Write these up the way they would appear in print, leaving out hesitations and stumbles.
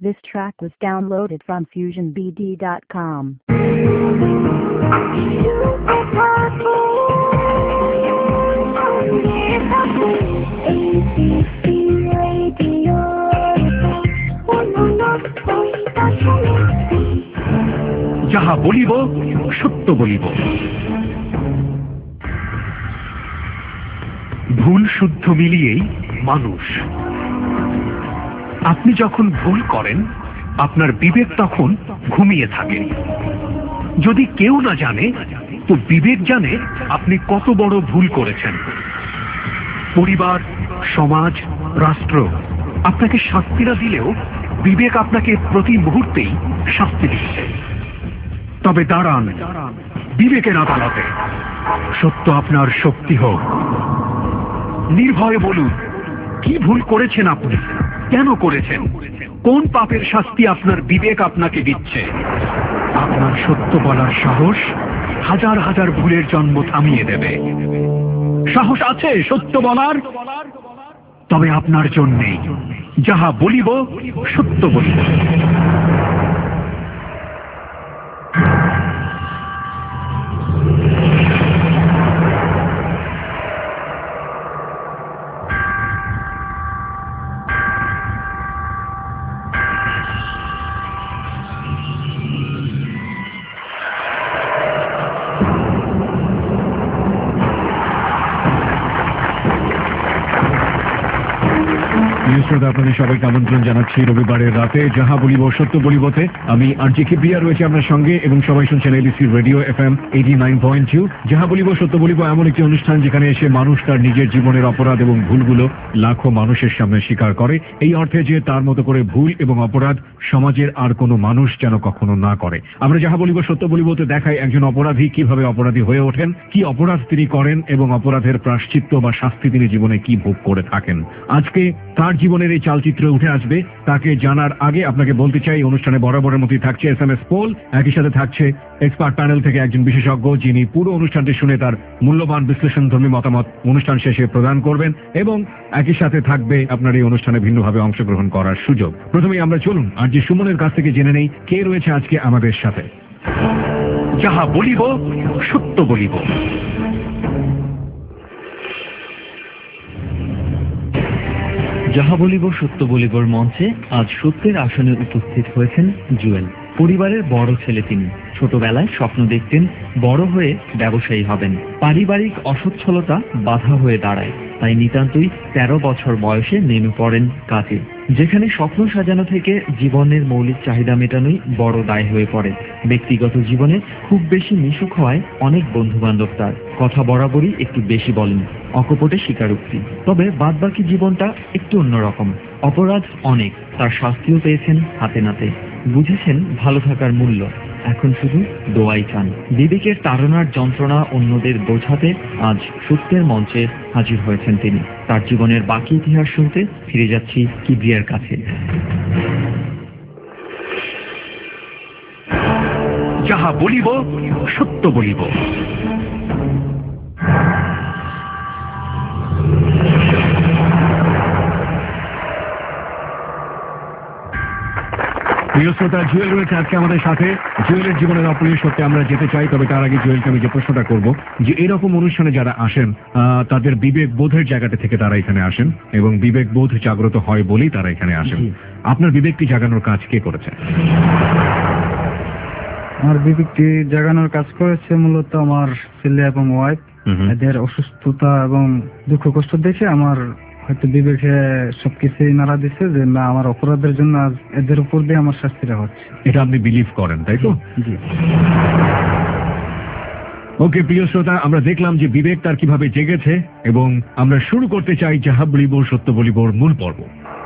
This track was downloaded from FusionBD.com. যাহা বলিব সত্য বলিব। ভুল শুদ্ধ মিলিয়েই মানুষ। আপনি যখন ভুল করেন আপনার বিবেক তখন ঘুমিয়ে থাকে। যদি কেউ না জানে তো বিবেক জানে আপনি কত বড় ভুল করেছেন। পরিবার, সমাজ, রাষ্ট্র আপনাকে শাস্তি না দিলেও বিবেক আপনাকে প্রতি মুহূর্তেই শাস্তি দিচ্ছে। তবে দাঁড়ান বিবেকের আদালতে, সত্য আপনার শক্তি হোক। নির্ভয়ে বলুন কি ভুল করেছেন আপনি, কেন করেছেন, কোন পাপের শাস্তি আপনার বিবেক আপনাকে দিচ্ছে। আপনার সত্য বলার সাহস হাজার হাজার ভুলের জন্ম থামিয়ে দেবে। সাহস আছে সত্য বলার? তবে আপনার জন্যেই যাহা বলিব সত্য বলিব। আপনাদের সবাইকে আমন্ত্রণ জানাচ্ছি রবিবারের রাতে যাহা বলিব সত্য বলিবতে। আমি আরজে কিবরিয়া রয়েছে আপনার সঙ্গে এবং সবাই শুনছেন এবিসি রেডিও FM 89.2। যাহা বলিব সত্য বলিব এমন একটি অনুষ্ঠান যেখানে এসে মানুষ তার নিজের জীবনের অপরাধ এবং ভুলগুলো লাখো মানুষের সামনে স্বীকার করে, এই অর্থে যে তার মতো করে ভুল এবং অপরাধ সমাজের আর কোনো মানুষ যেন কখনো না করে। আমরা যাহা বলিব সত্য বলিবতে দেখাই একজন অপরাধী কিভাবে অপরাধী হয়ে ওঠেন, কি অপরাধ তিনি করেন এবং অপরাধের প্রায়শ্চিত্ত বা শাস্তি তিনি জীবনে কি ভোগ করে থাকেন। আজকে তার জীবনের এই চালচিত্র উঠে আসবে। তাকে জানার আগে আপনাকে বলতে চাই অনুষ্ঠানে বরাবরের মতোই থাকছে SMS পোল, একই সাথে থাকছে এক্সপার্ট প্যানেল থেকে একজন বিশেষজ্ঞ যিনি পুরো অনুষ্ঠানটি শুনে তার মূল্যবান বিশ্লেষণধর্মী মতামত অনুষ্ঠান শেষে প্রদান করবেন এবং একই সাথে থাকবে আপনার এই অনুষ্ঠানে ভিন্নভাবে অংশগ্রহণ করার সুযোগ। প্রথমেই আমরা চলুন আরজে সুমনের কাছ থেকে জেনে নেই কে রয়েছে আজকে আমাদের সাথে। যাহা বলিব সত্য বলিব। যাহা বলিব সত্য বলিবর মঞ্চে আজ সত্যের আসনে উপস্থিত হয়েছেন জুয়েল। পরিবারের বড় ছেলে তিনি। ছোটবেলায় স্বপ্ন দেখতেন বড় হয়ে ব্যবসায়ী হবেন। পারিবারিক অসচ্ছলতা বাধা হয়ে দাঁড়ায়, তাই নিতান্তই 13 বছর বয়সে নেমে পড়েন কাজে। যেখানে স্বপ্ন সাজানো থেকে জীবনের মৌলিক চাহিদা মেটানোই বড় দায় হয়ে পড়ে। ব্যক্তিগত জীবনে খুব বেশি মিশুক হওয়ায় অনেক বন্ধু বান্ধব তার কথা বরাবরই একটু বেশি বলেন, অকপটে স্বীকারোক্তি। তবে বাদবাকি জীবনটা একটু অন্যরকম। অপরাধ অনেক, তার শাস্তিও পেয়েছেন হাতে নাতে। বুঝেছেন ভালো থাকার মূল্য, এখন শুধু দোয়াই চান। বিবেকের তাড়নার যন্ত্রণা অন্যদের বোঝাতে আজ সত্যের মঞ্চে হাজির হয়েছেন তিনি। তার জীবনের বাকি ইতিহাস শুনতে ফিরে যাচ্ছি কিবরিয়ার কাছে। যাহা বলিব সত্য বলিব। প্রিয় শ্রোতা, জুয়েল রয়েছে আজকে আমাদের সাথে। জুয়েলের জীবনের অপ্রিয় সত্যে আমরা যেতে চাই, তবে তার আগে জুয়েলকে আমি যে প্রশ্নটা করব যে এরকম অনুষ্ঠানে যারা আসেন তাদের বিবেক বোধের জায়গাটা থেকে তারা এখানে আসেন এবং বিবেক বোধ জাগ্রত হয় বলেই তারা এখানে আসেন। আপনার বিবেকটি জাগানোর কাজ কে করেছে? আমার বিবেকটি জাগানোর কাজ করেছে মূলত আমার ছেলে এবং ওয়াইফ। এদের অসুস্থতা এবং দুঃখ কষ্ট দেখে আমার হয়তো বিবেকে সবকিছুই নাড়া দিচ্ছে যে না, আমার অপরাধের জন্য আজ এদের উপর দিয়ে আমার শাস্তিটা হচ্ছে। এটা আপনি বিলিভ করেন, তাই তো? জি। ওকে প্রিয় শ্রোতা, আমরা দেখলাম যে বিবেক তার কিভাবে জেগেছে এবং আমরা শুরু করতে চাই যাহা বলিব সত্য বলিবর মূল পর্ব।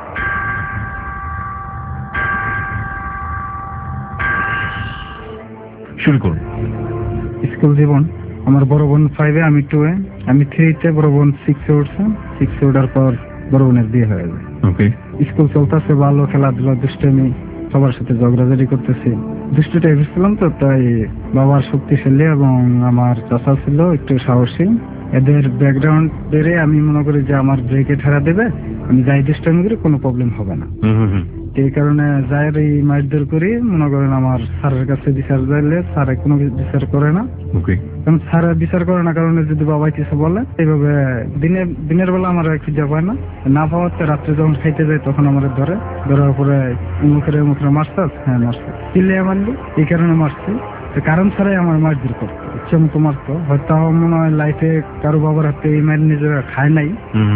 শুরু করুন। স্কুল জীবন। আমার বড় বোন 5-এ, আমি 2-এ, আমি 3-তে, বড় বোন 6-এ উঠছে। 6-এ ওঠার পর বড় বোনের বিয়ে হয়ে যায়। ওকে। স্কুল চলতেছে, ভালো খেলাধুলা, দুষ্টামি, সবার সাথে ঝগড়াঝাড়ি করতেছি। দুষ্টুটা এসেছিলাম তো, তাই বাবার শক্তিশালী এবং আমার চাচা ছিল একটু সাহসী। এদের ব্যাকগ্রাউন্ড বেড়ে আমি মনে করি যে আমার ব্রেকে ঠেলা দেবে, আমি যাই দুষ্টামি করি কোনো প্রবলেম হবে না। এই কারণে যাই মারধর করি, মনে করেন আমার স্যারের কাছে বিচার চাইলে স্যারে কোনো বিচার করে না। ওকে। কারণ স্যারে বিচার করে না কারণে যদি বাবা কিছু বলে এইভাবে দিনের বেলা আমার খুঁজে পায় না পাওয়াতে রাত্রে যখন খাইতে যায় তখন আমার ধরার পরে মুখে মারছাস, হ্যাঁ মারছে, চিল্লিয়ে মারলি, এই কারণে মারছে। কারণ ছাড়াই আমার মারধর করতো, ইচ্ছে মতো মারতো। হয়তো মনে হয় লাইফে কারো বাবার হাতে এই মার নিজেরা খায় নাই,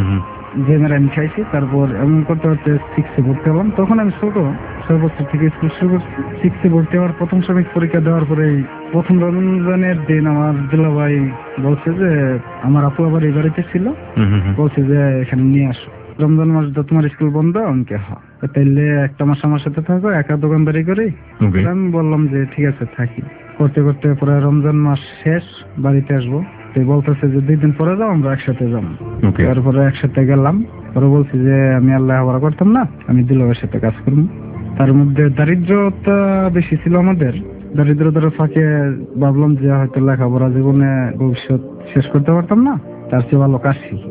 যে মেয়েরা আমি খাইছি। তারপর এমন করতে করতে 6 ভর্তি হলাম। তখন আমি ছোট, 6 বছর থেকে স্কুল শুরু করছি। 6 ভর্তি হওয়ার প্রথম শ্রেণিক পরীক্ষা দেওয়ার পরে প্রথম রমজানের দিন আমার দুলাভাই বলছে যে আমার আপু আবার এই বাড়িতে ছিল, বলছে যে এখানে নিয়ে আসো, রমজান মাস তো তোমার স্কুল বন্ধ। আমাকে তাইলে একটা মাস আমার সাথে থাকো, একা দোকানদারি করি। আমি বললাম যে ঠিক আছে থাকি। করতে করতে পরে রমজান মাস শেষ, বাড়িতে আসবো। বলতেছে যে 2 দিন পরে যাও, আমরা একসাথে যাবো। তারপরে একসাথে গেলাম। পরে বলছি যে আমি আল্লাহ হাওয়া করতাম না, আমি দুলাভাইয়ের সাথে কাজ করবো। তার মধ্যে দারিদ্রতা বেশি ছিল আমাদের। দারিদ্রতার ফাঁকে ভাবলাম যে হয়তো লেখাপড়া জীবনে ভবিষ্যৎ শেষ করতে পারতাম না, তার চেয়ে ভালো কাজ শিখি।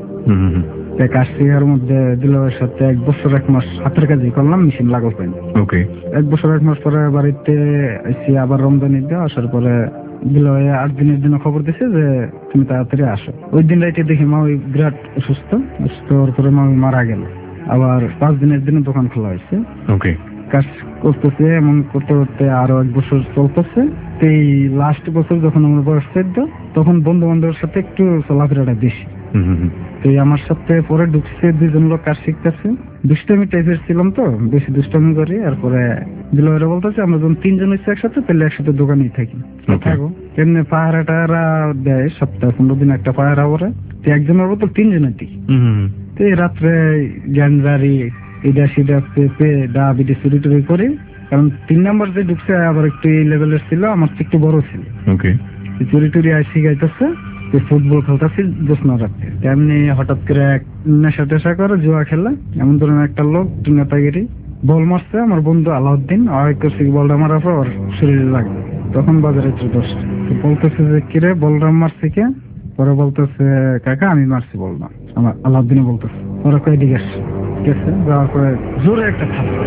কাজ শেখার মধ্যে দুলাভাইয়ের সাথে 1 বছর 1 মাস হাতের কাজই করলাম, মেশিন লাগাও পাইনি। 1 বছর 1 মাস পরে বাড়িতে এসে আবার রমজান ঈদ আসার পরে দুলাভাই 8 দিনের জন্য খবর দিছে যে তুমি তাড়াতাড়ি আসো। ওই দিন রাইতে দেখি মা ওই বিরাট অসুস্থ হওয়ার পরে মা মারা গেল। আবার 5 দিনের জন্য দোকান খোলা হয়েছে। কাজ করতেছে, এমন করতে করতে আরো 1 বছর চলতেছে। এই লাস্ট বছর যখন আমার বয়স 14, তখন বন্ধু বান্ধবের সাথে একটু চলাফেরাটা বেশি। তো আমার সাথে পরে ঢুকছে 2 জন লোক কাজ শিখতেছে। দুষ্টামি টাইপের ছিলাম তো, বেশি দুষ্টামি করি। এরপরে দিলওয়ারা বলতেছে আমরা যখন 3 জন হচ্ছে একসাথে, তাহলে একসাথে দোকানেই থাকি, থাকো। এমনি পাহারা টাহারা দেয়, সপ্তাহে 15 দিন একটা পাহারা ওরে। তো একজনের বলতো 3 জনের দিকে। তো এই রাত্রে গ্যাঞ্জারি এটা সেটা পেপে ডা বিডি চুরি টুরি করি। কারণ 3 নাম্বার যে ঢুকছে আবার একটু এই লেভেলের ছিল, আমার থেকে একটু বড় ছিল। চুরি টুরি আয় শিখাইতেছে, ফুটবল খেলতেছি জ্যোৎস্না রাখতে। তেমনি হঠাৎ করে নেশা টেশা করে জুয়া খেলা। এমন ধরনের একটা লোক নেতাগিরি বল মারছে, আমার বন্ধু আলাউদ্দিন বলটা মারার পর শরীরে লাগবে। তখন বাজারে 10টা। বলতেছে যে কিরে বলরাম মারছে কে? পরে বলতেছে কাকা আমি মারছি বললাম। আমার আলাউদ্দিনে বলতেছে ওরা কয়ে দিকে গেছে। যাওয়ার পরে জোরে একটা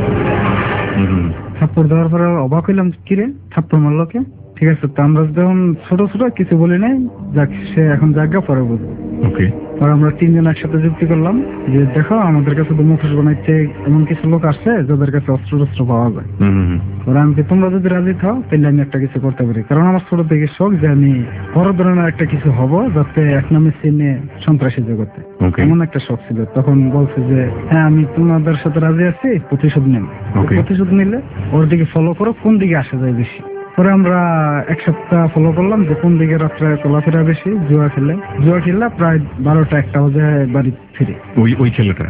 থাপ্পড় দেওয়ার পরে অবাক হইলাম, কিরে থাপ্পড় মারলো কে? ঠিক আছে, তো আমরা যখন ছোট কিছু বলি নাই, যাক সে এখন জায়গা পরে বুঝবো। পরে আমরা 3 জন একসাথে যুক্তি করলাম যে দেখো আমাদের কাছে তো মুখোশ বানাইতে এমন কিছু লোক আসছে যাদের কাছে অস্ত্র পাওয়া যায়। ওরা আমি তোমরা যদি রাজি থাও তাহলে আমি একটা কিছু করতে পারি। কারণ আমার ছোট থেকে শখ যে আমি বড় ধরনের একটা কিছু হব, যাতে এক নামে চিনে সন্ত্রাসী জগতে, এমন একটা শখ ছিল। তখন বলছে যে হ্যাঁ আমি তোমাদের সাথে রাজি আছি, প্রতিশোধ নেব। প্রতিশোধ নিলে ওর দিকে ফলো করো, কোন দিকে আসা যায় বেশি। পরে আমরা 1 সপ্তাহ ফলো করলাম যে কোন দিকে রাত্রে চলাফেরা বেশি। জুয়া খেললে প্রায় 12টা-1টা বাজে বাড়ি ফিরে ওই ছেলেটা।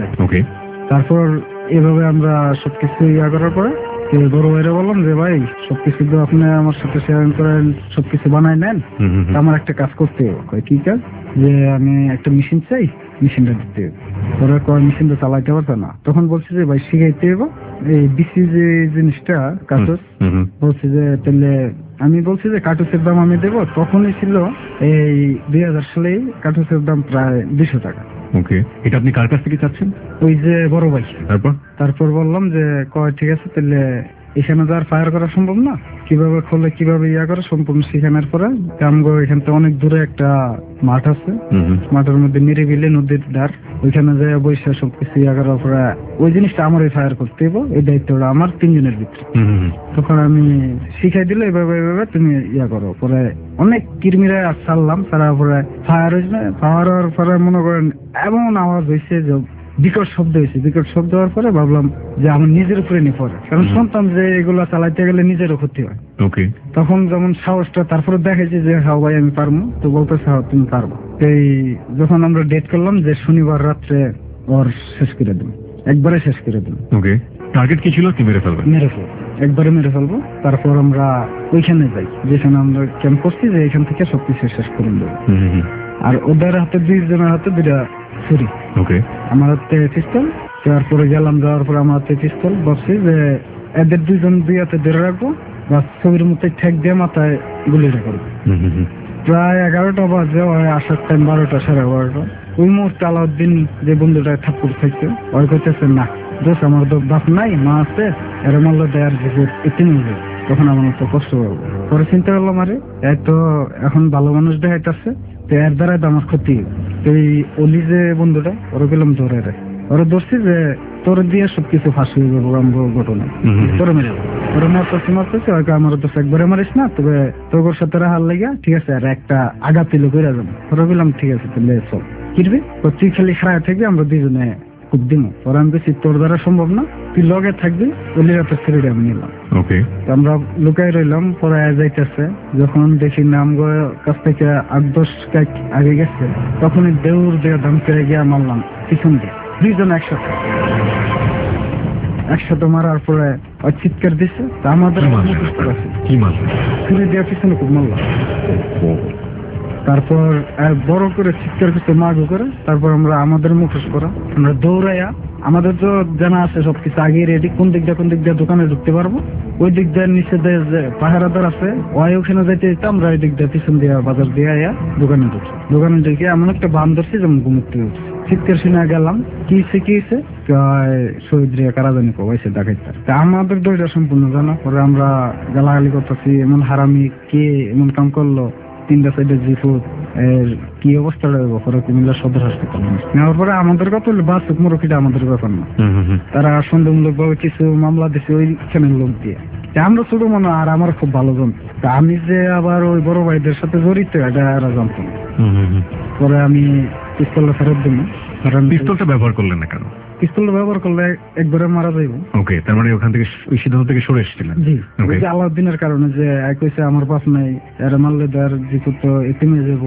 তারপর এভাবে আমরা সবকিছু করার পরে বড় ভাইরা বললাম যে ভাই সবকিছু তো আপনি আমার সাথে শেয়ার করেন, সবকিছু বানাই নেন, আমার একটা কাজ করতে হবে। কি কাজ? যে আমি একটা মেশিন চাই, মেশিনটা দিতে হবে। ওরা কয় মেশিনটা চালাইতে পারতো না। তখন বলছে যে ভাই শিখাইতে হবে এই বিসি যে জিনিসটা কাটুস। বলছে যে তাহলে আমি বলছি যে কাটুসের দাম আমি দেবো। তখনই ছিল এই 2000 সালে কাটুসের দাম প্রায় 200 টাকা। এটা আপনি কার কাছ থেকে চাচ্ছেন? ওই যে বড় ভাই। তারপর বললাম যে কয় ঠিক আছে, তাহলে এখানে তো আর ফায়ার করা সম্ভব না, কিভাবে খোলে কিভাবে করা সম্পূর্ণ শিখানোর পরে আমগো এখান থেকে অনেক দূরে একটা মাঠ আছে, মাঠের মধ্যে নিরিবিলি নদীর ধার, ওইখানে যায় বৈশা সবকিছু করার পরে ওই জিনিসটা আমারই ফায়ার করতে হবে। এই দায়িত্বটা আমার 3 জনের ভিতরে। তখন আমি শিখাই দিলে এভাবে তুমি করো। পরে অনেক কিরমিরা ছাড়লাম, ছাড়ার পরে ফায়ার হয়েছে। ফায়ার হওয়ার পরে মনে করেন এমন আওয়াজ হয়েছে যে বিকট শব্দ হয়েছে। বিকট শব্দ হওয়ার পরে ভাবলাম যে আমার নিজের উপরে নিয়ে পড়ে, কারণ শুনতাম যে এগুলা চালাইতে গেলে নিজেরও ক্ষতি হয়। তখন যেমন সাহসটা, তারপরে দেখেছি যে হ্যাঁ ভাই আমি পারবো, তো বলতেছে হ্যাঁ তুমি পারবো। এই যখন আমরা ডেট করলাম যে শনিবার রাত্রে ওর শেষ করে দেবো, একবারে শেষ করে দেবো। টার্গেট কি ছিল? কি মেরে ফেলবো? একবারে মেরে ফেলবো। তারপর আমরা ওইখানে যাই যেখানে আমরা ক্যাম্প করছি, যে এখান থেকে সবকিছু শেষ করে দেবো। আর ওদের হাতে 2 জনের হাতে 2টা ছুরি, আমার হাতে পিস্তল। তারপরে গেলাম, যাওয়ার পরে আমার হাতে পিস্তল। বলছি যে এদের 2 জন 2 হাতে ধরে রাখবো, বা ছবির মধ্যে ঠেক দিয়ে মাথায় গুলিটা করবো। প্রায় 11টা বাজে, আসার টাইম 12টা, 12:30। ওই মুহূর্তে আলাউদ্দিন যে বন্ধুটা থাপ্পড় খাইছে, ওই করতেছে না দোষ আমার তো বাপ নাই, মা আছে, এর মারলে দেয়ার যে এতে নিবে, তখন আমার তো কষ্ট হবে। পরে চিন্তা করলাম, আরে এর তো এখন ভালো মানুষ দেখাইতেছে, তো এর দ্বারাই তো আমার ক্ষতি। এই অলি যে বন্ধুটা, ওরা গেলাম ধরে রে, ওরা ধরছি যে তোর দিয়ে সবকিছু ফাঁসি হয়ে যাবো আমরা ঘটনা, তোরা মেরে যাবো। ওরা মারতেছে হয়তো আমার দোষ একবারে মারিস না, তবে তোর সাথে হার লেগে ঠিক আছে আর একটা আঘাত দিল করে যাবো। ওরা বললাম ঠিক আছে তাহলে চল কিরবি, তুই খালি খারাপ থাকবি, আমরা দুইজনে খুব দিন। ওরা আমি বেশি তোর দ্বারা সম্ভব না, তুই লগে থাকবি, অলিরা তো ছেড়ে আমি নিলাম। আমরা লুকাই রইলাম, পরে যাইতেছে যখন দেখি নাম কাছ থেকে 8-10 আগে গেছে, তখনই দেউর দিয়ে দাম করে গিয়ে মারলাম পিছন দিয়ে, দুইজন একসাথে মারার পরে চিৎকার দিচ্ছে, আমাদের দিয়ে পিছনে খুব মারলাম। তারপর বড় করে চিৎকার করতে মাগো করে, তারপর আমরা আমাদের মুখোশ করা, আমরা দৌড়াইয়া, আমাদের তো জানা আছে সবকিছু আগে রেডি, কোন দিক দিয়ে দোকানে ঢুকতে পারবো, ওই দিক দিয়ে নিচে যে পাহারাদার আছে ওই ওখানে যাইতে যেতে, আমরা ওই দিক দিয়ে পিছন দিয়ে বাজার দিয়ে আয়া দোকানে ঢুকে এমন একটা বান ধরছি যেমন ঘুমুতে উঠছে। চিৎকার শুনে গেলাম, কি হয়েছে শহীদ রে কারাজানি পাইছে ডাকাইতে। আমাদের দইটা সম্পূর্ণ জানা, পরে আমরা গালাগালি করতেছি, এমন হারামি কে এমন কাম করলো, 3টা সাইডে জিফুট এর কি অবস্থা রয়েছে। পরে কুমিল্লা সদর হাসপাতাল নেওয়ার পরে আমাদের কথা হলো বাসুক মুরকিটা আমাদের ব্যাপার না, তারা সন্দেহমূলক ভাবে কিছু মামলা দিচ্ছে ওইখানে লোক দিয়ে। আমরা ছোট মনে, আর আমার খুব ভালো জানতো, আমি যে আবার ওই বড় ভাইদের সাথে জড়িত এটা এরা জানতো না। পরে আমি পিস্তলটা ফেরত দিন। পিস্তলটা ব্যবহার করলেন না কেন? পিস্তলটা ব্যবহার করলে একবারে মারা যাইব। ওকে, তার মানে ওখান থেকে ওই সিদ্ধান্ত থেকে সরে এসেছিলেন? জি, আলাউদ্দিনের কারণে যে কইছে আমার বাপ নাই, এরা মারলে তার জিপু তো এতিমে যাবো।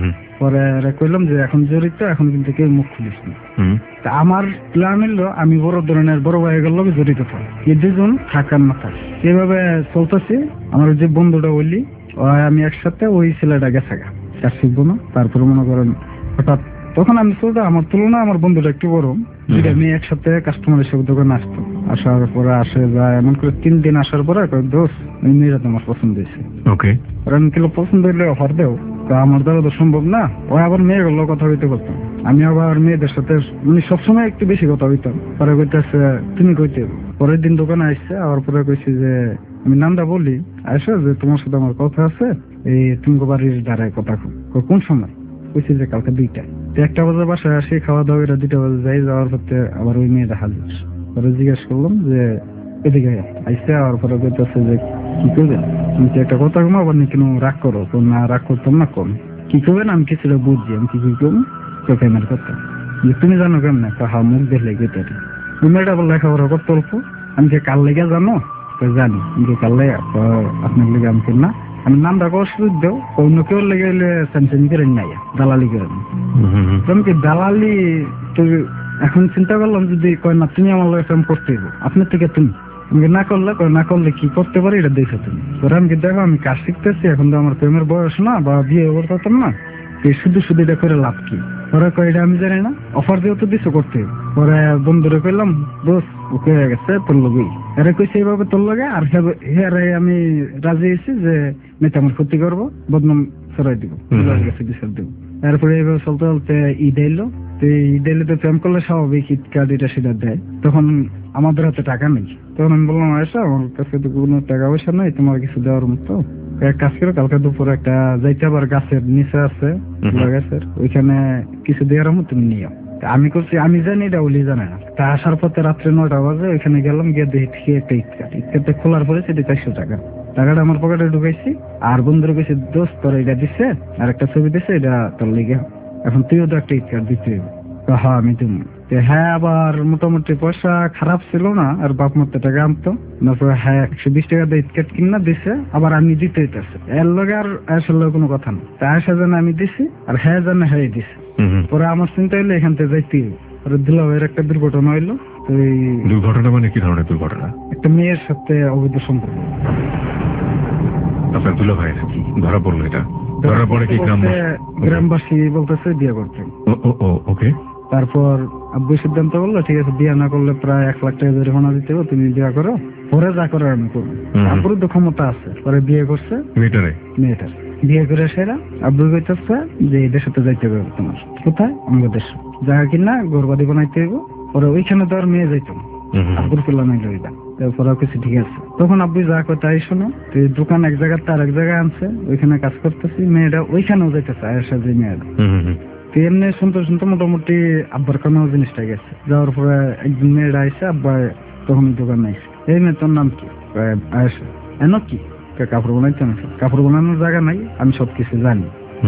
পরে কইলাম যে এখন জড়িত, এখন কিন্তু কেউ মুখ খুলিস না। তা আমার প্ল্যান হলো আমি বড় ধরনের বড় ভাইয়ের লোক জড়িত থাকি, এই দুজন থাকার না থাকে, এভাবে চলতেছি। আমার যে বন্ধুটা বললি আমি একসাথে, ওই ছেলেটা গেছে কাজ শিখবো না। তারপরে মনে করেন হঠাৎ তখন আমি চলতে, আমার তুলনা আমার বন্ধুটা একটু বড়, আমি একসাথে কাস্টমার হিসেবে দোকানে আসতো। আসার পরে আসে যায়, এমন করে 3 দিন আসার পরে দোষ ওই মেয়েটা তোমার পছন্দ হয়েছে। ওকে, আমি কিলো পছন্দ হইলে অফার দেও, তা আমার দ্বারা তো সম্ভব না। ও আবার মেয়েগুলো কথা হইতে করতাম, আমি আবার মেয়েদের সাথে মানে সবসময় একটু বেশি কথা হইতাম। পরে কইতেছে তুমি কইতে, পরের দিন দোকানে আসছে, আবার পরে কইছি যে আমি নামটা বলি আসো যে তোমার সাথে আমার কথা আছে, এই তুমি বাড়ির দ্বারায় কথা কোন সময়, কইছি যে কালকে 2টায়। 1টা বাজে বাসায় আসি, খাওয়া দাওয়া এটা 2টা বাজে যাই, যাওয়ার পথে আবার ওই মেয়েটা হাজির। পরে জিজ্ঞেস করলাম যে এদিকে আইসে, আর পরে কইতেছে যে কি করবেন, তুমি কি একটা কথা কমা আবার কেন রাগ করো? তো না রাগ করতাম না, কম কি করবেন আমি কিছুটা বুঝছি, আমি কি করবো চোখে মেরে করতাম। তুমি জানো কেমন হা মুখ দেখলে গেতে ওই মেয়েটা বল লেখাপড়া করতে অল্প, আমি যে কাল লেগে জানো জানি, আমি কাল লেগে আপনার লেগে আমি না, আমি নামটা অসুবিধ দেও, অন্য কেউ লেগে এলে স্যামসামি করে নাই দালালি করে। তুমি কি দালালি? তো এখন চিন্তা করলাম যদি কয় না তুমি আমার লোক করতে হইব, আপনার থেকে তুমি না করলে কি করতে পারি এটা দেখো তুমি। পরে আমি দেখো আমি কাজ শিখতেছি, এখন তো আমার প্রেমের বয়স না বা বিয়ে করতাম না, শুধু এটা করে লাভ কি? পরে কয় এটা আমি জানি না, অফার দিয়ে তো দিছো করতে। পরে বন্ধুরে কইলাম দোষ ওকে হয়ে গেছে তোর লগেই, এরা কইছে এইভাবে তোর লগে, আর হেরে আমি রাজি হয়েছি যে মেয়েটা আমার ক্ষতি করবো, বদনাম ছড়াই দিব, বিচার দিব। তারপরে এইভাবে চলতে চলতে ঈদ এলো, ঈদ এলে তো প্রেম করলে স্বাভাবিক ঈদ কার্ড এটা সেটা দেয়। তখন আমাদের হাতে টাকা নেই, তখন আমি বললাম আয়সা আমার কাছে তো কোনো টাকা পয়সা নেই তোমার কিছু দেওয়ার মতো, এক কাজ করে কালকে দুপুরে একটা যাইতে আবার গাছের নিচে আছে গাছের, ওইখানে কিছু দেওয়ার মতো তুমি নিও। আমি করছি আমি জানি এটা ওলি জানে না। তা আসার পথে রাত্রে 9টা বাজে ওইখানে গেলাম, গিয়ে দেখি একটা ঈদ কার্ড খোলার পরে সেটা 400 টাকা। টাকাটা আমার পকেটে ঢুকাইছি, আর বন্ধুরা কইছে দোস্ত তোর এটা দিচ্ছে আর একটা ছবি দিচ্ছে, এটা তোর লেগে, এখন তুইও তো একটা ঈদ কার্ড দিতে হবে। হ্যাঁ আমি তুমি হ্যাঁ, আবার মোটামুটি পয়সা খারাপ ছিল না, আর বাপ মারতে টাকা আনতো, তারপরে হ্যাঁ 120 টাকা দিয়ে ঈদ কার্ড কিনা দিছে, আবার আমি দিতে হইতেছে এর লগে, আর আসলে কোনো কথা না। তা আসা জানে আমি দিছি, আর হ্যাঁ জানে হ্যাঁ দিছে। পরে আমার চিন্তা হইলো এখান থেকে যাইতে, পরে দুলাভাইয়ের একটা দুর্ঘটনা হইলো। তো এই দুর্ঘটনা মানে কি ধরনের দুর্ঘটনা? একটা মেয়ের সাথে অবৈধ সম্পর্ক। আপনার দুলাভাই ধরা পড়লো, এটা ধরার পরে কি গ্রামবাসী বলতেছে বিয়ে করতে। ওকে, তারপর আব্বু সিদ্ধান্ত করলো ঠিক আছে বিয়ে না করলে প্রায় 1 লাখ টাকা জরিমানা দিতে হবে, তুমি বিয়ে করো, পরে যা করার আমি করবো। আব্বুর তো ক্ষমতা আছে, পরে বিয়ে করছে মেয়েটার। বিয়ে করে সেরা আব্বু কইতেছে যে এদের সাথে যাইতে হবে তোমার, কোথায়? আমাদের দেশ, জায়গা কিনা গরবাদি বানাইতে হইব। পরে ওইখানে তো আর মেয়ে যাইতো, আব্বুর পেলাম ওইটা। তারপরে কিছু ঠিক আছে, তখন আব্বু যা কথা তাই শোনো, দোকান এক জায়গায় তার এক জায়গায় আনছে, ওইখানে কাজ করতেছি, মেয়েটা ওইখানেও যাইতেছে আয়েশা যে মেয়েটা। এমনি শুনতে শুনতে মোটামুটি আব্বার কানেও জিনিসটা গেছে। যাওয়ার পরে একদিন মেয়েটা আইসে, আব্বা তখন দোকানে আইসে, এই মেয়ে তোর নাম কি? আয়েশা। এন কি? কাপড় বানাইতে না, কাপড় বানানোর জায়গা নাই, আমি সবকিছু জানি।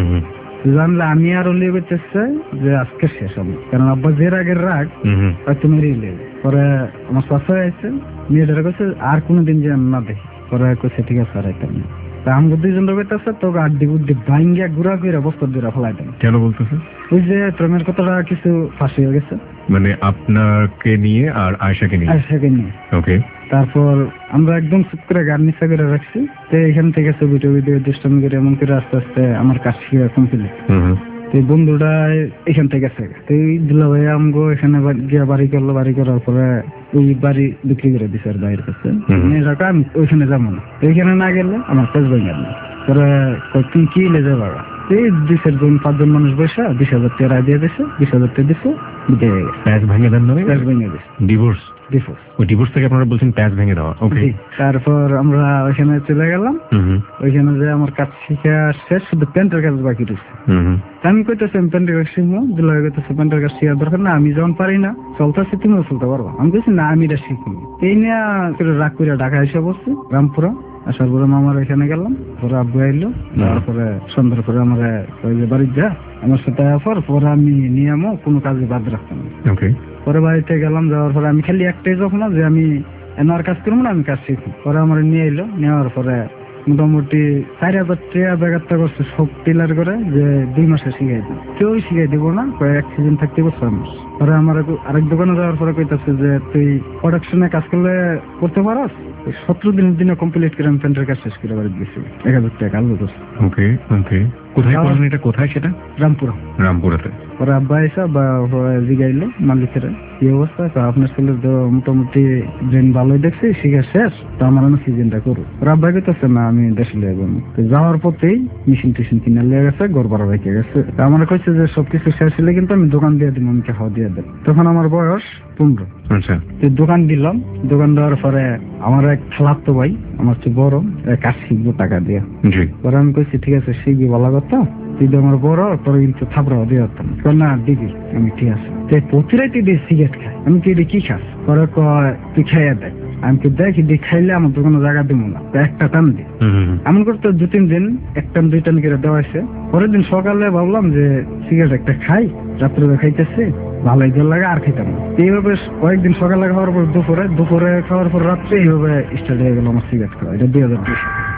জানলে আমি আর লিয়ে করতেছে যে আজকে শেষ হবে, কারণ আব্বা যে রাগের রাগ হয়তো মেরেই লেগে। পরে আমার শাশু আছে, মেয়েটার কাছে আর কোনোদিন যে না দেখি। পরে কইছে ঠিক আছে আর একটা মেয়ে। তা আমাকে দুইজন রয়েছে, তোকে আড্ডি গুড্ডি ভাঙ্গিয়া ঘুরা ফিরা বস্তর দিয়ে ফেলাই দেন। কেন বলতেছে? ওই যে প্রেমের কথাটা কিছু ফাঁসি হয়ে গেছে, মানে আপনাকে নিয়ে আর আয়েশাকে নিয়ে? আয়েশাকে নিয়ে। ওকে। তারপর আমরা একদম চুপ করে গান নিচা করে রাখছি, তো এখান থেকে ছবি টবি দিয়ে দুষ্টামি করে এমন করে আস্তে আস্তে আমার কাজ শিখে কমপ্লিট। এই বন্ধুটা এখান থেকে গেছে, এই দুলা ভাই আমগো এখানে গিয়ে বাড়ি করলো, বাড়ি করার পরে ওই বাড়ি বিক্রি করে দিছে আর বাইরের কাছে। মেয়েটাকে আমি ওইখানে যাবো না, এইখানে না গেলে আমার কাজ ভেঙে না। পরে তুমি কি লেজে বাবা, এই 2-4-5 মানুষ বসে 20,000 টাকা দিয়ে দিছে, 20,000 টাকা দিছে, বিদায় হয়ে গেছে। প্যাচ ভেঙে দেন? মানে প্যাচ ভেঙে দিছে। ডিভোর্স? ওই ডিভোর্স থেকে আপনারা বলছেন প্যাচ ভেঙে দেওয়া। ওকে। তারপর আমরা ওইখানে চলে গেলাম, ওইখানে যে আমার কাজ শিখে আসছে, শুধু প্যান্টের কাজ বাকি রয়েছে। আমি কইতেছি আমি প্যান্টের কাজ শিখবো, দুলা কইতেছে প্যান্টের কাজ শিখার দরকার না, আমি যখন পারি না চলতেছি তুমিও চলতে পারবো। আমি বলছি না, আমি এটা শিখবো। এই নিয়ে রাগ করে ঢাকা এসে বসছি রামপুরা। আসার পরে মামার এখানে গেলাম, পরে আব্বু আইলো, তারপরে সন্ধ্যার পরে আমরা ওই যে বাড়ির যা আমার সাথে আসার পরে আমি নিয়মও কোনো কাজে বাদ রাখতাম না। পরে বাড়িতে গেলাম, যাওয়ার পরে আমি খালি একটাই যখন যে আমি এনার কাজ করবো না, আমি কাজ শিখবো। পরে আমার নিয়ে এলো, নেওয়ার পরে মোটামুটি 4,000 টাকা ব্যাঘাতটা করছে সব টেলার করে, যে 2 মাসে শিখাই দিই। কেউ শিখাই দিব না, এক সিজন থাকতে 6 মাস। পরে আমার আরেক দোকানে যাওয়ার পরে কইতাছে যে তুই প্রোডাকশনে কাজ করলে করতে পারস। 17 দিনের দিনে কমপ্লিট করে আমি প্যান্টের কাজ শেষ করে বাড়ি গেছি, 1,000 টাকা আলু করছে। ওকে ওকে। কোথায় করলেন এটা? কোথায় সেটা? রামপুরা। রামপুরাতে। পরে আব্বা এসে বা জিগাইলো মালিকের কি অবস্থা, আপনার ছেলের তো মোটামুটি ব্রেন ভালোই দেখছি, শিখে শেষ, তো আমার সিজনটা করো। আব্বা কইতেছে না, আমি দেশে লিয়ে যাবো। যাওয়ার পথেই মেশিন টেশিন কিনে লিয়ে গেছে, ঘর ভাড়া রেখে গেছে। আমার কইছে যে সবকিছু শেষ হলে কিন্তু আমি দোকান দিয়ে দিব, আমি খাওয়া দিয়ে দেব। তখন আমার বয়স 15। আচ্ছা। দোকান দিলাম, দোকান দেওয়ার পরে আমার এক খালাতো ভাই, আমার চেয়ে বড়, কাজ শিখবো টাকা দিয়ে। পরে আমি কইছি ঠিক আছে শিখবি, ভালো কথা, তুই আমার বড়, তোর কিন্তু থাপড়াও দিয়ে হতাম না, দিবি। আমি ঠিক আছে। প্রতি রাইতে দিয়ে সিগারেট খাই। আমি কি কি খাস? পরে কয় তুই খাইয়া দেখ। আমি কি দেখি দিয়ে খাইলে আমার দোকানে জায়গা দিব না, একটা টান দি। এমন করতে 2-3 দিন 1 টান 2 টান করে দেওয়া হয়েছে। পরের দিন সকালে ভাবলাম যে সিগারেট একটা খাই, রাত্রে খাইতেছে ভালোই জল লাগে, আর খাইতাম না। এইভাবে কয়েকদিন সকালে খাওয়ার পর দুপুরে খাওয়ার পর রাত্রে এইভাবে স্টার্ট হয়ে গেল আমার সিগারেট খাওয়া। এটা 2020।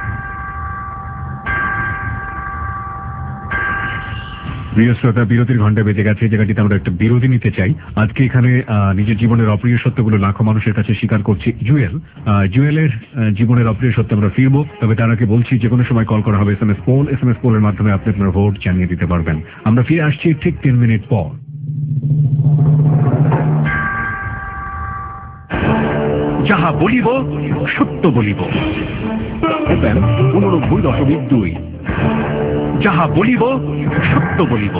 প্রিয় শ্রোতা, বিরতির ঘন্টা বেজে গেছে, জায়গাটিতে আমরা একটা বিরতি নিতে চাই। আজকে এখানে নিজের জীবনের অপ্রিয় সত্যগুলো লাখো মানুষের কাছে স্বীকার করছি জুয়েলের জীবনের অপ্রিয় সত্য আমরা ফিরবো। তবে তার আগে বলছি যে কোনো সময় কল করা হবে এসএমএস পোলের মাধ্যমে আপনি আপনার ভোট জানিয়ে দিতে পারবেন। আমরা ফিরে আসছি ঠিক 3 মিনিট পর। যাহা বলিব সত্য বলিব, FM 89.2। যাহা বলিব সত্য বলিব।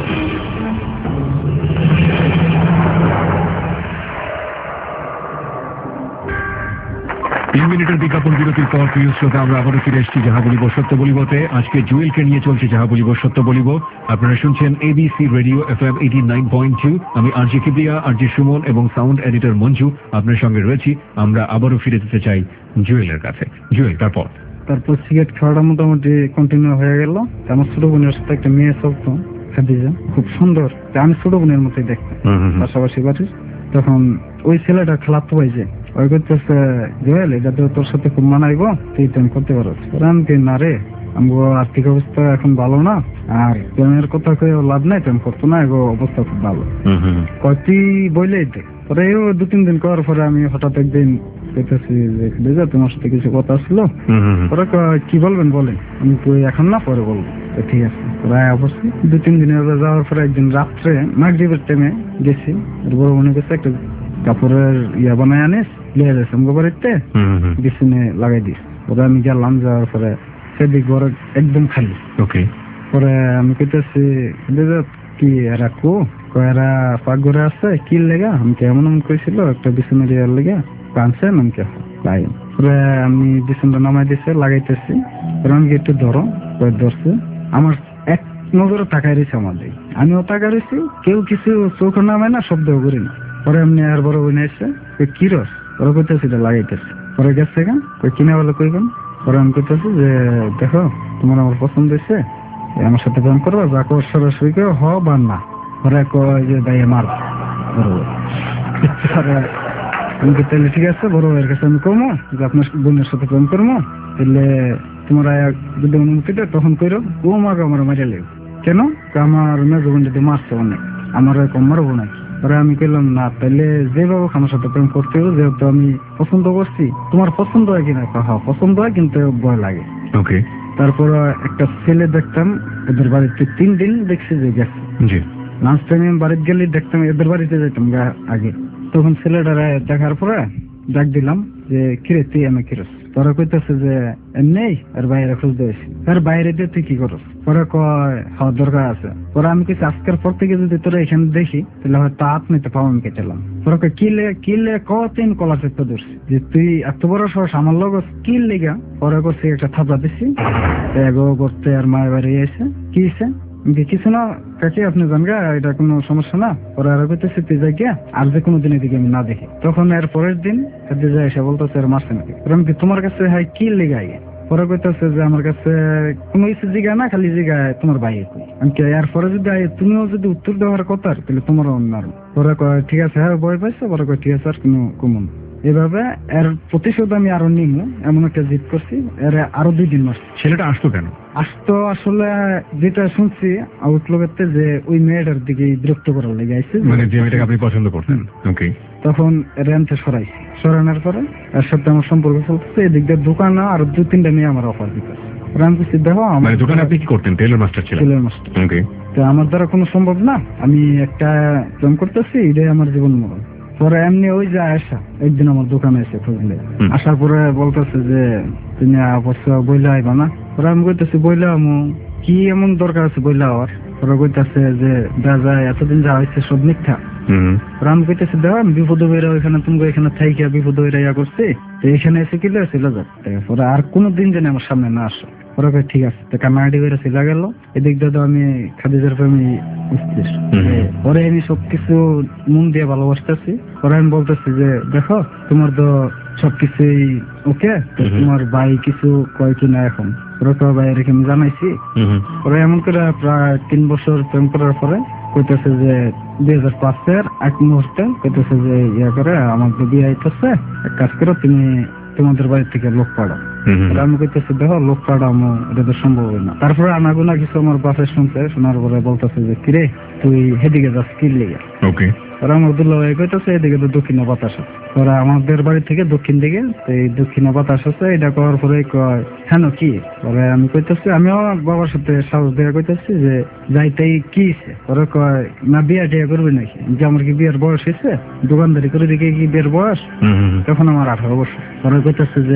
3 মিনিটের বিজ্ঞাপন বিরতির পর প্রিয় শ্রোতা, আমরা আবারও ফিরে এসেছি যাহা বলিব সত্য বলিবতে। আজকে জুয়েলকে নিয়ে চলছে যাহা বলিব সত্য বলিব। আপনারা শুনছেন ABC রেডিও FM 89.2। আমি আরজি কিবরিয়া, আরজি সুমন এবং সাউন্ড এডিটর মঞ্জু আপনার সঙ্গে রয়েছি। আমরা আবারও ফিরে যেতে চাই জুয়েলের কাছে। জুয়েল, তারপর সিগারেট খাওয়াটা মোটামুটি কন্টিনিউ হয়ে গেল। আমার ছোট বোনের সাথে একটা মেয়ে চলতো, খাদিজা, খুব সুন্দর, আমি ছোট বোনের মতোই দেখতাম, পাশাপাশি বাড়ির। তখন ওই ছেলেটা খেলাতো ভাই যে ওই করতেছে, জুয়েল এটা তো তোর সাথে খুব মানাইবো, তুই তেমন করতে পারো। আমি না রে, আমার আর্থিক অবস্থা এখন ভালো না, আর প্রেমের কথা কেউ লাভ নাই, তেমন করতো না, এগো অবস্থা খুব ভালো। তুই বইলেই দে। পরে 2-3 দিন করার পরে আমি হঠাৎ একদিন তোমার সাথে কিছু কথা ছিল। ওরা কি বলবেন বলেন? আমি তো এখন না, পরে বলবো। ঠিক আছে। প্রায় অবশ্যই 2-3 দিনের যাওয়ার পরে একদিন রাত্রে মাগরিবের টাইমে গেছি, বড় মনে করছে একটা কাপড়ের ইয়া বানায় আনিস, লিয়ে যাচ্ছে আমার বাড়িতে, বিছুনে লাগাই দিস। ওরা আমি গেলাম, যাওয়ার পরে সেদিক ঘর একদম খালি। ওকে। পরে আমি কইতেছি কি এরা এরা পাকঘরে আছে কি লেগা আমাকে এমন কইছিল একটা বিছানা দেওয়ার লেগা কানছেন আমাকে তাই পরে আমি বিছানাটা নামাই দিছে লাগাইতেছি আমি একটু ধরছে আমার এক নজরে তাকাই রয়েছে আমাদের আমিও তাকাই রয়েছি কেউ কিছু চোখ নামে না শব্দ করি না পরে এমনি আর বড় বই এসে কি রস ওরা কইতেছি লাগাইতেছে পরে গেছে কেন কিনা বলে কইবেন পরে আমি কইতেছি যে দেখো তোমার আমার পছন্দ হয়েছে আমার সাথে প্রেম করবা যা কর সরাসরি কেউ হ বা না পরে কয় যে দাইয়ে মার তাহলে ঠিক আছে বড় ভাইয়ের কাছে আমি কমো যে আপনার বোনের সাথে প্রেম করবো তাহলে তোমরা যদি অনুমতি দেয় তখন করো ও মাকে আমার মারিয়া লেগে কেন আমার মেজো বোন যদি মারছে অনেক আমার কম মারবো নাকি পরে আমি কইলাম না তাহলে যেভাবে আমার সাথে প্রেম করতে হবে যেহেতু আমি পছন্দ করছি তোমার পছন্দ হয় কিনা হ্যাঁ পছন্দ হয় কিন্তু ভয় লাগে ওকে তারপর একটা ছেলে দেখতাম এদের বাড়িতে 3 দিন দেখছি যে গেছে জি লাস্ট টাইম আমি বাড়িতে গেলে দেখতাম এদের বাড়িতে যেতাম আগে তখন ছেলেটারা দেখার পরে ডাক দিলাম যে কিরে তুই আমি কিরস তোরা কইতেছে যে এমনি আর বাইরে খুঁজ দিয়েছি আর বাইরে দিয়ে তুই কি করস পরে কয় হওয়ার দরকার আছে পরে আমি কিছু আজকের পর থেকে যদি তোরা এখানে দেখি তাহলে হয়তো হাত নিতে পাবো আমি কেটেলাম পরে কয় কিলে কতদিন কলা চেপে ধরছি যে তুই এত বড় সহস আমার লোক কি লেগা পরে করছি একটা থাপড়া দিচ্ছি এগো করতে আর মায়ের বাড়ি এসে কি হয়েছে কিছু না কাকে আপনি জানগা এটা কোনো সমস্যা না পরে আরো করতেছে তুই যাই গিয়া আর যে কোনো দিন এদিকে আমি না দেখি তখন এর পরের দিন যায় এসে বলতেছে আর মারছে নাকি আমি কি তোমার কাছে হাই কি লেগাই পরে কইতেছে যে আমার কাছে কোনো কিছু জিগা না খালি জিগায় তোমার ভাই আমি কি এর পরে যদি তুমিও যদি উত্তর দেওয়ার কথা তাহলে তোমার অন্য পরে কয় ঠিক আছে হ্যাঁ ভয় পাইছো পরে কয় ঠিক আছে আর কোনো কমন এভাবে এর প্রতিশোধ আমি আরো নিম এমন একটা জিদ করছি এর আরো 2 দিন মাস ছেলেটা আসতো কেন আসতো আসলে যেটা শুনছি আউটলুকেতে যে ওই মেয়েটার দিকে বিরক্ত করার লেগে আইছে মানে যে মেয়েটাকে আপনি পছন্দ করতেন ওকে তখন রেন্টে সরাইছি সরানোর পরে এর সাথে আমার সম্পর্ক চলতেছে এদিক দিয়ে দোকান আর 2-3টা মেয়ে আমার অফার দিতেছে রামকুসি দেখো মানে দোকানে আপনি কি করতেন টেইলর মাস্টার ছিলেন টেইলর মাস্টার ওকে তো আমার দ্বারা কোনো সম্ভব না আমি একটা প্রেম করতেছি এটাই আমার জীবন মরণ পরে এমনি ওই যে আসা একদিন আমার দোকানে এসে খুঁজলে আসার পরে বলতেছে যে তুমি অবশ্য বইলে আইবা না পরে আমি কইতেছি বইলে আমু কি এমন দরকার আছে বইলে আবার পরে কইতেছে যে যা যায় এতদিন যা হয়েছে সব মিথ্যা আমি কইতেছি দেখো আমি বিপদ বেরা ওইখানে তুমি এখানে থাইকা বিপদ বেরা ইয়া করছি তো এখানে এসে কিলে ছিল যাক পরে আর কোনোদিন যেন আমার সামনে না আসো পরে ঠিক আছে তো কান্নাকাটি করে ছিল গেল এদিক দিয়ে তো আমি খাদিজার প্রেমী পরে আমি সবকিছু মন দিয়ে ভালোবাসতেছি পরে আমি বলতেছি যে দেখো তোমার তো সবকিছুই ওকে তোমার ভাই কিছু কয় কিনা এখন ভাই রেখে আমি জানাইছি পরে এমন করে প্রায় 3 বছর প্রেম করার পরে কইতেছে যে 2005-এর 8 মুহূর্তে কইতেছে যে ইয়া করে আমার বিয়ে হইতেছে এক কাজ করো তুমি তোমাদের বাড়ি থেকে লোক পাঠাও আমি কইতেছি দেখো লোক পাঠামো এটা তো সম্ভব হয় না তারপরে আনাগোনা কিছু আমার বাপের শুনছে শোনার পরে বলতেছে যে কিরে তুই হেদিকে যাস কি লেগে ওকে ওরা আমার দুল্লা ভাই কইতেছে এদিকে তো দক্ষিণে বাতাস আছে ওরা আমাদের বাড়ি থেকে দক্ষিণ দিকে এই দক্ষিণে বাতাস আছে এটা করার পরে কয় হ্যাঁ কি ওরা আমি কইতেছি আমিও বাবার সাথে সাহস দেওয়া কইতেছি যে যাইতেই কি ওরা কয় না বিয়া টিয়া করবি নাকি যে আমার কি বিয়ের বয়স হয়েছে দোকানদারি করে দিকে কি বিয়ের বয়স তখন আমার 18 বছর ওরা কইতেছে যে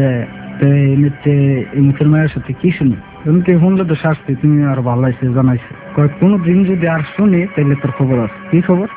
এমনিতে এই মুখের মায়ের সাথে কি শুনি তুমি কি শুনলে তো শাস্তি তুমি আর ভালো লাগছে জানাইছে কয় কোনোদিন যদি আর শুনি তাহলে তোর খবর আছে কি খবর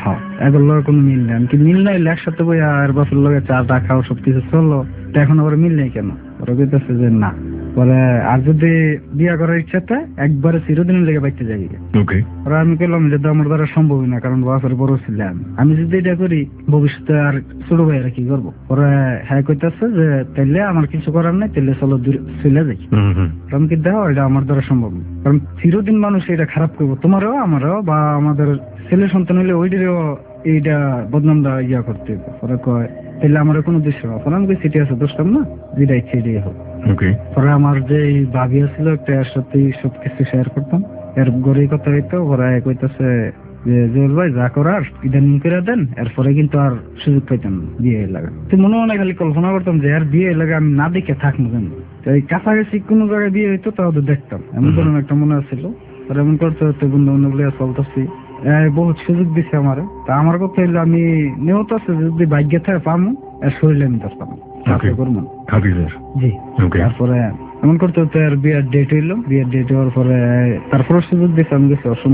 এগুলোর কোনো মিল নেই কি মিল নাই একসাথে বই আর বাপের লগে চা টা খাও সবকিছু চললো এখন আবার মিল নেই কেন ওরা কইতেছে যে না বলে আর যদি বিয়া করার ইচ্ছাতে একবারে চিরদিনের লেগে বাইতে যাই ওরা আমি কইলাম যে আমার দ্বারা সম্ভবই না কারণ বাপের বড় ছিলাম আমি যদি এটা করি ভবিষ্যতে আর ছোট ভাইয়েরা কি করবো ওরা হ্যাঁ কইতেছে যে তাইলে আমার কিছু করার নাই তাইলে চলো চলে যাই আমি কি দেখো এটা আমার দ্বারা সম্ভব না কারণ চিরদিন মানুষ এটা খারাপ করবো তোমারও আমারও বা আমাদের ছেলে সন্তান হইলে ওইটারও এইটা বদনামটা ইয়া করতে ওরা কয় তাহলে আমার কোনো দৃশ্য আমি সিটি আছে দোষতাম না যেটা ইচ্ছে এটাই হোক পরে আমার যে ভাবি ছিল একটা এর সাথে সবকিছু শেয়ার করতাম এর গড়েই কথা হইতো ওরা কইতেছে যে জোর ভাই যা করার ইদানিং করে দেন এরপরে কিন্তু আর সুযোগ পাইতাম বিয়ে লাগা তো মনে মনে খালি কল্পনা করতাম যে আর বিয়ে লাগা আমি না দেখে থাকবো কেন এই কাছাকাছি কোনো জায়গায় বিয়ে হইতো তাহলে দেখতাম এমন ধরনের একটা মনে ছিল এমন করতে হতে বন্ধু বান্ধব চলতেছি বহুত সুযোগ দিছে আমার তা আমার কথা হইলো আমি নিয়ত আছে যদি ভাগ্য থাকে পামো আর শরীরে আমি ধরতাম জি তারপরে এমন করতে হতে আর বিয়ের ডেট হইলো বিয়ের ডেট হওয়ার পরে তারপরে সুযোগ দিছে আমি গেছি অসম্ভব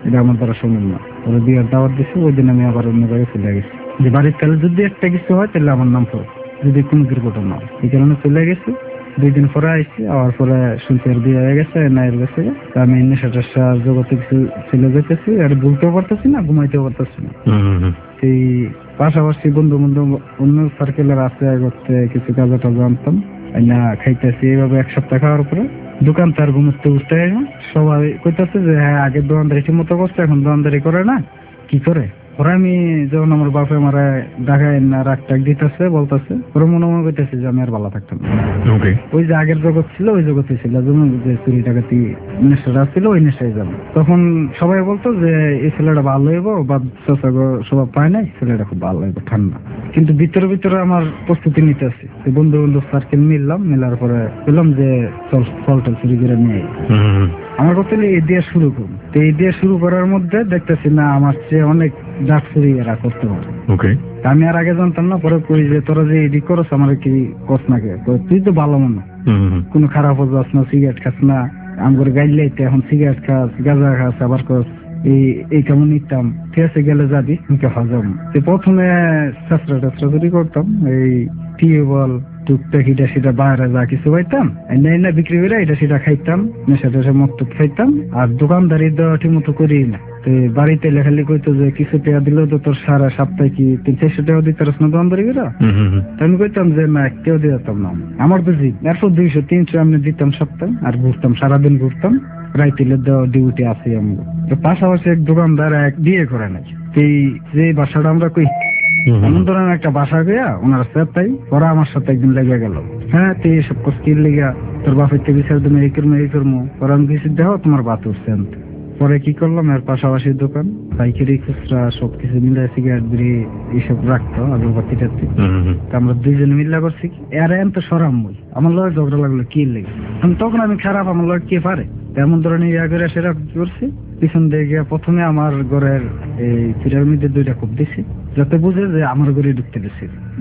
এটা আমার দ্বারা সম্ভব না। ওরা বিয়ের দাওয়াত দিছে, ওই দিন আমি আবার অন্য জায়গায় চলে গেছি, যে বাড়ির কালে যদি একটা কিছু হয় তাহলে আমার নাম পড়ে, যদি কোনো দুর্ঘটনা হয়। এই কারণে চলে গেছি। 2 দিন পরে আসছি, আবার পরে শুনছি আর বিয়ে হয়ে গেছে, নায়ের গেছে। আমি নেশা টেশা জগতে কিছু চলে যেতেছি, আর বলতেও পারতেছি না, ঘুমাইতেও পারতেছি না। সেই পাশাপাশি বন্ধু বান্ধব অন্য সার্কেলের আছে করতে কিছু কাজে টাজে আনতাম, না খাইতেছি। এইভাবে 1 সপ্তাহ খাওয়ার পরে দোকান তার ঘুমতে উঠতে হয় না। সবাই কইতেছে যে হ্যাঁ আগের দোকানদারি ঠিক মতো করছে, এখন দোকানদারি করে না। কি করে ওরা? আমি যখন আমার বাপে আমার ঢাকায় না রাগ টাক দিতেছে, বলতেছে, ওরা মনে মনে করতেছে যে আমি আর ভালো থাকতাম না। ওই যে আগের জগৎ ছিল, ওই জগতে ছিল, যেমন যে চুরি টাকাতি নেশাটা ছিল, ওই নেশায় যাবে। তখন সবাই বলতো যে এই ছেলেটা ভালো হইব, বা স্বভাব পায় নাই, ছেলেটা খুব ভালো হইব, ঠান্ডা। কিন্তু ভিতরে ভিতরে আমার প্রস্তুতি নিতে আসি, বন্ধু বন্ধু সার্কেল মিললাম, মেলার পরে বললাম যে চল ফলটা চুরি করে নিয়ে আমার কথা এই দিয়ে শুরু করুন। তো এই দিয়ে শুরু করার মধ্যে দেখতেছি না আমার চেয়ে অনেক ডাক চুরি এরা করতে পারে। আমি আর আগে জানতাম না, পরে কই যে তোরা যে এডি করছ আমার কি কস না কে? তুই তো ভালো মনে, কোনো খারাপ যাস না, সিগারেট খাস না, আমার গাইলে এখন সিগারেট খাস, গাঁজা খাস, আবার কস এই কেমন নিতাম, ঠিক আছে গেলে যাবি হজম। প্রথমে শাস্ত্রা টাস্ত্রা চুরি করতাম, এই টিউবওয়েল টুকটাক এটা সেটা বাইরে যা কিছু পাইতাম না বিক্রি করে এটা সেটা খাইতাম, নেশা টেশা মত খাইতাম। আর দোকানদারি দেওয়া ঠিক মতো করি না। বাড়িতে লেখালি কইতো যে কিছু টাকা দিলেও তো তোর সারা সপ্তাহে কি 300-400 টাকা দিতে পারস না দোকানদারি করে? আমি কইতাম যে না, কেউ দিয়ে যেতাম না। আমার তো জি 100-200-300 আমি দিতাম সপ্তাহে, আর ঘুরতাম, সারাদিন ঘুরতাম। রাইতেলে দেওয়া ডিউটি আছে আমার। পাশাপাশি এক দোকানদার এক বিয়ে করে নাই, এই যে বাসাটা আমরা কই এমন ধরনের একটা বাসা গিয়া ওনার সাথে ওরা আমার সাথে একদিন লেগে গেল। হ্যাঁ তুই এসব কষ্টির লেগা তোর বাপের থেকে বিচার তুমি এই করবো ওরা আমি কিছু দেখো তোমার বাত উঠছে। পরে কি করলাম, এর পাশাপাশি দোকান পাইকারি খুচরা সবকিছু মিলে সিগারেট বিড়ি এইসব রাখতো, আগরবাতি টাতি। আমরা 2 জন মিল্লা করছি কি এর তো সরাম মই আমার লগে ঝগড়া লাগলো কি লেগে। তখন আমি খারাপ, আমার লগে কে পারে এমন ধরনের ইয়া করে সেরা করছি। পিছন দিয়ে গিয়ে প্রথমে আমার ঘরের এই চিরার মধ্যে 2টা কোপ দিছি, যাতে বুঝে যে আমার ঘরে ঢুকতে দিছি।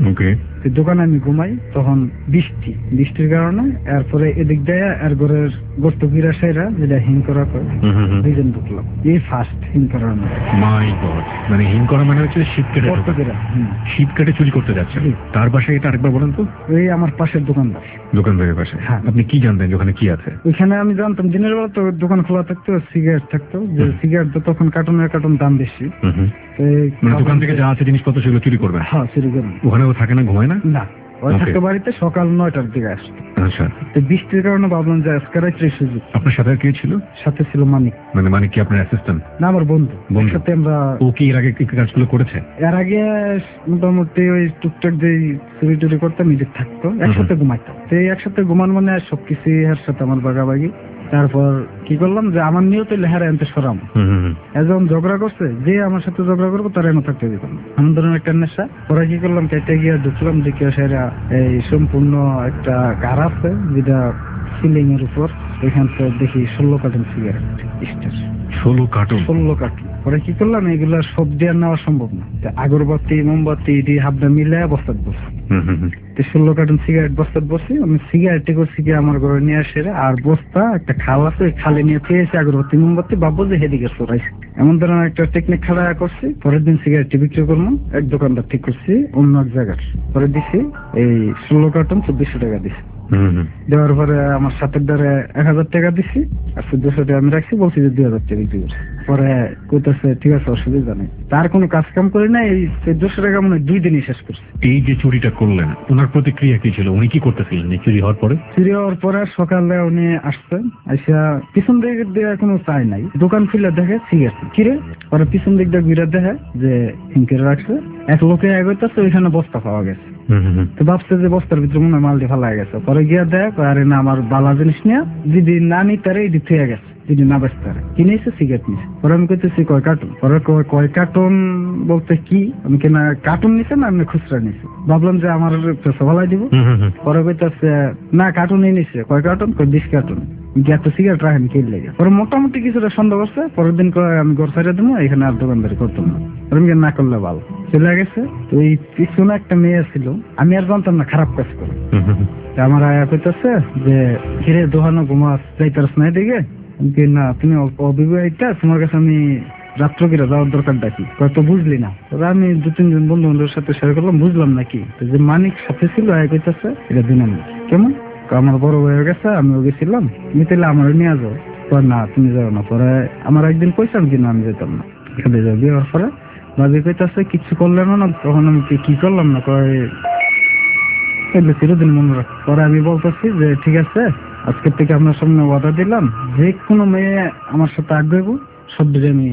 দোকানে আমি ঘুমাই, তখন বৃষ্টির কারণে এরপরে এদিক দিয়ে এর ঘরের গোস্ত গিরা সেরা যেটা হিং করা করে 2 জন ঢুকলাম। এই ফার্স্ট হিং করার মানে হিং করা মানে হচ্ছে শীত কেটে চুরি করতে যাচ্ছে। তার বাসায় এটা আরেকবার বলেন তো। এই আমার পাশের দোকানদারের পাশে। হ্যাঁ, আপনি কি জানতেন ওখানে কি আছে? ওইখানে আমি জানতাম দিনের বেলা তো দোকান খোলা থাকতো, সিগারেট থাকতো, যে সিগারেট তো তখন কার্টন দাম বেশি। মানে দোকান থেকে যা আছে জিনিসপত্র সেগুলো চুরি করবেন? হ্যাঁ চুরি করবেন। ওখানে ও থাকে না, ঘুমায় না? না, ওই থাকতো বাড়িতে, সকাল 9টার দিকে আসতো। আচ্ছা, তো বৃষ্টির কারণে ভাবলাম যে আজকে রাত্রে সুযোগ। আপনার সাথে আর কে ছিল? সাথে ছিল মানিক। মানে মানিক কি আপনার অ্যাসিস্ট্যান্ট? না, আমার বন্ধু। সাথে আমরা। ও কি এর আগে কি কাজগুলো করেছে? এর আগে মোটামুটি ওই টুকটাক যে চুরি টুরি করতাম, নিজে থাকতো, একসাথে ঘুমাইতাম। তো একসাথে ঘুমান মানে সবকিছু এর সাথে আমার বাগাবাগি। তারপর কি করলাম যে আমার নিয়ত লেহারা আনতে সরাম। এজন ঝগড়া করছে, যে আমার সাথে ঝগড়া করবো তারা এমন থাকতে দিতাম। এমন ধরনের একটা নেশা। পরে কি করলাম, কেটে গিয়ে ঢুকলাম, দেখি সেরা এই সম্পূর্ণ একটা গার আছে যেটা সিলিং এর উপর। এখান থেকে দেখি 16 কার্টন সিগারেট। 16 কার্টন? পরে কি করলাম, এগুলা সব দিয়ে নেওয়া সম্ভব না। আগরবাতি মোমবাতি দিয়ে হাবদা মিলে বস্তাত বসছি। 16 কার্টন সিগারেট বস্তাত বসছি। আমি সিগারেট করছি কি আমার ঘরে নিয়ে আসে, আর বস্তা একটা খাল আছে, ওই খালে নিয়ে পেয়েছি আগরবাতি মোমবাতি, ভাববো যে হেদিকে সরাইছি। এমন ধরনের একটা টেকনিক খাড়া করছি। পরের দিন সিগারেট বিক্রি করবো, এক দোকানদার ঠিক করছি অন্য এক জায়গার। পরে দিছি এই 16 কার্টন 2400 টাকা দিছি। দেওয়ার পরে আমার সাথে দ্বারা 1000 টাকা দিছি, আর 1400 টাকা আমি রাখছি, বলছি যে 2000 টাকা বিক্রি করছি। পরে কইতেছে ঠিক আছে, অসুবিধা নেই। তার কোনো কাজ কাম করি না, এই 1400 টাকা মনে 2 দিনই শেষ করছি। এই যে চুরিটা করলেন, ওনার প্রতিক্রিয়া কি ছিল? উনি কি করতেছিলেন চুরি হওয়ার পরে? চুরি হওয়ার পরে সকালে উনি আসছেন, আইসা পিছন দিক দিয়ে কোনো চাই নাই, দোকান খুলে দেখে সিগারেট কিরে। পরে পিছন দিক দিয়ে ঘুরে দেখে যে হিংকের রাখছে, এক লোকে এগোইতেছে, ওইখানে বস্তা পাওয়া গেছে। তো ভাবছে যে বস্তার ভিতরে মনে হয় মাল দিয়ে ফেলা গেছে। পরে গিয়া দেখ আরে না, আমার বালা জিনিস নিয়ে যদি না নিতারে এটি থুয়ে গেছে, যদি না বেচতারে কিনেছে সিগারেট নিছে। পরে আমি কইতেছি কয় কার্টন? পরে কয় কার্টন বলতে কি, আমি কিনা কার্টন নিছে না আমি খুচরা নিছি। ভাবলাম যে আমার পেশা ভালাই দিব। পরে কইতেছে না, কার্টনই নিছে। কয় কার্টন? 20 কার্টন। এত সিগারেট রাখেন কি লেগে? পরে মোটামুটি কিছুটা সন্দেহ করছে। পরের দিন আমি ঘর ছাড়িয়ে দেবো, এখানে আর দোকানদারি করতাম না। আমি না করলে ভালো চলে গেছে। তো এই পিছনে একটা মেয়ে ছিল, আমি আর জানতাম না খারাপ কাজ করে। আমার আয়া কইতেছে যে ঘিরে দোহানো ঘুমাস যাইতারস না এদিকে। না, তুমি অবিবাহিতা, তোমার কাছে আমি রাত্র কিরা যাওয়ার দরকারটা কি? কত বুঝলি না? তবে আমি 2-3 জন বন্ধু বান্ধবের সাথে শেয়ার করলাম, বুঝলাম নাকি যে মানিক সাথে ছিল, কইতাছে এটা 2 নম্বর। কেমন? আমার বড় ভাই হয়ে গেছে, আমিও গেছিলাম, আমি তাহলে আমার নিয়ে যাও। না তুমি যাও না। পরে আমার একদিন কইসাম কিনা আমি যেতাম না, এখানে যাও। বিয়ের পরে ভাবি কইতাছে কিছু করলেন না, তখন আমি কি করলাম না, কয় চিরদিন মনে রাখ। পরে আমি বলতেছি যে ঠিক আছে, আজকের থেকে আপনার সামনে ওয়াদা দিলাম, যে কোনো মেয়ে আমার সাথে আগ্রহ সব দিলে আমি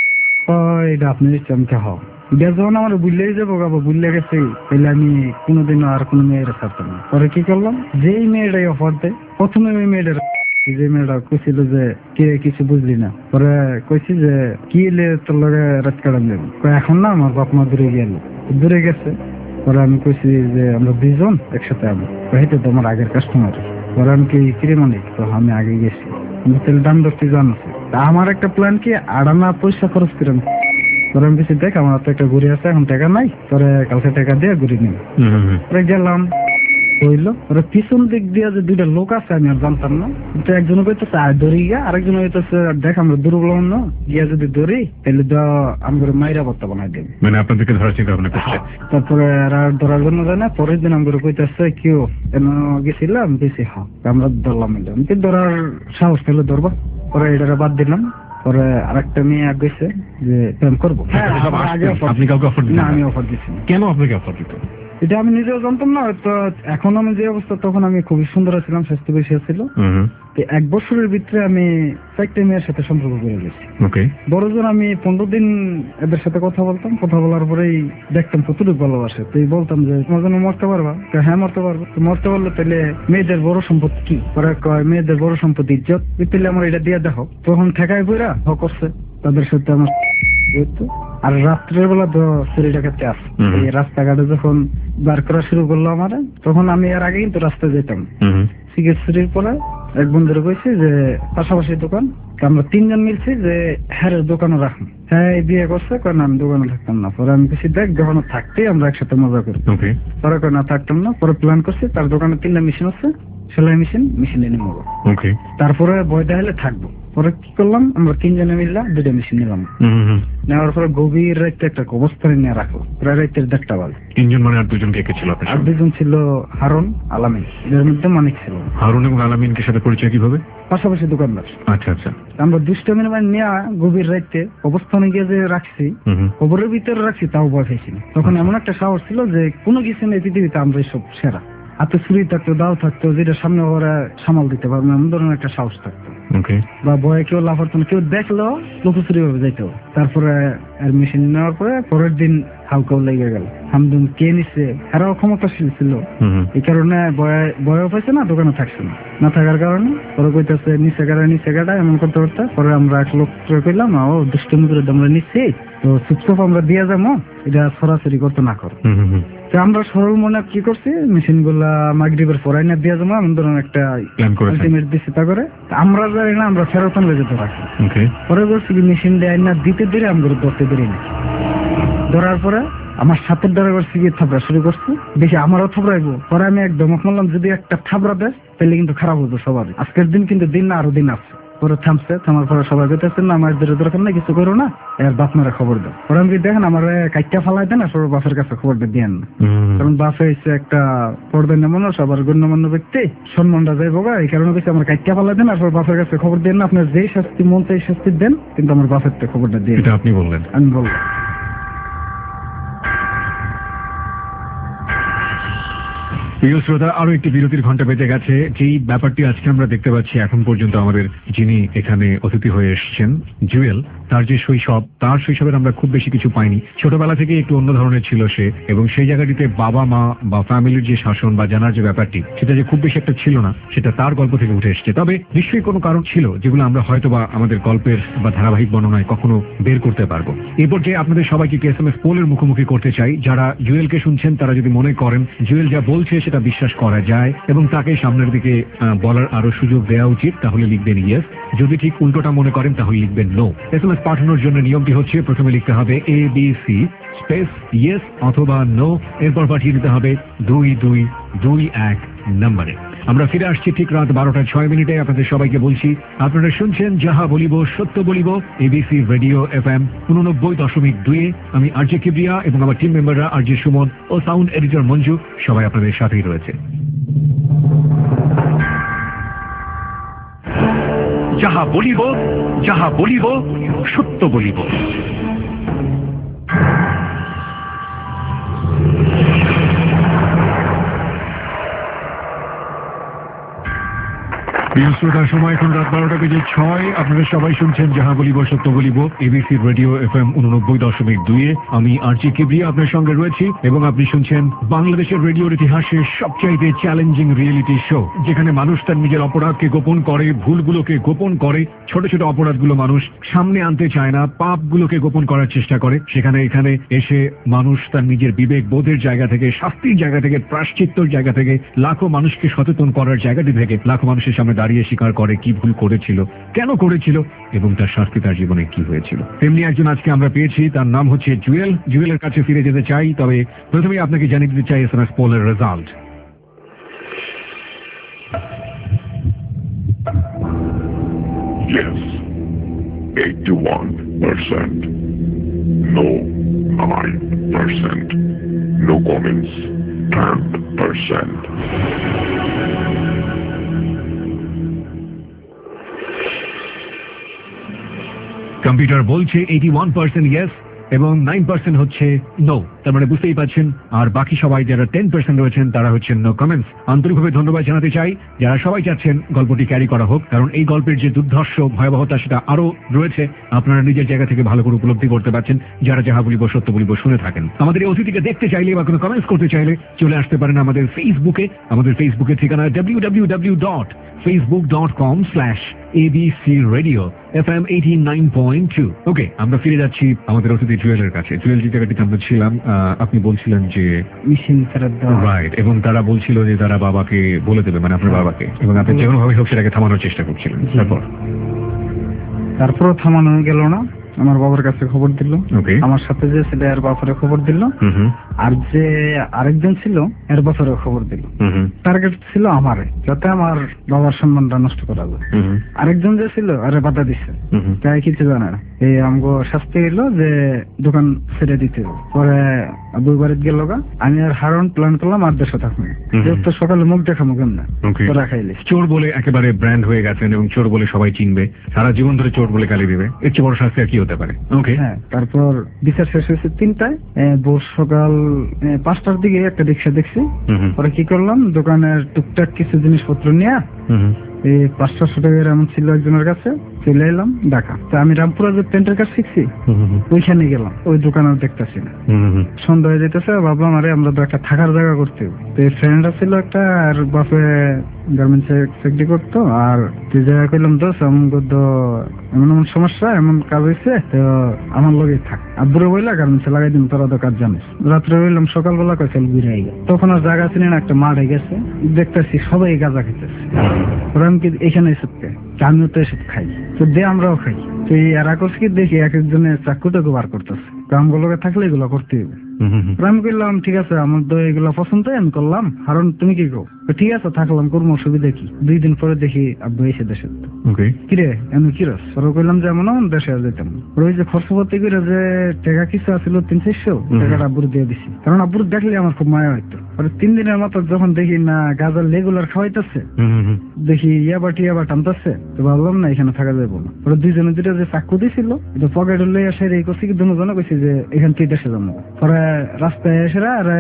এটা আপনি আমাকে হও। এটা যখন আমার বুঝলেই যাবো বাবা, বুঝলে গেছে, তাহলে আমি কোনোদিনও আর কোনো মেয়েরা ছাড়তাম না। পরে কি করলাম, যেই মেয়েটাই অফার দেয়, প্রথমে ওই মেয়েটার, যে মেয়েটা কইছিল যে কে কিছু বুঝলি না, পরে কইছি যে কি এলে তোর লগে রাত কাটান দেবো। এখন না আমার বাপ মা দূরে গেছে। পরে আমি কইছি যে আমরা 2 জন একসাথে আবো, হেঁটে তো আমার আগের কাস্টমার। পরে আমি কি কিরে মানিক, তো আমি আগে গেছি, তাহলে দাম দরটি জানাচ্ছে। আমার একটা প্ল্যান কি, আড়ানা পয়সা খরচ করে আমি, পরে আমি কিছু দেখ আমার তো একটা ঘুরে আছে, এখন টাকা নাই, পরে কালকে টাকা দিয়ে ঘুরে নিব। পরে গেলাম, হইলো। ওরা পিছন দিক দিয়ে যে 2টা লোক আছে আমি আর জানতাম না, কিন্তু একজন কইতেছে আর ধরি গিয়া, আরেকজন হইতেছে দেখ আমরা দুর্বল না গিয়া যদি ধরি তাহলে আমাদের মাইরা বত্তা বানাই দেবে, মানে আপনাদেরকে ধরার চিন্তা ভাবনা করছে। তারপরে ধরার জন্য যায় না, পরের দিন আমাদের কইতেছে কেউ গেছিলাম, গেছি হ্যাঁ আমরা ধরলাম, আমি ধরার সাহস পেলে ধরবো। পরে এটারে বাদ দিলাম। পরে আরেকটা মেয়ে গেছে যে প্রেম করবো, আপনি কাউকে অফার দিন? না আমি অফার দিচ্ছি। কেন আপনাকে অফার দিত? এটা আমি নিজেও জানতাম না। তো এখন আমি যে অবস্থা, তখন আমি খুবই সুন্দর ছিলাম, স্বাস্থ্য বেশি ছিল। 1 বছরের ভিতরে আমি 4টে মেয়ের সাথে সম্পর্ক করে গেছি। বড়জন আমি 15 দিন এদের সাথে কথা বলতাম, কথা বলার পরেই দেখতাম কতটুকু ভালোবাসে। তো বলতাম যে তোমার জন্য মরতে পারবা? হ্যাঁ মরতে পারবো। তো মরতে পারলে তাহলে মেয়েদের বড় সম্পদ কি? পরে কয় মেয়েদের বড় সম্পদ ইজ্জত, তাহলে আমার এটা দিয়ে দেখো। তখন ঠেকাই বইরা করছে তাদের সাথে আমার। আর রাত্রের বেলা তো চুরি ডাকাতি আছে, এই রাস্তাঘাটে যখন বার করা শুরু করলো আমার, তখন আমি এর আগে কিন্তু রাস্তায় যেতাম। সিগারেট চুরির পরে এক বন্ধুরা কইছে যে পাশাপাশি দোকান, আমরা 3 জন মিলছি যে হ্যাঁ দোকানও রাখুন। হ্যাঁ বিয়ে করছে, কারণ আমি দোকানে থাকতাম না। পরে আমি কিছু দেখ যখন থাকতেই আমরা একসাথে মজা করি। পরে না থাকতাম না। পরে প্ল্যান করছি তার দোকানে 3টা মেশিন আছে, সেলাই মেশিন এনে মরো। তারপরে ভয় দেখালে থাকবো। পরে কি করলাম, আমরা 3 জনে মিললাম, 2টা মেশিন নিলাম। নেওয়ার পরে গভীর রাতে একটা কবরস্থানে নিয়ে রাখলো, প্রায় রাতের 1:30 বাজে। 3 জন মানে আর 2 জন কে ছিল? আর 2 জন ছিল হারুন, আলামিন, এদের মধ্যে মানিক ছিল। হারুন এবং আলামিনকে সাথে পরিচয় কিভাবে? পাশাপাশি দোকানদার। আচ্ছা আচ্ছা। আমরা 2টা মিনিট নিয়ে গভীর রাতে অবস্থানে গিয়ে যে রাখছি, কবরের ভিতরে রাখছি, তাও ভয় পেয়েছিল। তখন এমন একটা সাহস ছিল যে কোনো কিছু নেই পৃথিবীতে, আমরা সব সেরা। হাতে ছুরি থাকতো, দাও থাকতো, যেটা সামনে ওরা সামাল দিতে পারবে, এমন ধরনের একটা সাহস থাকতো। বা ভয়ে কেউ লাফাতো না, কেউ দেখলো লুকোচুরি ভাবে যাইতো। তারপরে মেশিন নেওয়ার পরে পরের দিন হালকাও লেগে গেল। হামদুম কে নিচ্ছে, এরাও ক্ষমতাশীল ছিল, এই কারণে ভয়ও পাইছে না, দোকানে থাকছে না থাকার কারণে। পরে কইতেছে নিচে গাড়া এমন করতে করতে পরে আমরা এক লোক কইলাম, ও দুষ্টমি করে আমরা নিচ্ছি, তো চুপচাপ আমরা দিয়ে যাবো, এটা সরাসরি করতে না করো। আমরা সরল মনে কি করছি, মেশিন গুলা মাগরিবের পরে না দিয়ে যাবো, এমন ধরনের একটা আলটিমেট দিচ্ছি। তা করে আমরা জানি না, আমরা ফেরত আনলে যেতে রাখি। পরে বলছি মেশিন দেয় না, দিতে দেরি আমরা ধরতে দেরি না। ধরার পরে আমার সাথে ধরে করছি গিয়ে থাপড়া শুরু করছি, দেখি আমারও থাপড়াইবো। পরে আমি একদম বললাম যদি একটা থাপড়া দেয় তাহলে কিন্তু খারাপ হতো সবার। আজকের দিন কিন্তু দিন না, আরো দিন আছে। পরে থামছে, থামার পরে সবাই বলতেছেন না আমার দরকার নাই, কিছু করো না, এর বাপ মারা খবর দাও। পরে আমি দেখেন আমার কাইটা ফালাই দেন, আর সবার বাপের কাছে খবরটা দিয়ে না। কারণ বাপে হচ্ছে একটা পর্দার মানুষ, আবার গণ্যমান্য ব্যক্তি, সম্মানটা যাই বোগা, এই কারণে বলছি আমার কাইটা ফালাই দেন, আর সবার বাপের কাছে খবর দেন না। আপনার যেই শাস্তি মন চাই শাস্তি দেন, কিন্তু আমার বাপের খবরটা দিয়ে। এটা আপনি বললেন? আমি বললাম। প্রিয় শ্রোতা, আরো একটি বিরতির ঘন্টা বেজে গেছে। যেই ব্যাপারটি আজকে আমরা দেখতে পাচ্ছি, এখন পর্যন্ত আমাদের যিনি এখানে অতিথি হয়ে এসেছেন জুয়েল, তার যে শৈশব, তার শৈশবের আমরা খুব বেশি কিছু পাইনি। ছোটবেলা থেকে একটু অন্য ধরনের ছিল সে, এবং সেই জায়গাটিতে বাবা মা বা ফ্যামিলির যে শাসন বা জানার যে ব্যাপারটি, সেটা যে খুব বেশি একটা ছিল না, সেটা তার গল্প থেকে উঠে এসেছে। তবে নিশ্চয়ই কোনো কারণ ছিল যেগুলো আমরা হয়তো বা আমাদের গল্পের বা ধারাবাহিক বর্ণনায় কখনো বের করতে পারবো। এরপর যে আপনাদের সবাইকে SMS পোলের মুখোমুখি করতে চাই। যারা জুয়েলকে শুনছেন তারা যদি মনে করেন জুয়েল যা বলছে সেটা বিশ্বাস করা যায় এবং তাকে সামনের দিকে বলার আরো সুযোগ দেওয়া উচিত, তাহলে লিখবেন ইয়েস। যদি ঠিক উল্টোটা মনে করেন তাহলে লিখবেন নো। SMS পাঠানোর জন্য নিয়মটি হচ্ছে, প্রথমে লিখতে হবে ABC স্পেস ইয়েস অথবা নো, এরপর পাঠিয়ে দিতে হবে 2221 নম্বরে। আমরা ফিরে আসছি ঠিক রাত 12:06 আপনাদের সবাইকে বলছি আপনারা শুনছেন যাহা বলিব সত্য বলিব এবিসি রেডিও FM 89.2। আমি আরজে কিবরিয়া এবং আমার টিম মেম্বাররা আরজে সুমন ও সাউন্ড এডিটর মঞ্জু সবাই আপনাদের সাথেই রয়েছে। যাহা বলিব সত্য বলিব। প্রিয় শ্রোতা, সময় এখন রাত 12:06। আপনারা সবাই শুনছেন যাহা বলিব সত্য বলিব এবিসি রেডিও FM 89.2। আমি আরজে কিবরিয়া আপনার সঙ্গে রয়েছি এবং আপনি শুনছেন বাংলাদেশের রেডিওর ইতিহাসের সবচাইতে চ্যালেঞ্জিং রিয়েলিটি শো, যেখানে মানুষ তার নিজের অপরাধকে গোপন করে, ভুলগুলোকে গোপন করে, ছোট ছোট অপরাধগুলো মানুষ সামনে আনতে চায় না, পাপগুলোকে গোপন করার চেষ্টা করে। এখানে এসে মানুষ তার নিজের বিবেক বোধের জায়গা থেকে, শাস্তির জায়গা থেকে, প্রায়শ্চিত্তর জায়গা থেকে, লাখো মানুষকে সচেতন করার জায়গাটি থেকে লাখো মানুষের সামনে দাঁড়িয়ে স্বীকার করে কি ভুল করেছিল, কেন করেছিল এবং তার শাস্তি তার জীবনে কি হয়েছিল। তেমনি একজন আজকে আমরা পেয়েছি, তার নাম হচ্ছে জুয়েল। জুয়েলের কাছে ফিরে যেতে চাই, তবে প্রথমেই আপনাকে জানিয়ে দিতে চাই SMS পোলের result. Yes, 81%. No, 9%. No comments, 10%. Computer বলছে 81% ইয়েস এবং 9% হচ্ছে নো। তার মানে বুঝতেই পারছেন। আর বাকি সবাই যারা 10% রয়েছেন তারা হচ্ছেন নো কমেন্টস। আন্তরিকভাবে ধন্যবাদ জানাতে চাই যারা সবাই চাচ্ছেন গল্পটি ক্যারি করা হোক, কারণ এই গল্পের যে দুর্ধর্ষ ভয়াবহতা সেটা আরো রয়েছে। আপনারা নিজের জায়গা থেকে ভালো করে উপলব্ধি করতে পারছেন যারা যাহা বলিব সত্য বলিব শুনে থাকেন। আমাদের এই অতিথিকে দেখতে চাইলে বা কোনো কমেন্টস করতে চাইলে চলে আসতে পারেন আমাদের ফেসবুকে। আমাদের ফেসবুকের ঠিকানা www.facebook.com/ABC Radio FM 89.2। ওকে, আমরা ফিরে যাচ্ছি আমাদের অতিথি জুয়েলের কাছে। জুয়েল, যে জায়গাটিতে আমরা ছিলাম, আপনি বলছিলেন যে মেশিন ফেরত দেওয়া, রাইট, এবং তারা বলছিল যে তারা বাবাকে বলে দেবে, মানে আপনার বাবাকে, এবং আপনি যে কোনোভাবে হোক সেটাকে থামানোর চেষ্টা করছিলেন। তারপরও থামানো গেল না। আমার বাবার কাছে খবর দিল, ওকে, আমার সাথে যে ছিল এর বাপরে খবর দিল, আর যে আরেকজন ছিল এর বাপরে খবর দিল। টার্গেট ছিল আমারে, যাতে আমার বাবার সম্মানটা নষ্ট করা যায়। আরেকজন যে ছিল আরে বাধা দিচ্ছে, তাই কিছু জানে না। এই আমগো শাস্তি হইলো যে দোকান ছেড়ে দিতে হবে। পরে আব্বু বাড়িতে গেল গা, আমি আর হারন প্ল্যান করলাম আর দেশে থাকবো, যেহেতু সকালে মুখ দেখাবো কেমন তোরা খাইলে। চোর বলে একেবারে ব্র্যান্ড হয়ে গেছেন এবং চোর বলে সবাই চিনবে, সারা জীবন ধরে চোর বলে গালি দেবে। এর চেয়ে বড় শাস্তি আর কি হতে পারে? ওকে, হ্যাঁ। তারপর বিচার শেষ হয়েছে 3টায়। ভোর সকাল 5টার দিকে একটা রিক্সা দেখছি। পরে কি করলাম, দোকানের টুকটাক কিছু জিনিসপত্র নিয়ে এই 500 টাকার এমন ছিল একজনের কাছে, চলে এলাম ঢাকা। তো আমি রামপুরা যে পেন্টের কাজ শিখছি ওইখানে গেলাম, ওই দোকান আর দেখতেছি না। সন্ধ্যা হয়ে যেতেছে, ভাবলাম আরে আমরা তো একটা থাকার জায়গা করতে হবে। তো এই ফ্রেন্ডরা ছিল একটা, আর বাপে গার্মেন্টসে চাকরি করতো। আর তুই জায়গা করলাম দোষ এমন এমন এমন সমস্যা, এমন কাজ হয়েছে, তো আমার লগে থাক। আব্বুরে বইলা গার্মেন্টসে লাগাই দিন, তোরা তো কাজ জানিস। রাত্রে রইলাম, সকালবেলা কয়েছে ঘুরে আই। তখন আর জায়গা ছিল না, একটা মাঠে গেছে, দেখতেছি সবাই গাঁজা খেতেছে। আমি কি এখানে এসব আমিও তো এসব খাই, তো দে আমরাও খাই। তো এরা করছে কি দেখি এক একজনের চাকুটাকে বার করতেছে, গ্রামগুলোকে থাকলে এগুলো করতে হবে। আমি করলাম ঠিক আছে, আমার তো এগুলো পছন্দ, আমি করলাম। কারণ তুমি কি কো? ঠিক আছে থাকলাম, করবো, অসুবিধা কি। 2 দিন পরে দেখি আব্বু এসে দেশে। কিরে এমন কি রস? ওরা কইলাম যে এমন দেশে যেতাম। ওই যে খরচপতি করে যে টাকা কিছু আসছিল 300-400 টাকাটা আব্বুর দিয়ে দিছি, কারণ আব্বুর দেখলে আমার খুব মায়া হইতো। 3 দিনের মতো যখন দেখি না গাজার লেগুলার খাওয়াইতেছে, দেখি ইয়াবা টানতেছে, তো ভাবলাম না এখানে থাকা যাবো না। ওরা 2জনে 2টা যে চাকু দিছিল, এটা পকেটে লইয়া এসে এই করছি কি, দুজনে কইছি যে এখান থেকে দেশে যাবো। পরে রাস্তায় এসে আর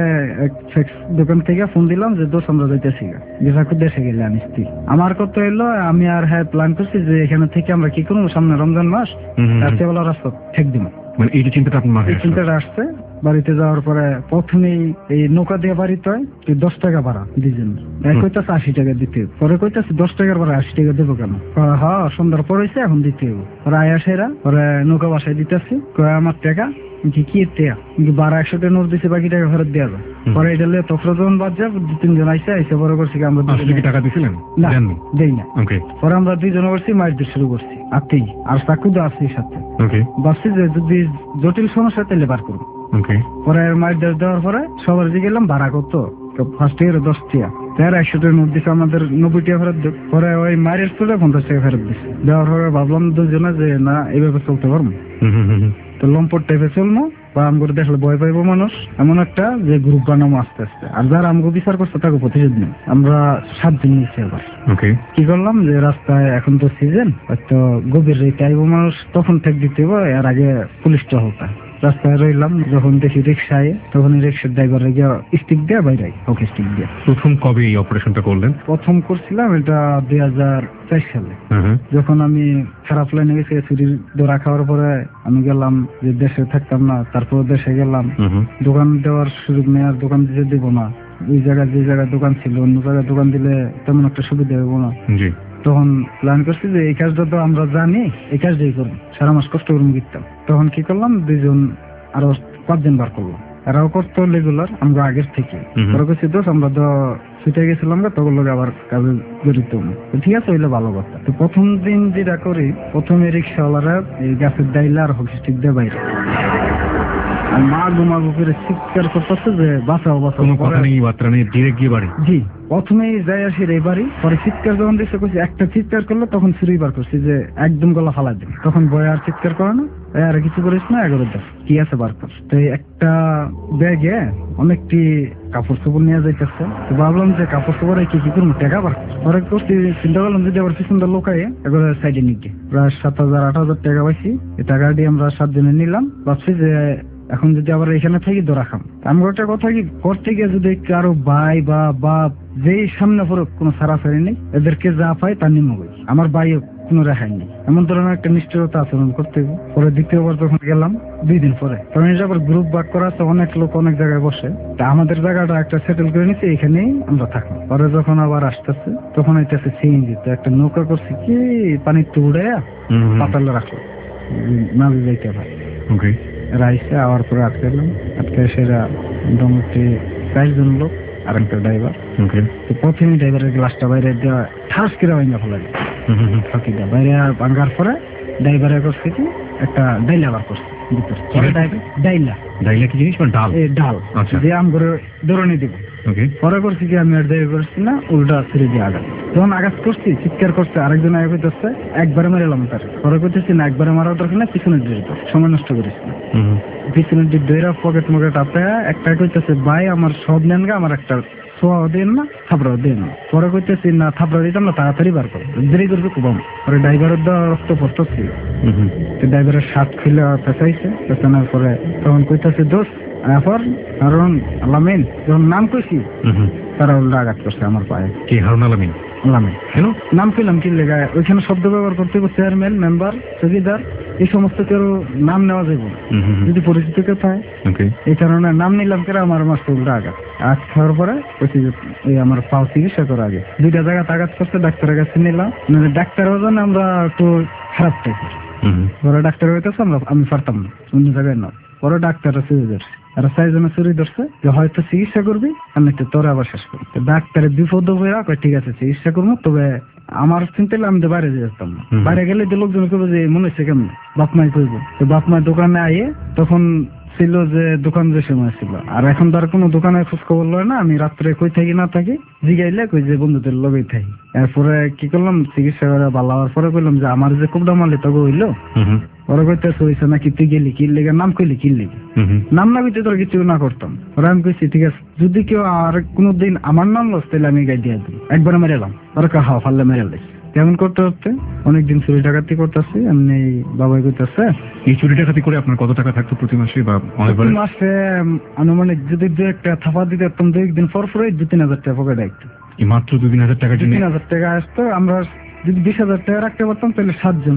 দোকান থেকে ফোন দিলাম যে দোষ আমরা যাইতেছি, যে চাকু দেশে গেলে আনিস্তি। আমার কত এলো, আমি আর হ্যাঁ প্ল্যান করছি যে এখানে থেকে আমরা কি করবো, সামনে রমজান মাস, রাত্রেবেলা রাস্তা ঠেক দিব। মানে এই চিন্তাটা আপনার মাথায়, এই চিন্তাটা আসছে। বাড়িতে যাওয়ার পরে প্রথমেই এই নৌকা দিয়ে বাড়িতে হয় 10 টাকা ভাড়া দুজন, কইতাছে 80 টাকা দিতে। পরে কইতাছে 10 টাকার ভাড়া 80 টাকা দেবো কেন? হ্যাঁ সন্ধ্যার পর হয়েছে, এখন দিতে হবে। পরে আয়াসেরা পরে নৌকা বাসায় দিতেছি, আমার টাকা কি ভাড়া 100 টাকা নোট দিচ্ছে, বাকি টাকা ফেরত দেওয়া যায়। পরে এটা তখন যখন বাদ যাব, 2-3 জন আইসে বড় করছি আমরা টাকা দিছিলেন না, দেই না। পরে আমরা 2 জন করছি, মাইর শুরু করছি আতেই, আর চাকু তো আসছি সাথে। ভাবছি যে যদি জটিল সমস্যা তাহলে বার করবো। পরে মাইর দেওয়ার পরে সবার যে গেলাম ভাড়া করতো, ফার্স্ট ইয়ারে 10 টাকা, তার 100 টাকা নোট দিছে, আমাদের 90 টাকা ফেরত দিল। পরে ওই মায়ের স্কুলে 50 টাকা ফেরত দিছে। দেওয়ার পরে ভাবলাম দুজনে যে না এইভাবে চলতে পারবো, তো লম্পট টাইপে চলবো বা আমগুলো দেখলে ভয় পাইবো মানুষ, এমন একটা যে গ্রুপ বানাবো আস্তে আস্তে। আর যারা আমগো বিচার করছে তাকে প্রতিশোধ নেই। আমরা 7 দিন নিচ্ছি। আবার কি করলাম যে রাস্তায় এখন তো সিজন, হয়তো গভীর রাতে আইবো মানুষ, তখন ঠেক দিতে হবে। এর আগে পুলিশ টহলটা রাস্তায় রইলাম, যখন দেখি রিক্সায় তখন রিক্সার ড্রাইভারে গিয়ে স্টিক দিয়ে বাইরে হকি স্টিক দিয়ে। প্রথম কবে এই অপারেশনটা করলেন? প্রথম করছিলাম এটা 2004 সালে, যখন আমি খারাপ লাইনে গেছি। চুরির ধরা খাওয়ার পরে আমি গেলাম যে দেশে থাকতাম না, তারপর দেশে গেলাম। দোকান দেওয়ার সুযোগ নেই, আর দোকান দিতে দিব না। ওই জায়গায় যে জায়গায় দোকান ছিল অন্য জায়গায় দোকান দিলে তেমন একটা সুবিধা হইব না। তখন প্ল্যান করছি যে এই কাজটা তো আমরা জানি, এই কাজটাই করবো, সারা মাস কষ্ট করে মুগিতাম। তখন কি করলাম, 2 জন আরো 5 জন বার করলাম। এরাও করতো রেগুলার, আমরা আগের থেকে ওরা করছি। দোষ আমরা তো ছুটে গেছিলাম, তখন লোক আবার কাজে জড়িত। ঠিক আছে, হইলে ভালো কথা। তো প্রথম দিন যেটা করি, প্রথমে রিক্সাওয়ালারা এই গাছের ডাইলা আর হকি স্টিক দিয়ে বাইরে, আর মা ঘুমাগু করে চিৎকার করতেছে যে বাঁচাও বাঁচাও। কোনো কথা নেই, বার্তা নেই, ডিরেক্ট গিয়ে বাড়ি। জি, প্রথমেই যাই আসি এই বাড়ি। পরে চিৎকার যখন দিচ্ছে করছি, একটা চিৎকার করলো তখন ছুরি বার করছি যে একদম গলা ফালাই দিন। তখন বয় আর চিৎকার করে না, আর কিছু করিস না, 11 কি আছে বার কর। তো একটা ব্যাগে অনেকটি কাপড় চোপড় নিয়ে যাইতেছে। তো ভাবলাম যে কাপড় চোপড়ে কি কি করবো, টাকা বার পরে করছি। চিন্তা করলাম যদি আবার পিছন লোকায় একবার সাইডে নিয়ে প্রায় 7,000-8,000 টাকা পাইছি। এই টাকা দিয়ে আমরা 7 জনে নিলাম। ভাবছি যে এখন যদি আবার এখানে থাকি ধরা খাম। আমি একটা কথা কি করতে গিয়ে যদি কারো ভাই বা বাপ যেই সামনে পড়ে কোনো সারাসারি নেই, এদেরকে যা পাই তা নিমো। আমার ভাই কোনো রেহাই নেই, এমন ধরনের একটা নিষ্ঠুরতা আচরণ করতে হবে। পরে দ্বিতীয়বার যখন গেলাম 2 দিন পরে, কারণ এটা আবার গ্রুপ ভাগ করা আছে, অনেক লোক অনেক জায়গায় বসে। তা আমাদের জায়গাটা একটা সেটেল করে নিচ্ছে, এখানেই আমরা থাকবো। পরে যখন আবার আসতেছে তখন হইতেছে সিএনজি, তো একটা নৌকা করছি কি পানির তো উড়ে পাতালে রাখলো না যাইতে পারে। রাইসে আওয়ার পরে আটকালাম। আটকে সেরা মোটামুটি 4 জন লোক আর একটা ড্রাইভার। তো প্রথমে ড্রাইভারের গ্লাসটা বাইরে দেওয়া ঠাস করে ভাঙা ফেলা যায়, ফাঁকি দেওয়া বাইরে ভাঙার পরে ড্রাইভারে করছে কি একটা ডাইলা বার করছে ভিতরে। ডাইলা কি জিনিস? ডাল। এই ডাল যে আম করে দৌড়ানি দিব। পরে করছি কি আমি আর দেরি করছি না, উল্টা ছেড়ে দিয়ে আঘাত। যখন আঘাত করছি চিৎকার করছে, আরেকজন আগে করতেছে একবারে মেরেলাম তার। পরে করতেছি না, একবারে মারা দরকার না, পিছনের দিকে সময় নষ্ট করিস না। পিছনের দিক দইরা পকেট মকেট আপে একটা কইতেছে ভাই আমার সব নেন গা, আমার একটা সোয়াও দেন না, থাপড়াও দেন না। পরে কইতেছি না থাপড়া দিতাম না, তাড়াতাড়ি বার করো, দেরি করবে খুব। পরে ড্রাইভারের দেওয়া রক্ত পড়তেছিল। ড্রাইভারের শার্ট খুলে পেঁচাইছে। পেঁচানোর পরে তখন কইতেছে দোষ এখন হারুন আলামিন। যখন নাম কইছি তারা উল্টা আঘাত করছে আমার পায়ে। কি হারুন আলামিন? আলামিন কেন নাম কইলাম কি লেগা? ওইখানে শব্দ ব্যবহার করতে হবে, চেয়ারম্যান, মেম্বার, চৌকিদার, এই সমস্ত কেউ নাম নেওয়া যাবে যদি পরিচিত কেউ থাকে। এই কারণে নাম নিলাম কেন, আমার মাস্টার উল্টা আঘাত। আঘাত খাওয়ার পরে কইছি যে আমার পাও চিকিৎসা করা আগে 2টা জায়গা আঘাত করছে, ডাক্তারের কাছে নিলাম। ডাক্তারের জন্য আমরা একটু খারাপ টাইপের। পরে ডাক্তার হইতেছে আমি পারতাম না, অন্য জায়গায় না। পরে ডাক্তাররা চুরি ধরছে, আর 4 জনে চুরি ধরছে যে হয়তো চিকিৎসা করবি, আমি তো তোরা আবার শেষ করবি। ডাক্তারের বিপদ হয়ে ঠিক আছে চিকিৎসা করবো, তবে আমার চিন্তা আমি তো বাইরে যেতাম না। বাইরে গেলে যে লোকজন করবো যে মনে হচ্ছে কেমন বাপ মাই করবো। তো বাপ মায়ের দোকানে আইয়ে তখন ছিল যে দোকান যে সময় ছিল, আর এখন তার কোনো দোকানে খোঁজ খবর লয় না। আমি রাত্রে কই থাকি না থাকি জিগাইলে কই যে বন্ধুদের লগেই থাকি। এরপরে কি করলাম, চিকিৎসা করে ভালো হওয়ার পরে কইলাম যে আমার যে কুবডা মারলি তবে হইলো। ওরা কইতেছে হইছে নাকি তুই গেলি কি লেগে, নাম কইলি কি লেগে, নাম না কইতে তোর কিছু না করতাম। ওরা আমি কইছি ঠিক আছে, যদি কেউ আর কোনোদিন আমার নাম লস তাহলে আমি গাই দিয়ে দিই, একবারে মেরে এলাম। ওরা কা হাও ফাললে মেরে এলাম। কেমন করতে হচ্ছে অনেকদিন চুরি ডাকাতি করতেছি। এমনি বাবাই কইতেছে এই চুরি ডাকাতি করে আপনার কত টাকা থাকতো প্রতি মাসে? বা প্রতি মাসে আনুমানিক যদি 2-1 থাপা দিতে পারতাম, 2 দিন পর পরে 2-3 হাজার টাকা পকেটে আসতো। মাত্র 2-3 হাজার টাকার জন্য 3 হাজার টাকা আসতো। আমরা যদি 20,000 টাকা রাখতে পারতাম তাহলে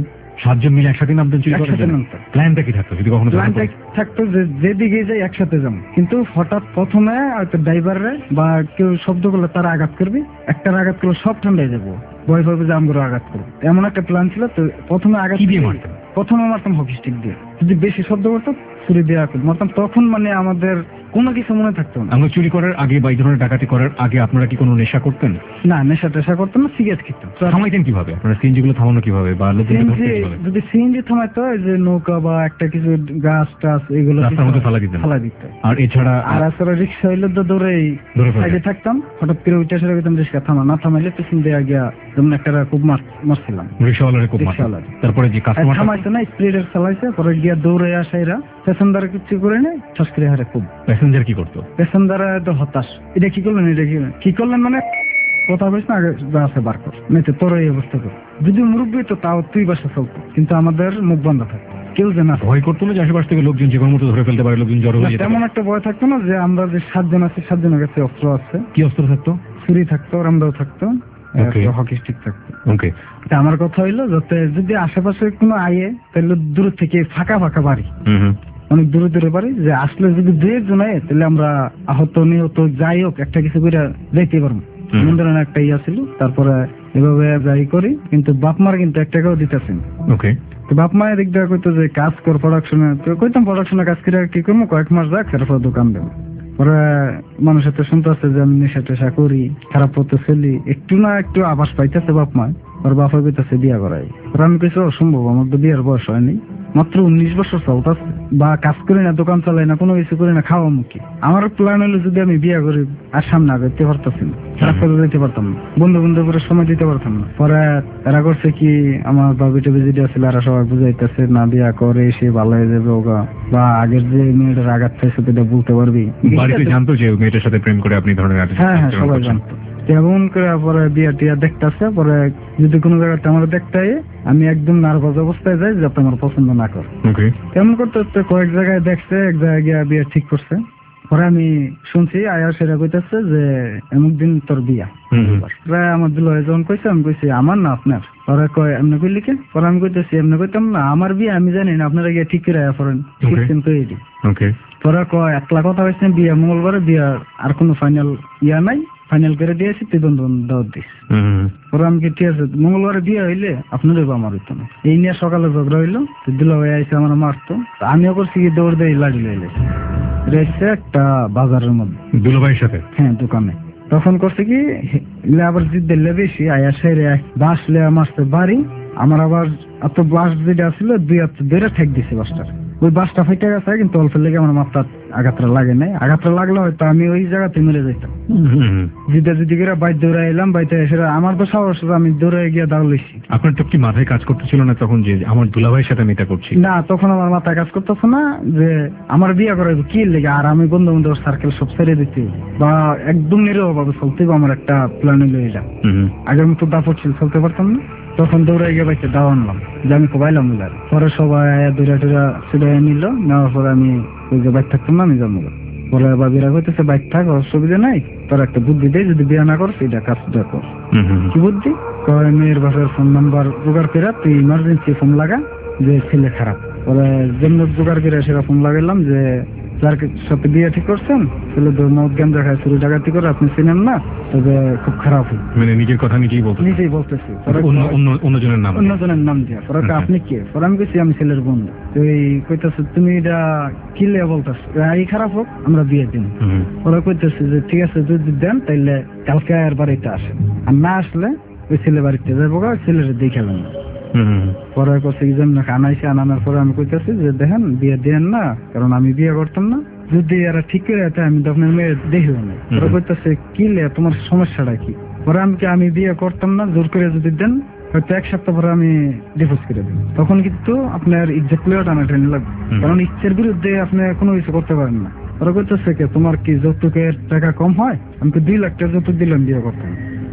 7 জন মিলে একসাথে নামতেন চুরি করার। প্ল্যানটা কি থাকতো যদি কখনো থাকতো যে যেদিকে যাই একসাথে যাবো, কিন্তু হঠাৎ প্রথমে হয়তো ড্রাইভারে বা কেউ শব্দ করলে তারা আঘাত করবি, একটা আঘাত করলে সব ঠান্ডায় যাবো, ভয় পাবে যে আমরা আঘাত করবো, এমন একটা প্ল্যান ছিল। তো প্রথমে আঘাত দিয়ে মারতাম, প্রথমে মারতাম হকি স্টিক দিয়ে। যদি বেশি শব্দ করতো চুরি দেওয়া মারতাম। তখন মানে আমাদের কোনো কিছু মনে থাকতো না। আমরা চুরি করার আগে বা এই ধরনের ডাকাতি করার আগে আপনারা কি কোনো নেশা করতেন? না, নেশা টেশা করতাম না, সিগারেট খেতাম। থামাইতেন কিভাবে? আপনারা সিএনজি গুলো থামানো কিভাবে বা লোকজনকে ধরতে কিভাবে? যদি সিএনজি থামাইতো, যে নৌকা বা একটা কিছু গাছ টাছ এগুলো রাস্তার মধ্যে ফেলা দিত। আর এছাড়া রিক্সা হইলে তো দৌড়েই সাইডে থাকতাম, হঠাৎ করে উঠে এসে গেতাম রিক্সা থামা, না থামাইলে পিছন দিয়ে গিয়া যেমন একটা খুব মারছিলাম রিক্সাওয়ালারে খুব মারতাম। তারপরে যে কাস্টমার থামাইছে না, স্পিডে চালাইছে, পরে গিয়া দৌড়ে আসাইরা প্যাসেঞ্জার কিছু করে নেই, ঠাস করে হারে খুব। প্যাসেঞ্জার কি করতো? প্যাসেঞ্জার তো হতাশ, এটা কি করলেন, এটা কি করলেন, মানে কথা বলিস না, আগে যা আছে বার কর, নাই তো তোর এই অবস্থা কর। যদি মুরব্বী তো তাও তুই বাসা চলতো, কিন্তু আমাদের মুখ বন্ধ থাকতো, কেউ যে না ভয় করতো না যে আশেপাশ থেকে লোকজন যে কোনো মতো ধরে ফেলতে পারে, লোকজন জড়ো হয়ে যেত? তেমন একটা ভয় থাকতো না, যে আমরা যে 7 জন আছি 7 জনের কাছে অস্ত্র আছে। কি অস্ত্র থাকতো? ছুরি থাকতো, রামদাও থাকতো, হকি স্টিক থাকতো। ওকে, আমার কথা হইলো যাতে যদি আশেপাশে কোনো আয়ে, তাহলে দূর থেকে ফাঁকা ফাঁকা বাড়ি, অনেক দূরে দূরে বাড়ি, যে আসলে যদি 2-1 জন আয়ে, তাহলে আমরা আহত নিহত যাই হোক একটা কিছু করে যাইতে পারবো, এমন ধরনের একটা ইয়া ছিল। তারপরে এভাবে যাই করি, কিন্তু বাপ মার কিন্তু 1 টাকাও দিতেছেন। ওকে, তো বাপ মায়ের দিক দিয়ে কইতো যে কাজ কর প্রোডাকশনে, তো কইতাম প্রোডাকশনে কাজ করে কি করবো, কয়েক মাস যাক, তারপর দোকান দেবো। পরে মানুষের তো শুনতে আছে যে আমি নেশা টেশা করি, খারাপ পথে চলি, একটু না একটু আভাস পাইতেছে বাপ মা। ওর বাপা কইতেছে বিয়া করাই। আমি কিছু অসম্ভব, আমার তো বিয়ের বয়স হয়নি, মাত্র 19 বছর চলতেছে, বা কাজ করি না, দোকান চালাই না, কোনো কিছু করি না, খাওয়া মুখী। আমার প্ল্যান হলো যদি আমি বিয়া করি, আর সামনে আগাইতে পারতাছি না, খারাপ করে দিতে পারতাম না, বন্ধু করে সময় দিতে পারতাম না। পরে এরা করছে কি, আমার বাবিটা যেটা ছিল এরা সবাই বুঝাইতেছে না, বিয়া করে সে ভালো হয়ে যাবে ওগা, বা আগের যে মেয়েটার আঘাত খাইছে সেটা বলতে পারবি। বাড়িতে জানতো যে মেয়েটার সাথে প্রেম করে আপনি ধরনের? হ্যাঁ, সবাই জানতো। তেমন করে পরে বিয়া টিয়া দেখতেছে, পরে যদি কোনো জায়গাতে আমার দেখতে হয়, আমি একদম নার্ভাস অবস্থায় যাই যাতে আমার পছন্দ না করে। তেমন করতে করতে কয়েক জায়গায় দেখছে, এক জায়গায় গিয়া বিয়া ঠিক করছে। পরে আমি শুনছি আয়া সেটা কইতেছে যে এমন দিন তোর বিয়া। আমার দুলাভাই যখন কইছে, আমি কইছি আমার না আপনার। পরে কয় এমনি কইলি কে? পরে আমি কইতেছি এমনি কইতাম না, আমার বিয়া আমি জানি না, আপনারা গিয়ে ঠিক করে আয়া করেন। পরে কয় 1 লাখ কথা হয়েছে, বিয়া মঙ্গলবারে, বিয়া আর কোনো ফাইনাল ইয়া নাই, ফাইনাল করে দিয়েছি, তুই বন্ধু দাওয়াত দিস। পরে আমি ঠিক আছে, মঙ্গলবারে বিয়ে হইলে আপনারই বা আমার হইতো না। এই নিয়ে সকালে ঝগড়া হইলো, দুলাভাই আইসে আমার মারতো, আমিও করছি কি দৌড় দিয়ে লাড়ি লইলে রেখেছে একটা বাজারের মধ্যে দুলাভাইয়ের সাথে। হ্যাঁ, দোকানে। তখন করছে কি আবার জিদ দিলে বেশি, আয়া সেরে বাস লে মারছে বাড়ি। আমার আবার এত বাস যেটা ছিল 2 হাত ধরে ঠেক দিছে বাসটার। ওই বাসটা ফেটে গেছে, কিন্তু অল্প লেগে আমার মাথা আঘাতটা লাগে নাই। আঘাতটা লাগলে হয়তো আমি ওই জায়গাতে মরে যেতাম। যদি করে বাইর দৌড়ে এলাম, বাইতে এসে আমার তো সাহস, আমি দৌড়ে গিয়ে দাঁড়াইছি। আপনার তো কি মাথায় কাজ করতেছিল না তখন যে আমার দুলাভাইয়ের সাথে আমি এটা করছি? না, তখন আমার মাথায় কাজ করতেছে না যে আমার বিয়ে করাইবো কি লেগে, আর আমি বন্ধু বান্ধব সার্কেল সব ছেড়ে দিতে, বা একদম নিরহ ভাবে চলতে, আমার একটা প্ল্যান হইলো এটা। আগের মতো দাপট ছিল, চলতে পারতাম না। তখন দৌড়ে গিয়ে বাইতে দাও আনলাম, যে আমি কোবাইলাম মিলার। পরে সবাই দৌড়া টুরা ছুড়ে নিল, নেওয়ার পরে আমি ওই যে বাইক থাকতাম না, আমি জন্ম। পরে বাবিরা হইতেছে বাইক থাক, অসুবিধা নাই, তোর একটা বুদ্ধি দেয়, যদি বিয়ে না করছ এটা কাজটা কর। কি বুদ্ধি? মেয়ের বাসার ফোন নাম্বার জোগাড় করে তুই ইমার্জেন্সি ফোন লাগা, যে ছেলে খারাপ। পরে যেমন জোগাড় করে সেটা ফোন লাগাইলাম, যে যার সাথে বিয়ে ঠিক করছেন ছেলে মদ জ্ঞান দেখায়, চুরি ডাকাতি করে, আপনি চিনেন না, তবে খুব খারাপ হয়। মানে নিজের কথা নিজেই বলতেছি, অন্যজনের নাম দিয়া। পরে আপনি কে? পরে আমি কইছি আমি ছেলের বন্ধু। তুই কইতেছে তুমি এটা কি লিয়ে বলতেছ, এই খারাপ হোক, আমরা বিয়ে দিন। ওরা কইতেছে যে ঠিক আছে, যদি দেন তাইলে কালকে আর বাড়িতে আসেন, আর না আসলে ওই ছেলে বাড়িতে যাবো, ছেলের দেখে না। পরে করছে কি জন্য আনাইছে, আনানোর পরে আমি কইতেছি যে দেখেন বিয়ে দেন না, কারণ আমি বিয়ে করতাম না, যদি এরা ঠিক করে আমি তো আপনার মেয়ে দেখিও না। পরে কইতেছে কি লে তোমার সমস্যাটা কি? পরে আমি বিয়ে করতাম না, জোর করে যদি দেন হয়তো 1 সপ্তাহ পরে আমি ডিভোর্স করে দিই। তখন কিন্তু আপনার ইজ্জত প্লেয়ার টানাটানি লাগবে, কারণ ইচ্ছের বিরুদ্ধে আপনি কোনো কিছু করতে পারেন না। ওরা কইতেছে কে তোমার কি যৌতুকের টাকা কম হয়? আমি 2 লাখ টাকা যৌতুক দিলাম বিয়ে করতাম।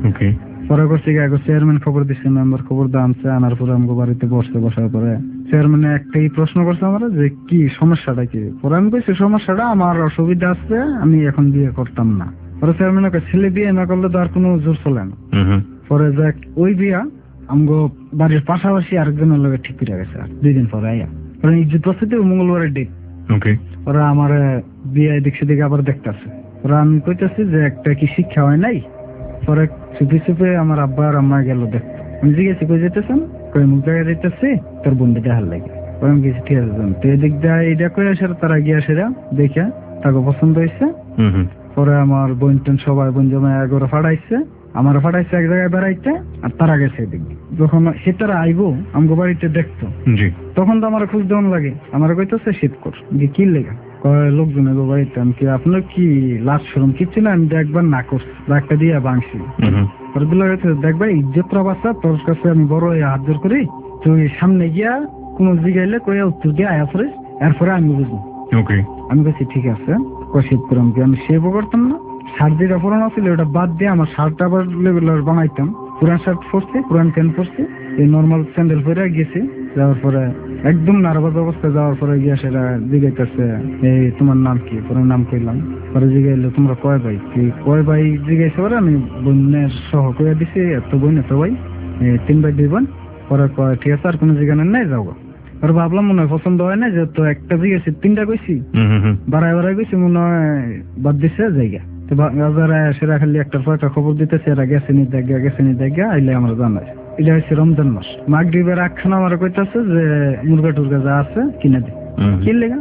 পরে করছে কি চেয়ারম্যান খবর দিচ্ছে, মেম্বার খবর দামছে, আনার পরে আমাকে বাড়িতে বসার পরে চেয়ারম্যান একটাই প্রশ্ন করছে আমার, যে কি সমস্যাটা কি? পরে আমি কইছি সমস্যাটা আমার অসুবিধা আছে, আমি এখন বিয়ে করতাম না। পরে চেয়ারম্যান ছেলে বিয়ে না করলে তো আর কোনো জোর চলে না। পরে যাক ওই বিয়া আমগো বাড়ির পাশাপাশি আরেকজনের লগে ঠিক করে গেছে 2 দিন পরে আইয়া। পরে ইজ্জত বসতে মঙ্গলবারের ডেট। ওরা আমার বিয়ে দেখছে, দেখে আবার দেখতেছে। ওরা আমি কইতেছি যে একটা কি শিক্ষা হয় নাই? পরে চুপে চুপে আমার আব্বা আর আম্মা গেল দেখতে। আমি জিজ্ঞেস কই যেতেছেন? কই মুখ জায়গায় যেতেছি তোর বন্ধু দেখার লাগে। পরে আমি গেছি ঠিক আছে যান। তো এদিক দিয়ে এটা করে আসার তারা গিয়ে সেরা দেখে তাকে পছন্দ হয়েছে। পরে আমার বোন টোন সবাই বোন জমা এগোরে ফাটাইছে, আমার ফাটাইছে এক জায়গায় বেড়াইতে, আর তারা গেছে এদিক। যখন সে তারা আইবো আমাকে বাড়িতে দেখতো, তখন তো আমার খোঁজ দেওয়ান লাগে। আমার কইতেছে শীত কর কি লেগা, কয় লোকজন এগো বাড়িতে। আমি কি আপনার কি লাশ শরম কিচ্ছু না, আমি একবার না করছি একটা দিয়ে ভাঙছি। পরে দুলা গেছে দেখবা ইজ্জত বাচ্চা, তোর কাছে আমি বড় হাত জোর করি, তুই সামনে গিয়া কোন জিগাইলে কয়ে উত্তর দিয়ে আয়া পড়িস, এরপরে আমি বুঝবো। আমি বলছি ঠিক আছে, শীত করে আমি সেবও করতাম না। শার্ট যেটা পুরানো ছিল ওটা বাদ দিয়ে আমার শার্টটা আবার রেগুলার বানাইতাম। পুরান শার্ট পরছি, পুরান প্যান্ট পরছি, এই নর্মাল স্যান্ডেল পরে গেছি। যাওয়ার পরে একদম নার্ভাস অবস্থায় যাওয়ার পরে গিয়া সেটা জিগাইতেছে এই তোমার নাম কি, পুরো নাম কইলাম। পরে জিগাইলো তোমরা কয় ভাই, কি কয় ভাই জিগাইছে। পরে আমি বোনের সহ কইয়া দিছি এত বোন এত ভাই, 3 ভাই 2 বোন। পরে কয় ঠিক আছে আর কোনো জিগানের নাই যাও। আর ভাবলাম মনে হয় পছন্দ হয় না, যেহেতু একটা জিগেছি 3টা কইছি, বাড়াই বাড়াই গেছি, মনে হয় বাদ দিছে জায়গা। তো বাজারে সেরা খালি একটা পয়সা খবর দিতেছে এরা গেছে নি দেখা আইলে আমরা জানাই। এটা হচ্ছে রমজান মাস, মাগরিবের আখ্যান আমার কইতাছে যে মুরগা টুরগা যা আছে কিনে দে। কি লেগা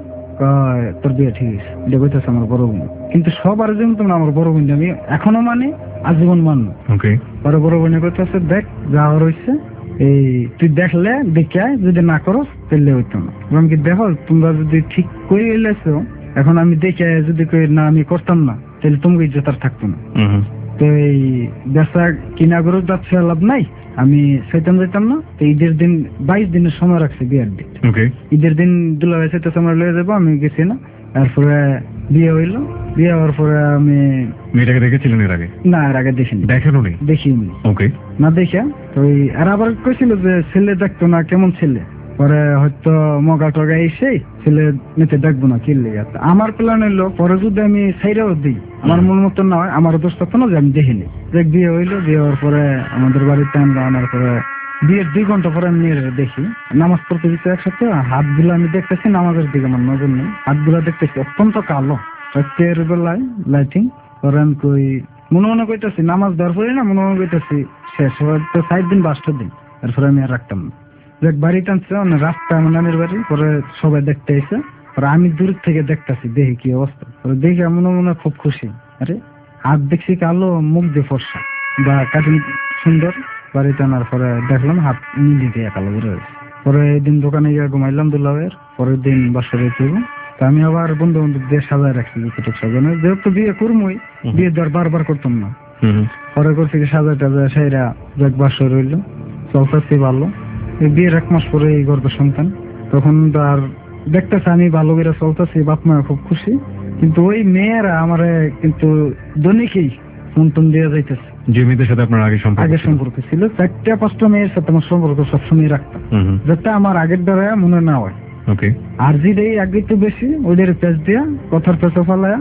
তোর বিয়ে ঠিক আছে, এটা কইতাছে আমার বড় বোন। কিন্তু সবার যেমন তোমরা আমার বড় বোন আমি এখনো মানে আজীবন মানব। পরে বড় বোনে কইতাছে দেখ যা হয়েছে, এই তুই দেখলে দেখে যদি না করো তাহলে হইতো না। আমি কি দেখো তোমরা যদি ঠিক করে এলেছো, এখন আমি দেখে যদি না আমি করতাম না তাহলে তোমাকে ইজ্জত আর থাকতো না। তো এই বেচা কিনা করে যাচ্ছে লাভ নাই, আমি সেতাম যেতাম না। তো ঈদের দিন 22 দিনের সময় রাখছে বিয়ের দিন। ঈদের দিন দুলা সেটা সময় লয়ে যাবো, আমি গেছি না। তারপরে বিয়ে হইলো, বিয়ে হওয়ার পরে আমি মেয়েটাকে দেখেছিলেন এর আগে? না এর আগে দেখিনি। দেখিনি না দেখে তো আর আবার কইছিল যে ছেলে দেখতো না, কেমন ছেলে। পরে হয়তো মগা টগা এসে ছেলে মেতে দেখবো না কি লেগে। আমার প্ল্যান হইলো পরে যদি আমি সাইরাও দিই আমার মন মতো না হয়, আমার দোষ থাকতো না যে আমি দেখিনি। দেখ বিয়ে হইলো, বিয়ে হওয়ার পরে আমাদের বাড়িতে আমরা আনার পরে বিয়ের 2 ঘন্টা পরে আমি মেয়ের দেখি নামাজ পড়তে দিতে একসাথে। হাতগুলো আমি দেখতেছি নামাজের দিকে আমার নজর নেই, হাতগুলো দেখতেছি অত্যন্ত কালো, রাতের বেলায় লাইটিং। পরে আমি কই মনে কইতেছি নামাজ দেওয়ার পরে না মনে কইতেছি শেষ হয়তো 7 দিন 5টা দিন। এরপরে আমি আর রাখতাম না। দেখ বাড়ি টানছে রাস্তা আমার নানির বাড়ি, পরে সবাই দেখতে এসে, পরে আমি দূর থেকে দেখতেছি দেখি কি অবস্থা। পরে দেখে মনে খুব খুশি, আরে হাত দেখছি কালো, মুখ দিয়ে ফর্সা বা কাটিং সুন্দর। বাড়ি টানার পরে দেখলাম হাত নিজে কালো ঘুরে গেছে। পরে দিন দোকানে গিয়ে ঘুমাইলাম দুলাভের, পরের দিন বাসায় ছিল। তা আমি আবার বন্ধু দিয়ে সাজায় রাখছি যতটুকু সাজানো, যেহেতু বিয়ে করবোই, বিয়ে দর বারবার করতাম না। পরে করছি সাজায় টাজায় সেরা দেখ বাসা রইল, চলতেছি ভালো। বিয়ের 1 মাস পরে এই গর্ভ সন্তান। তখন আর দেখতেছে আমি ভালো করে চলতেছি, বাপ মা খুব খুশি। কিন্তু ওই মেয়েরা আমার কিন্তু দৈনিকই ফোন দিয়ে যাইতেছে। যে মেয়েদের সাথে আপনার আগে সম্পর্ক ছিল 4-5টা মেয়ের সাথে আমার সম্পর্ক সবসময় রাখতাম, যাতে আমার আগের দ্বারা মনে না হয়। আর যেটাই আগে একটু বেশি ওদের পেঁচ দিয়া কথার পেঁচা ফালায়া।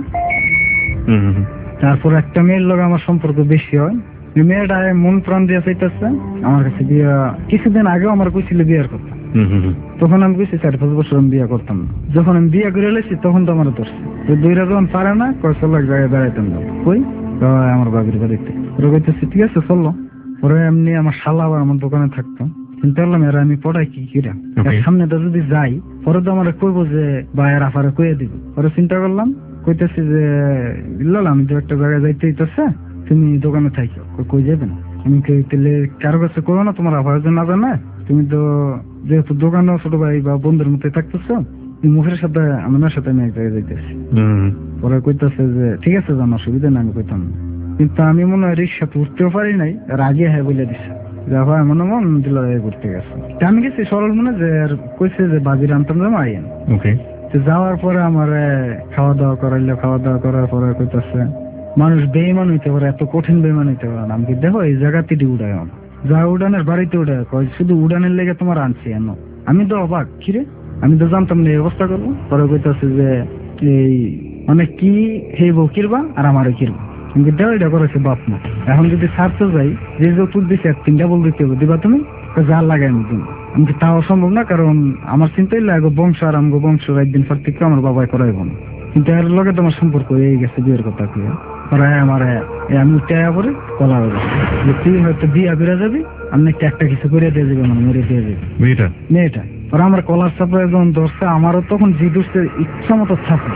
তারপর একটা মেয়ের লগে আমার সম্পর্ক বেশি হয়। মেয়েটা মন প্রাণ দিয়ে চাইতেছে আমার কাছে বিয়ে। কিছুদিন আগেও আমার কইছিল বিয়ের কথা, তখন আমি কইছি 4-5 বছর আমি বিয়ে করতাম না। যখন আমি বিয়ে করে এলেছি তখন তো আমার ধরছে, দুইরা যখন পারে না চল এক জায়গায় বেড়াইতাম না। কই আমার বাবির বাড়িতে। ওরা কইতেছি ঠিক আছে চলো। পরে এমনি আমার শালা আবার আমার দোকানে থাকতো, চিন্তা করলাম এরা আমি পড়াই কি কিরা, সামনে তো যদি যাই পরে তো আমার কইবো যে ভাইয়ের আফারে কইয়ে দিব। পরে চিন্তা করলাম, কইতেছি যে ইল্লাল আমি তো একটা জায়গায় যাইতে হইতেছে, তুমি দোকানে থাকো। কই যাবেন? আমি কই তাহলে কারো কাছে করো না, তোমার আফারের জন্য না জানা, তুমি তো যেহেতু দোকানে ছোট ভাই বা বন্ধুর মতো থাকতেছো, মুখের সাথে আমার সাথে আমি এক জায়গায় যাইতেছি। পরে কইতেছে যে ঠিক আছে জানো অসুবিধা না, আমি কইতাম না। কিন্তু আমি মনে হয় রিক্সাতে উঠতেও পারি নাই, আর আগে হ্যাঁ বলে দিছে ভাই মনে মন দিল ঘুরতে গেছে। আমি গেছি সরল মনে যে কইছে যে বাজির আনতাম যে আইন। যাওয়ার পরে আমার খাওয়া দাওয়া করাইলো, খাওয়া দাওয়া করার পরে কইতেছে মানুষ বেইমান হইতে পারে, এত কঠিন বেইমান হইতে পারে না। আমি দেখো এই জায়গাতে উড়ায় যা উড়ানের বাড়িতে উড়ায়, শুধু উড়ানের লেগে তোমার আনছি এন। আমি তো অবাক, কিরে আমি তো জানতাম না এই অবস্থা করবো। পরে কইতেছে যে এই মানে কি হে বউ কিরবা আর আমারও কিরবা। কিন্তু দেওয়া এটা করেছে বাপ মা। এখন যদি ছাড়তে যাই যে যৌতুক দিচ্ছে 3 ডাবল দিতে হবে, দিবা তুমি যা লাগাই আমি তুমি। আমি তাও সম্ভব না, কারণ আমার চিন্তাই লাগে বংশ আর আমগো বংশ একদিন পর থেকে আমার বাবাই করাইব না। কিন্তু এর লগে তোমার সম্পর্ক এই গেছে বিয়ের কথা কইয়া। পরে আমার আমি উঠাইয়া পরে কলা হয়ে গেছে যে তুই হয়তো বিয়া বেড়ে যাবি, আমি একটা কিছু করে দিয়ে যাবে, মানে মেরে দিয়ে যাবে মেয়েটা। ওরা আমার কলার চাপে যখন ধরছে আমারও তখন জিদ উঠছে ইচ্ছা মতো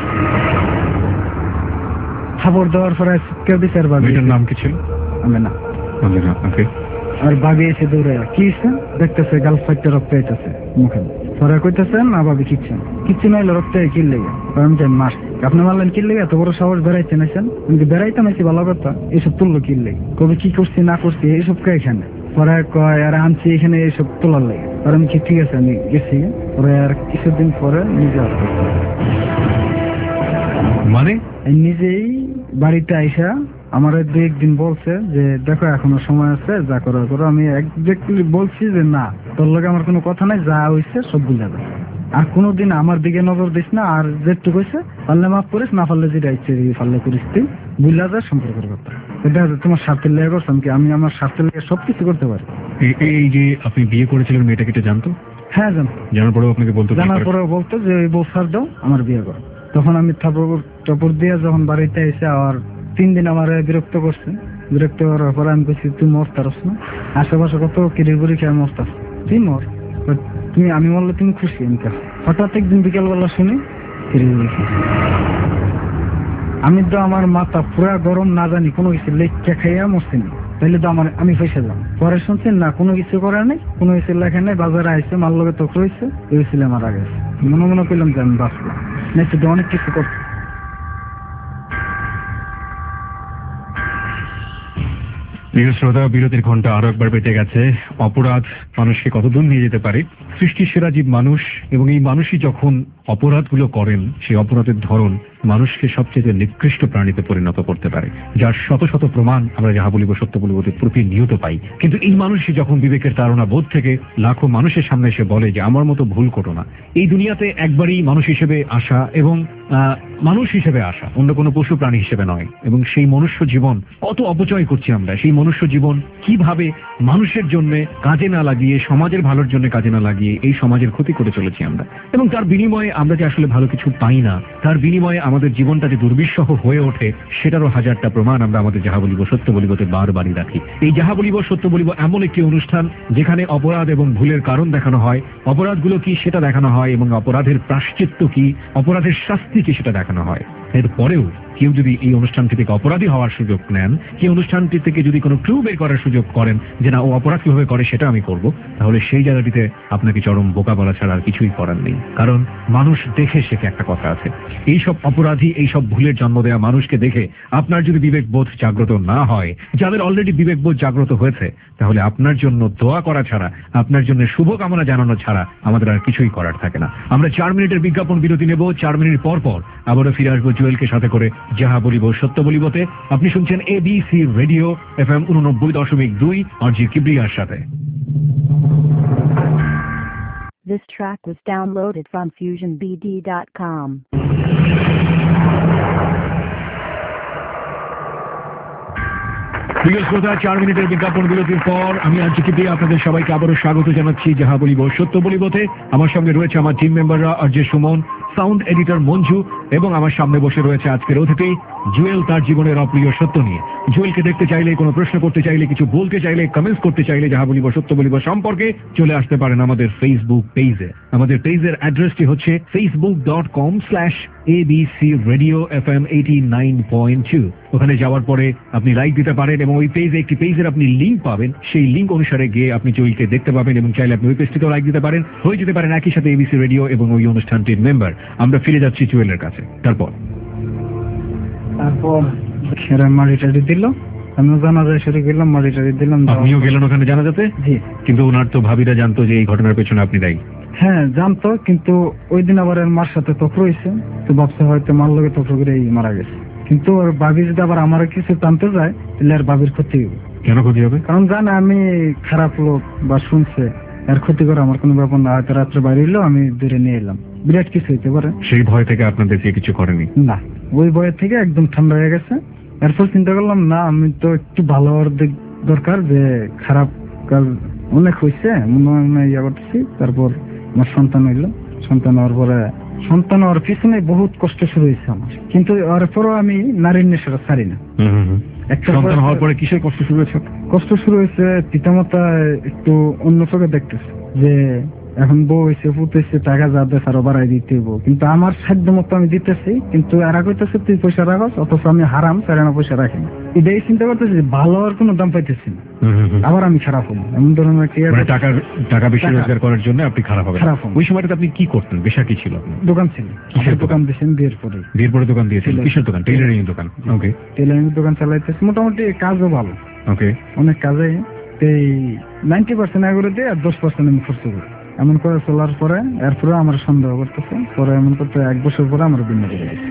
থাপড় দেওয়ার পরে চিৎকার দিচ্ছে আর বাবি। মেয়েটার নাম কি ছিল? আমি না ওকে। আর বাবি এসে দৌড়ে কি হচ্ছে দেখতেছে গাল ফাইটে রক্ত হইতেছে মুখে, পরে কইতেছে না বাবি কিচ্ছু না হলো রক্ত কি লেগে আমি যাই মার আপনি মারলেন কি লেগে এত বড় সাহস বেড়াইতে নাইছেন কিন্তু বেড়াইতে নাইছি ভালো কথা এইসব তুললো কি লেগে কবি কি করছি না করছি এইসব কে এখানে পরে কয় আর আনছি এখানে এইসব তোলার লেগে আর আমি কি ঠিক আছে আমি গেছি পরে আর কিছুদিন পরে নিজে মানে নিজেই বাড়িতে আইসা আমার 2-1 দিন বলছে যে দেখো এখনো সময় আছে যা করো করো। আমি একজাক্টলি বলছি যে না তোর লগে আমার কোনো কথা নাই, যা হয়েছে সব বুঝা যায় আর কোনোদিন আমার দিকে নজর দিস না, আর যেটুকু হয়েছে পারলে মাফ করিস না পারলে যেটা ইচ্ছে পারলে করিস তুই বুঝলা যায় সম্পর্কের কথা। এটা তোমার স্বার্থের লেগে করছো কি আমি আমার স্বার্থের লেগে সবকিছু করতে পারি। এই যে আপনি বিয়ে করেছিলেন মেয়েটাকে এটা জানতো? হ্যাঁ জানতো। জানার পরেও আপনাকে বলতো? জানার পরেও বলতো যে ওই বউ ছাড় দাও আমার বিয়ে করো। তখন আমি টাপড় দিয়ে যখন বাড়িতে এসে আর 3 দিন আমার বিরক্ত করছে, বিরক্ত করার পরে আমি বলছি তুই মরতে পারস না, আশেপাশে কত কিরির বুড়ি খেয়ে মরতে তুই মর, তুমি আমি বললে তুমি খুশি। আমি হঠাৎ একদিন বিকেলবেলা শুনি কিরির বুড়ি খেয়ে। আমি তো আমার মাথা পুরা গরম, না জানি কোনো কিছু লেখা খাইয়া মরছি না, তাইলে তো আমি ফেসে যাম। পরে শুনছেন না কোনো কিছু করার নেই, কোনো কিছু লেখা নেই, বাজারে আইসে মার লগে তো রয়েছে এই ছিল আমার আগে। মনে করলাম যে আমি বাঁচলাম না, শুধু অনেক কিছু করছি। প্রিয় শ্রোতা, বিরতির ঘন্টা আরো একবার বেঁচে গেছে। অপরাধ মানুষকে কতদূর নিয়ে যেতে পারে। সৃষ্টির সেরা জীব মানুষ, এবং এই মানুষই যখন অপরাধগুলো করেন সেই অপরাধের ধরন মানুষকে সবচেয়ে নিকৃষ্ট প্রাণীতে পরিণত করতে পারে, যার শত শত প্রমাণ আমরা যাহা বলিব সত্য বলিব প্রতিনিয়ত পাই। কিন্তু এই মানুষই যখন বিবেকের তাড়না বোধ থেকে লাখো মানুষের সামনে এসে বলে যে আমার মতো ভুল করো না। এই দুনিয়াতে একবারই মানুষ হিসেবে আসা, এবং মানুষ হিসেবে আসা, অন্য কোনো পশু প্রাণী হিসেবে নয়। এবং সেই মনুষ্য জীবন কত অপচয় করছি আমরা, সেই মনুষ্য জীবন কিভাবে মানুষের জন্য কাজে না লাগিয়ে, সমাজের ভালোর জন্য কাজে না লাগিয়ে এই সমাজের ক্ষতি করে চলেছি আমরা। এবং তার বিনিময়ে আমরা যে আসলে ভালো কিছু পাই না, তার বিনিময়ে আমাদের জীবনটা যে দুর্বিষহ হয়ে ওঠে, সেটারও হাজারটা প্রমাণ আমরা আমাদের যাহা বলিব সত্য বলিবতে বারবারই রাখি। এই যাহা বলিব সত্য বলিব এমন একটি অনুষ্ঠান যেখানে অপরাধ এবং ভুলের কারণ দেখানো হয়, অপরাধগুলো কি সেটা দেখানো হয়, এবং অপরাধের প্রায়শ্চিত্ত কি, অপরাধের শাস্তি কি সেটা দেখানো হয়। এরপরেও কেউ যদি এই অনুষ্ঠানটি থেকে অপরাধী হওয়ার সুযোগ নেন, কেউ অনুষ্ঠানটি থেকে যদি কোনো ক্লু বের করার সুযোগ করেন যে না ও অপরাধ কিভাবে করে সেটা আমি করব, তাহলে সেই জায়গাটিতে আপনাকে চরম বোকা বলা ছাড়া আর কিছুই করার নেই। কারণ মানুষ দেখে শেখে, একটা কথা আছে। এইসব অপরাধী, এইসব ভুলের জন্ম দেওয়া মানুষকে দেখে আপনার যদি বিবেকবোধ জাগ্রত না হয়, যাদের অলরেডি বিবেকবোধ জাগ্রত হয়েছে, তাহলে আপনার জন্য দোয়া করা ছাড়া, আপনার জন্য শুভকামনা জানানো ছাড়া আমাদের আর কিছুই করার থাকে না। আমরা 4 মিনিটের বিজ্ঞাপন বিরতি নেব। 4 মিনিট পর পর আবারও ফিরে আসবো জুয়েলকে সাথে করে যাহা বলিব সত্য বলিবতে। আপনি শুনছেন ABC রেডিও FM 89.2 আরজি কিবরিয়ার সাথে। This track was downloaded from FusionBD.com. প্রিয় শ্রোতা, 4 মিনিটের বিজ্ঞাপন বিরতির পর আমি আরজি কিবরিয়া আপনাদের সবাইকে আবারও স্বাগত জানাচ্ছি যাহা বলিব সত্য বলিবতে। আমার সঙ্গে রয়েছে আমার টিম মেম্বাররা, RJ Suman, sound editor Manju, এবং আমার সামনে বসে রয়েছে আজকের অতিথি জুয়েল, তার জীবনের অপ্রিয় সত্য নিয়ে। জুয়েলকে দেখতে চাইলে, কোনো প্রশ্ন করতে চাইলে, কিছু বলতে চাইলে, কমেন্টস করতে চাইলে যাহা বলিব সত্য বলিব সম্পর্কে চলে আসতে পারেন আমাদের ফেসবুক পেজে। আমাদের পেজের অ্যাড্রেসটি হচ্ছে facebook.com/ABC Radio FM 89.2। ওখানে যাওয়ার পরে আপনি লাইক দিতে পারেন, এবং ওই পেজে একটি পেজের আপনি লিঙ্ক পাবেন। সেই লিঙ্ক অনুসারে গিয়ে আপনি জুয়েলকে দেখতে পাবেন, এবং চাইলে আপনি ওই পেজটিতেও লাইক দিতে পারেন, হয়ে যেতে পারেন একই সাথে ABC রেডিও এবং ওই অনুষ্ঠানটির মেম্বার। আমরা ফিরে যাচ্ছি জুয়েলের কাছে। তারপর সেরা মারিটারি দিল, আমিও জানাজায় শুরু করলাম, মারিটারি দিলাম। আপনিও গেলেন ওখানে জানাজাতে? জি। কিন্তু ওনার তো ভাবিরা জানতো যে এই ঘটনার পেছনে আপনি দায়ী? হ্যাঁ জানতো, কিন্তু ওই দিন আবার মার সাথে তফর হয়েছে, তো ভাবছে হয়তো মার লগে তফর করে মারা গেছে। কিন্তু ওর ভাবি যদি আবার আমার কিছু টানতে যায় তাহলে আর ভাবির ক্ষতি হবে। কেন ক্ষতি হবে? কারণ জানে আমি খারাপ লোক, বা শুনছে এর ক্ষতি করে আমার কোনো ব্যাপার না, হয়তো রাত্রে বাইরে এলো আমি দূরে নিয়ে এলাম, বিরাট কিছু হইতে পারে। সেই ভয় থেকে আপনাদেরকে কিছু করেনি? না, ওই ভয় থেকে একদম ঠান্ডা হয়ে গেছে। এরপর চিন্তা করলাম না, আমি তো একটু ভালো হওয়ার দরকার, যে খারাপ কাজ অনেক হয়েছে মনে ইয়া করতেছি। তারপর আমার সন্তান হইলো, সন্তান হওয়ার পরে সন্তান হওয়ার পিছনে বহুত কষ্ট শুরু হয়েছে আমার, কিন্তু এরপরও আমি নারীর নেশাটা ছাড়ি না। সন্তান হওয়ার পরে কিসের কষ্ট শুরু হয়েছে? কষ্ট শুরু হয়েছে পিতামাতা একটু অন্য চোখে দেখতেছে, যে এখন বউ এসে ফুটেছে টাকা যা দেশ আরো বাড়াই দিতে হইব, কিন্তু আমার সাধ্য মতো আমি দিতেছি, কিন্তু এরা কইতেছে তুই পয়সা রাখস, অথচ আমি হারাম সেরানা পয়সা রাখি না। এটাই চিন্তা করতেছি ভালো আর কোনো দাম পাইতেছি না, আবার আমি খারাপ হবো। এমন ধরনের টাকা বেশি রোজগার করার জন্য আপনি খারাপ হবেন। ওই সময়টাতে আপনি কি করতেন? পেশা কি ছিল? দোকান ছিল। কিসের দোকান দিয়েছেন? বিয়ের পরে দোকান দিয়েছিল। কিসের দোকান? টেইলারিং দোকান। ওকে, টেইলারিং দোকান চালাইতেছি, মোটামুটি কাজও ভালো। ওকে, অনেক কাজে এই 90% আগে দিয়ে আর 10% আমি খরচ করি। এমন করে চলার পরে এরপরে আমার সন্দেহ করতেছে, পরে এমন করতে 1 বছর পরে আমার ভিন্ন করে গেছে।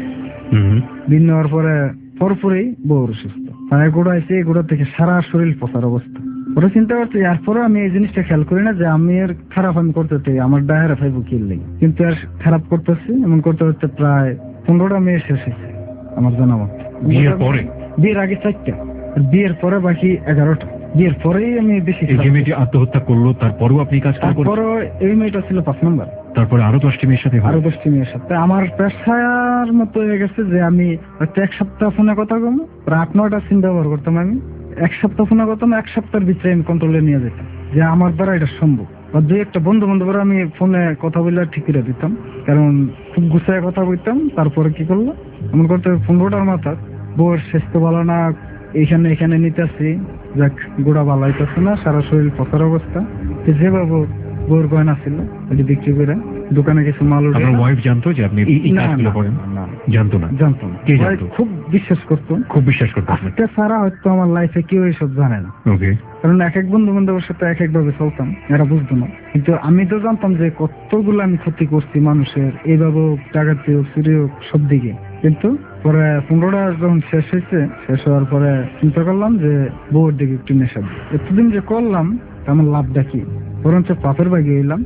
ভিন্ন হওয়ার পরে পরপরই বউর অসুস্থ, গোড়া আছে, গোড়া থেকে সারা শরীর পচার অবস্থা। পরে চিন্তা করছি এরপরে আমি এই জিনিসটা খেয়াল করি না যে আমি এর খারাপ আমি করতে চাই, আমার ডায়ারে ফাইব কিনলেই, কিন্তু আর খারাপ করতেছি। এমন করতে করতে প্রায় 15টা মেয়ে শেষ হয়েছে আমার জানা মত। বিয়ের পরে? বিয়ের আগে 4টা, বিয়ের পরে বাকি 11টা। বিয়ের পরেই আমি বেশি। যে মেয়েটি আত্মহত্যা করলো তারপরেও আপনি কাজ করেন? এই মেয়েটা ছিল 5 নম্বর। তারপরে আরো 10টি মেয়ের সাথে? আরো 10টি মেয়ের সাথে। আমার পেশার মতো হয়ে গেছে যে আমি হয়তো 1 সপ্তাহ ফোনে কথা কম, প্রায় 8-9টা সিম ব্যবহার করতাম। আমি 1 সপ্তাহ ফোনে করতাম, 1 সপ্তাহের ভিতরে আমি কন্ট্রোলে নিয়ে যেতাম যে আমার দ্বারা এটা সম্ভব। বা 2-1টা বন্ধু বান্ধবরা আমি ফোনে কথা বলে ঠিক করে দিতাম, কারণ খুব গুছায় কথা বলতাম। তারপরে কি করলো, এমন করতে 15টার মাথা বউয়ের স্বাস্থ্য ভালো না, এখানে নিতেছি, যাক গোড়া ভালো হইতেছে না, সারা শরীর পচার অবস্থা। যেভাবে বউর গয়না ছিল ওটি বিক্রি করে দোকানে কিছু মাল উঠে। আপনার ওয়াইফ জানতো যে আপনি এই কাজগুলো করেন? জানতো না। কে জানতো? খুব বিশ্বাস করতো। খুব বিশ্বাস করতো? আজকে সারা হয়তো আমার লাইফে কেউ এসব জানে না। ওকে, কারণ এক বন্ধু বান্ধবের সাথে এক ভাবে চলতাম, এরা বুঝতো না। কিন্তু আমি তো জানতাম যে কতগুলো আমি ক্ষতি করছি মানুষের, এইভাবে ডাকাতি হোক, চুরি হোক, সব দিকে। কিন্তু পরে 15টা যখন শেষ হয়েছে, শেষ হওয়ার পরে চিন্তা করলাম যে বউর দিকে একটু নেশা দিই। এতদিন যে করলাম আমার লাভটা কি, বরঞ্চ পাপের বাগিয়ে এলাম।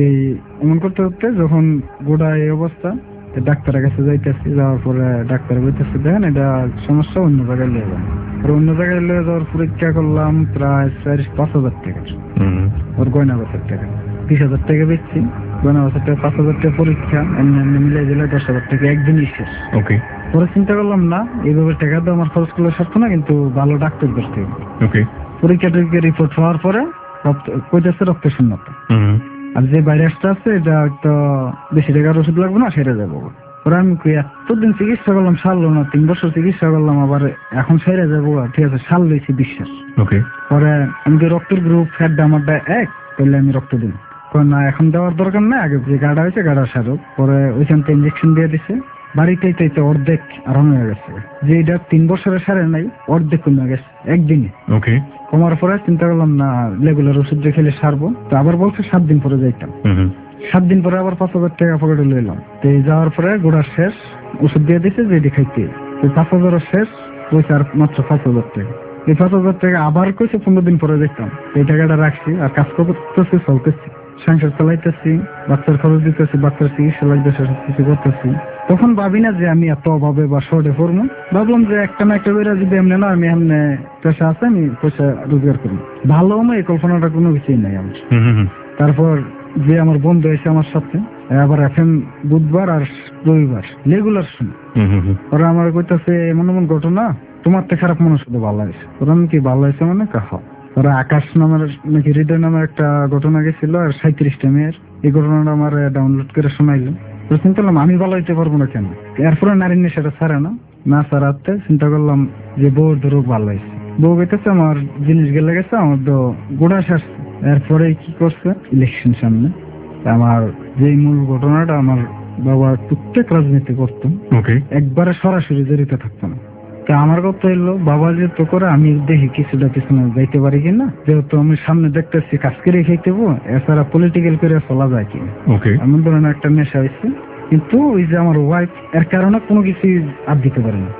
এমন করতে করতে যখন গোড়া এই অবস্থা, ডাক্তারের কাছে যাইতেছি, যাওয়ার পরে ডাক্তার বলতেছে দেখেন এটা সমস্যা, অন্য জায়গায় নিয়ে যান। অন্য জায়গায় নিয়ে যাওয়ার পরীক্ষা করলাম প্রায় 4-5 হাজার টাকা। ওর গয়না বছর টাকা 20,000 টাকা বেচছি, গয়না বছর টাকা 5,000 টাকা পরীক্ষা, এমনি মিলিয়ে দিলে 10,000 টাকা একদিনই শেষ। ওকে, পরে চিন্তা করলাম না এইভাবে টাকা তো আমার খরচ করলে সারতো না, কিন্তু ভালো ডাক্তার করতে হবে। ওকে, পরীক্ষা টরীক্ষা রিপোর্ট হওয়ার পরে কইতেছে রক্ত শূন্যতা, আর যে ভাইরাসটা আছে এটা হয়তো বেশি টাকার ওষুধ লাগবে না, সেরে যাবো। পরে আমি এতদিন চিকিৎসা করলাম, সারলো না, 3 বছর চিকিৎসা করলাম, আবার এখন সেরে যাবো। ঠিক আছে, সার লইছি বিশ্বাস। ওকে, পরে আমি যে রক্তের গ্রুপ ফ্যাট আমারটা 1, তাহলে আমি রক্ত দিই না, এখন দেওয়ার দরকার নাই, আগে যে গাড়া হয়েছে গাড়া সারো। পরে ওইখান থেকে ইঞ্জেকশন দিয়ে দিছে, বাড়িতেই তো অর্ধেক আরাম হয়ে গেছে। যে এটা 3 বছরের সারে নাই, অর্ধেক কমে গেছে একদিনে। ওকে, কমার পরে চিন্তা করলাম না রেগুলার ওষুধ দিয়ে খেলে সারবো। তো আবার বলছে 7 দিন পরে যাইতাম। 7 দিন পরে আবার 5,000 টাকা পকেটে লইলাম। তো যাওয়ার পরে গোড়া শেষ, ওষুধ দিয়ে দিছে যে এটি খাইতে। 5,000 শেষ, পয়সা আর মাত্র 5,000 টাকা। এই 5,000 টাকা আবার কইছে 15 দিন পরে দেখতাম। এই টাকাটা রাখছি, আর কাজ করতেছি, চলতেছি, সংসার চালাইতেছি, বাচ্চার খরচ দিতেছি, বাচ্চার চিকিৎসা লাগতেছে, সবকিছু করতেছি। তখন ভাবি না যে আমি এত অভাবে বা শর্টে পড়বো। ভাবলাম যে একটা না একটা বেড়া যদি এমনি না, আমি এমনি পেশা আছে, আমি পয়সা রোজগার করি। ভালো এই কল্পনাটা কোনো কিছুই নাই আমার। তারপর যে আমার বন্ধু এসে আমার সাথে আবার এখন বুধবার আর রবিবার রেগুলার শুনি, ওরা আমার কইতাছে এমন এমন ঘটনা, তোমার তো খারাপ মনে শুধু ভালো হয়েছে। ওরা কি ভালো হয়েছে মানে কাহা, ওরা আকাশ নামের নাকি হৃদয় নামের একটা ঘটনা গেছিল, আর 37টা মেয়ের। এই ঘটনাটা আমার ডাউনলোড করে শোনাইলো। চিন্তা করলাম আমি ভালো হইতে পারবো না কেন, এরপরে নারী নেশাটা ছাড়ে না ছাড়াতে চিন্তা করলাম যে বউর তো রোগ ভালো হয়েছে। বউ গেছে আমার জিনিস গেলে গেছে, আমার তো গোড়া শেষ। এরপরে কি করছে, ইলেকশন সামনে, আমার যে মূল ঘটনাটা, আমার বাবা প্রত্যেক রাজনীতি করতো, একবারে সরাসরি জড়িত থাকতো না। তা আমার কথা হইলো বাবা যেহেতু করে, আমি দেখি কিছুটা পিছনে যাইতে পারি কিনা, যেহেতু আমি সামনে দেখতেছি কাজ করে খাইতেবো, এছাড়া পলিটিক্যাল করে চলা যায় কিনা, এমন ধরনের একটা নেশা হয়েছে। কিন্তু ওই যে আমার ওয়াইফ এর কারণে কোনো কিছু আর দিতে পারে না।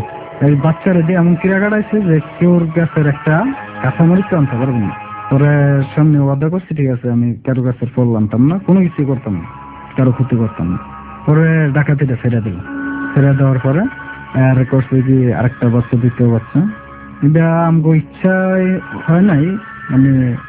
এই বাচ্চারা দিয়ে এমন ক্রীড়া কাটাইছে যে কেউর গাছের একটা কাঁচামরিচ আনতে পারবো না। পরে সামনে ওয়াদা করছি, ঠিক আছে আমি কারো গাছের ফল আনতাম না, কোনো কিছু করতাম না, কারো ক্ষতি করতাম না। পরে ডাকাতিটা ছেড়ে দিলাম। ছেড়ে দেওয়ার পরে আর করছে যে আরেকটা বাচ্চা, দ্বিতীয় বাচ্চা। এটা আমগো ইচ্ছায় হয় নাই, মানে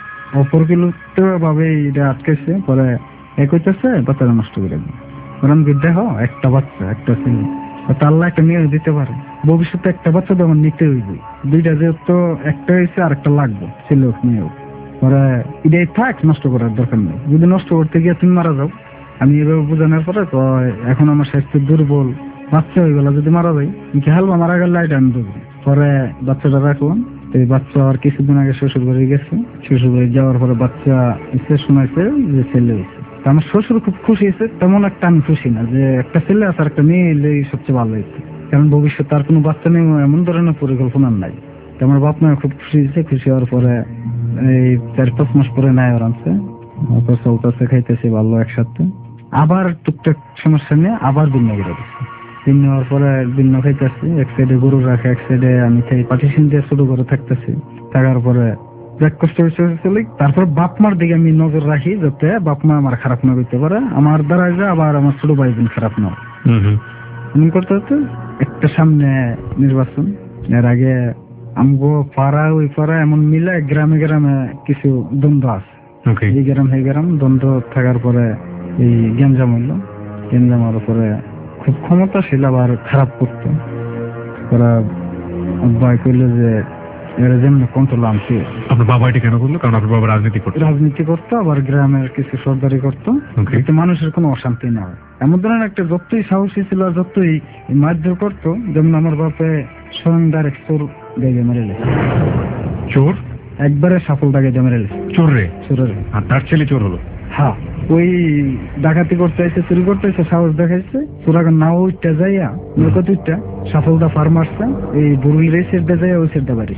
অপরকল্পিত ভাবে এটা আটকেছে। পরে এক হইতেছে বাচ্চাটা নষ্ট করে দিই। কারণ দেখো একটা বাচ্চা, একটা ছেলে, আল্লাহ একটা মেয়ে দিতে পারে, ভবিষ্যতে একটা বাচ্চা তো আমার নিতে হইবে। 2টা যেহেতু একটা হয়েছে, আর একটা লাগবে, ছেলে হোক মেয়ে হোক। পরে এটাই থাক, নষ্ট করার দরকার নেই, যদি নষ্ট করতে গিয়ে তুমি মারা যাও। আমি এভাবে বোঝানোর পরে এখন আমার স্বাস্থ্য দুর্বল, বাচ্চা হয়ে গেল, যদি মারা যায় কি হালবা মারা গেলে এটা আমি দেবো। পরে বাচ্চাটা রাখলাম। এই বাচ্চা আর কিছুদিন আগে শ্বশুর বাড়ি গেছে, শ্বশুর বাড়ি যাওয়ার পরে বাচ্চা এসে শোনাইছে যে ছেলে হয়েছে। আমার শ্বশুর খুব খুশি হয়েছে, তেমন একটা আমি খুশি না যে একটা ছেলে আছে আর একটা মেয়ে এলে সবচেয়ে ভালো হয়েছে, কারণ ভবিষ্যতে আর কোনো বাচ্চা নেই এমন ধরনের পরিকল্পনা নাই। আমার বাপ মা খুব খুশি হয়েছে। খুশি হওয়ার পরে এই 4-5 মাস পরে নেয় আনছে, চলতেছে, খাইতেছে ভালো একসাথে। আবার টুকটাক সমস্যা নিয়ে আবার ভিন্ন করে দিচ্ছে। ভিন্ন হওয়ার পরে ভিন্ন খাইতেছি, এক সাইডে গরু রাখে, এক সাইডে আমি খাই পার্টিশন দিয়ে ছোট করে থাকতেছি। থাকার পরে ব্যাক কষ্ট চলে। তারপর বাপ মার দিকে আমি নজর রাখি যাতে বাপ মা আমার খারাপ না করতে পারে, আমার দ্বারা যে আবার আমার ছোট ভাই বোন খারাপ না এমন করতে হচ্ছে। একটা সামনে নির্বাচন, এর আগে আমগো পাড়া ওই পাড়া এমন মিলে গ্রামে গ্রামে কিছু দ্বন্দ্ব আছে, এই গ্রাম সেই গ্রাম দ্বন্দ্ব থাকার পরে এই গ্যাঞ্জাম হইলো। গ্যাঞ্জাম হওয়ার পরে খুব ক্ষমতাশীল আবার খারাপ করতো। ওরা ভাই কইলো যে এরা যেমনি কন্ট্রোল আনছে। আপনার বাবা এটা কেন করলো? কারণ আপনার বাবা রাজনীতি করতো, আবার গ্রামের কিছু সরকারি করতো, যাতে মানুষের কোনো অশান্তি না হয়। এমন ধরনের একটা যতই সাহসী ছিল, যতই মারধর করতো, যেমন আমার বাপে স্বয়ং ডাইরেক্ট চোর গাইবে মেরে লেছে। চোর একবারে সাফল দাগে মেরে লেছে। চোর রে? চোরের। আর তার ছেলে চোর হলো? হ্যাঁ, ওই ডাকাতি করতে আসছে, চুরি করতে আসছে, সাহস দেখাইছে। চোরাকে নাও উঠতে যাইয়া নৌকত উঠটা সাফলদা ফার্ম আসছে, এই বুরুল রেসের দে যাইয়া ওই সেটা বাড়ি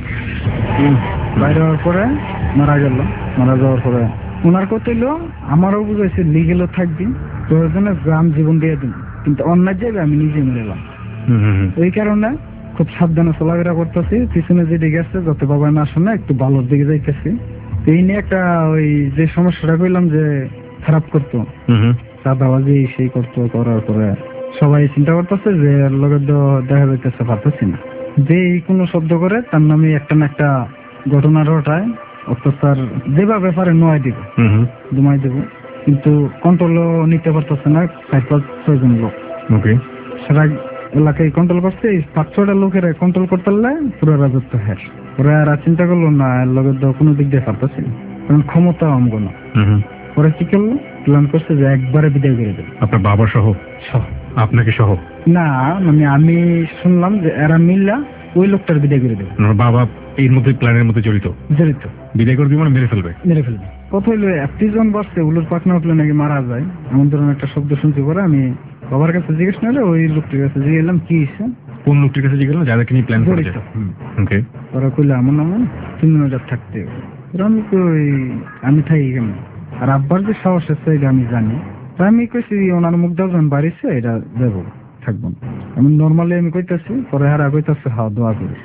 বাইরে হওয়ার পরে মারা গেল। মারা যাওয়ার পরে ওনার কথা হইলো আমারও বুঝাইছে লিগেলও থাকবি, প্রয়োজনে গ্রাম জীবন দিয়ে দিন, কিন্তু অন্যায় যাবে আমি নিজে মেরেলাম। ওই কারণে খুব সাবধানে চলাফেরা করতেছি। পিছনে যেদিকে গেছে যাতে বাবা না শুনে একটু ভালোর দিকে যাইতেছি। এই নিয়ে একটা ওই যে সমস্যাটা কইলাম যে খারাপ করতো, চাঁদাবাজি সেই করতো, করার পরে সবাই চিন্তা করতেছে যে লোকের দেখা যাইতেছে পারতেছি না, যে কোনো শব্দ করে তার নামে একটা না একটা ঘটনা ঘটায়, অত্যাচার যেভাবে পারে নয় দিব, দুমাই দেব, কিন্তু কন্ট্রোলও নিতে পারতেছে না। 4-5-6 জন লোক সারা এলাকায় কন্ট্রোল করছে। এই 5-6টা লোকের কন্ট্রোল করতে পারলে পুরো রাজত্ব হ্যাঁ। ওরা আর চিন্তা করলো না লোকের কোনো দিক দিয়ে পারতেছে না, কারণ ক্ষমতা অঙ্গন। পরে কি করলো, প্ল্যান করছে যে একবারে বিদায় করে দেবে। আপনার বাবা সহ? আপনাকে সহ না, মানে আমি শুনলাম যে এরা মিল্লা ওই লোকটার বিদায় করে দেবে। বাবা এর মধ্যে প্ল্যানের মধ্যে জড়িত? বিদায় করবি মানে মেরে ফেলবে? কথা হইলো একজন বসছে উলুর পাখনা উঠলে নাকি মারা যায়, এমন ধরনের একটা শব্দ শুনতে পরে আমি বাবার কাছে জিজ্ঞেস করলে ওই লোকটির কাছে জিজ্ঞেস কি হয়েছে। কোন লোকটির কাছে জিজ্ঞেস? যাদেরকে নিয়ে প্ল্যান করেছে? ওরা কইলে এমন এমন তুমি ওটা থাকতে। আমি থাকি কেমন, আর আব্বার যে সাহস আছে এটা আমি জানি। আমি কইছি ওনার মুখ যখন বাড়িছে এটা দেবো, থাকবো না। আমি নর্মালি আমি কইতেছি, পরে হারা কইতেছে হ্যাঁ দোয়া করিস।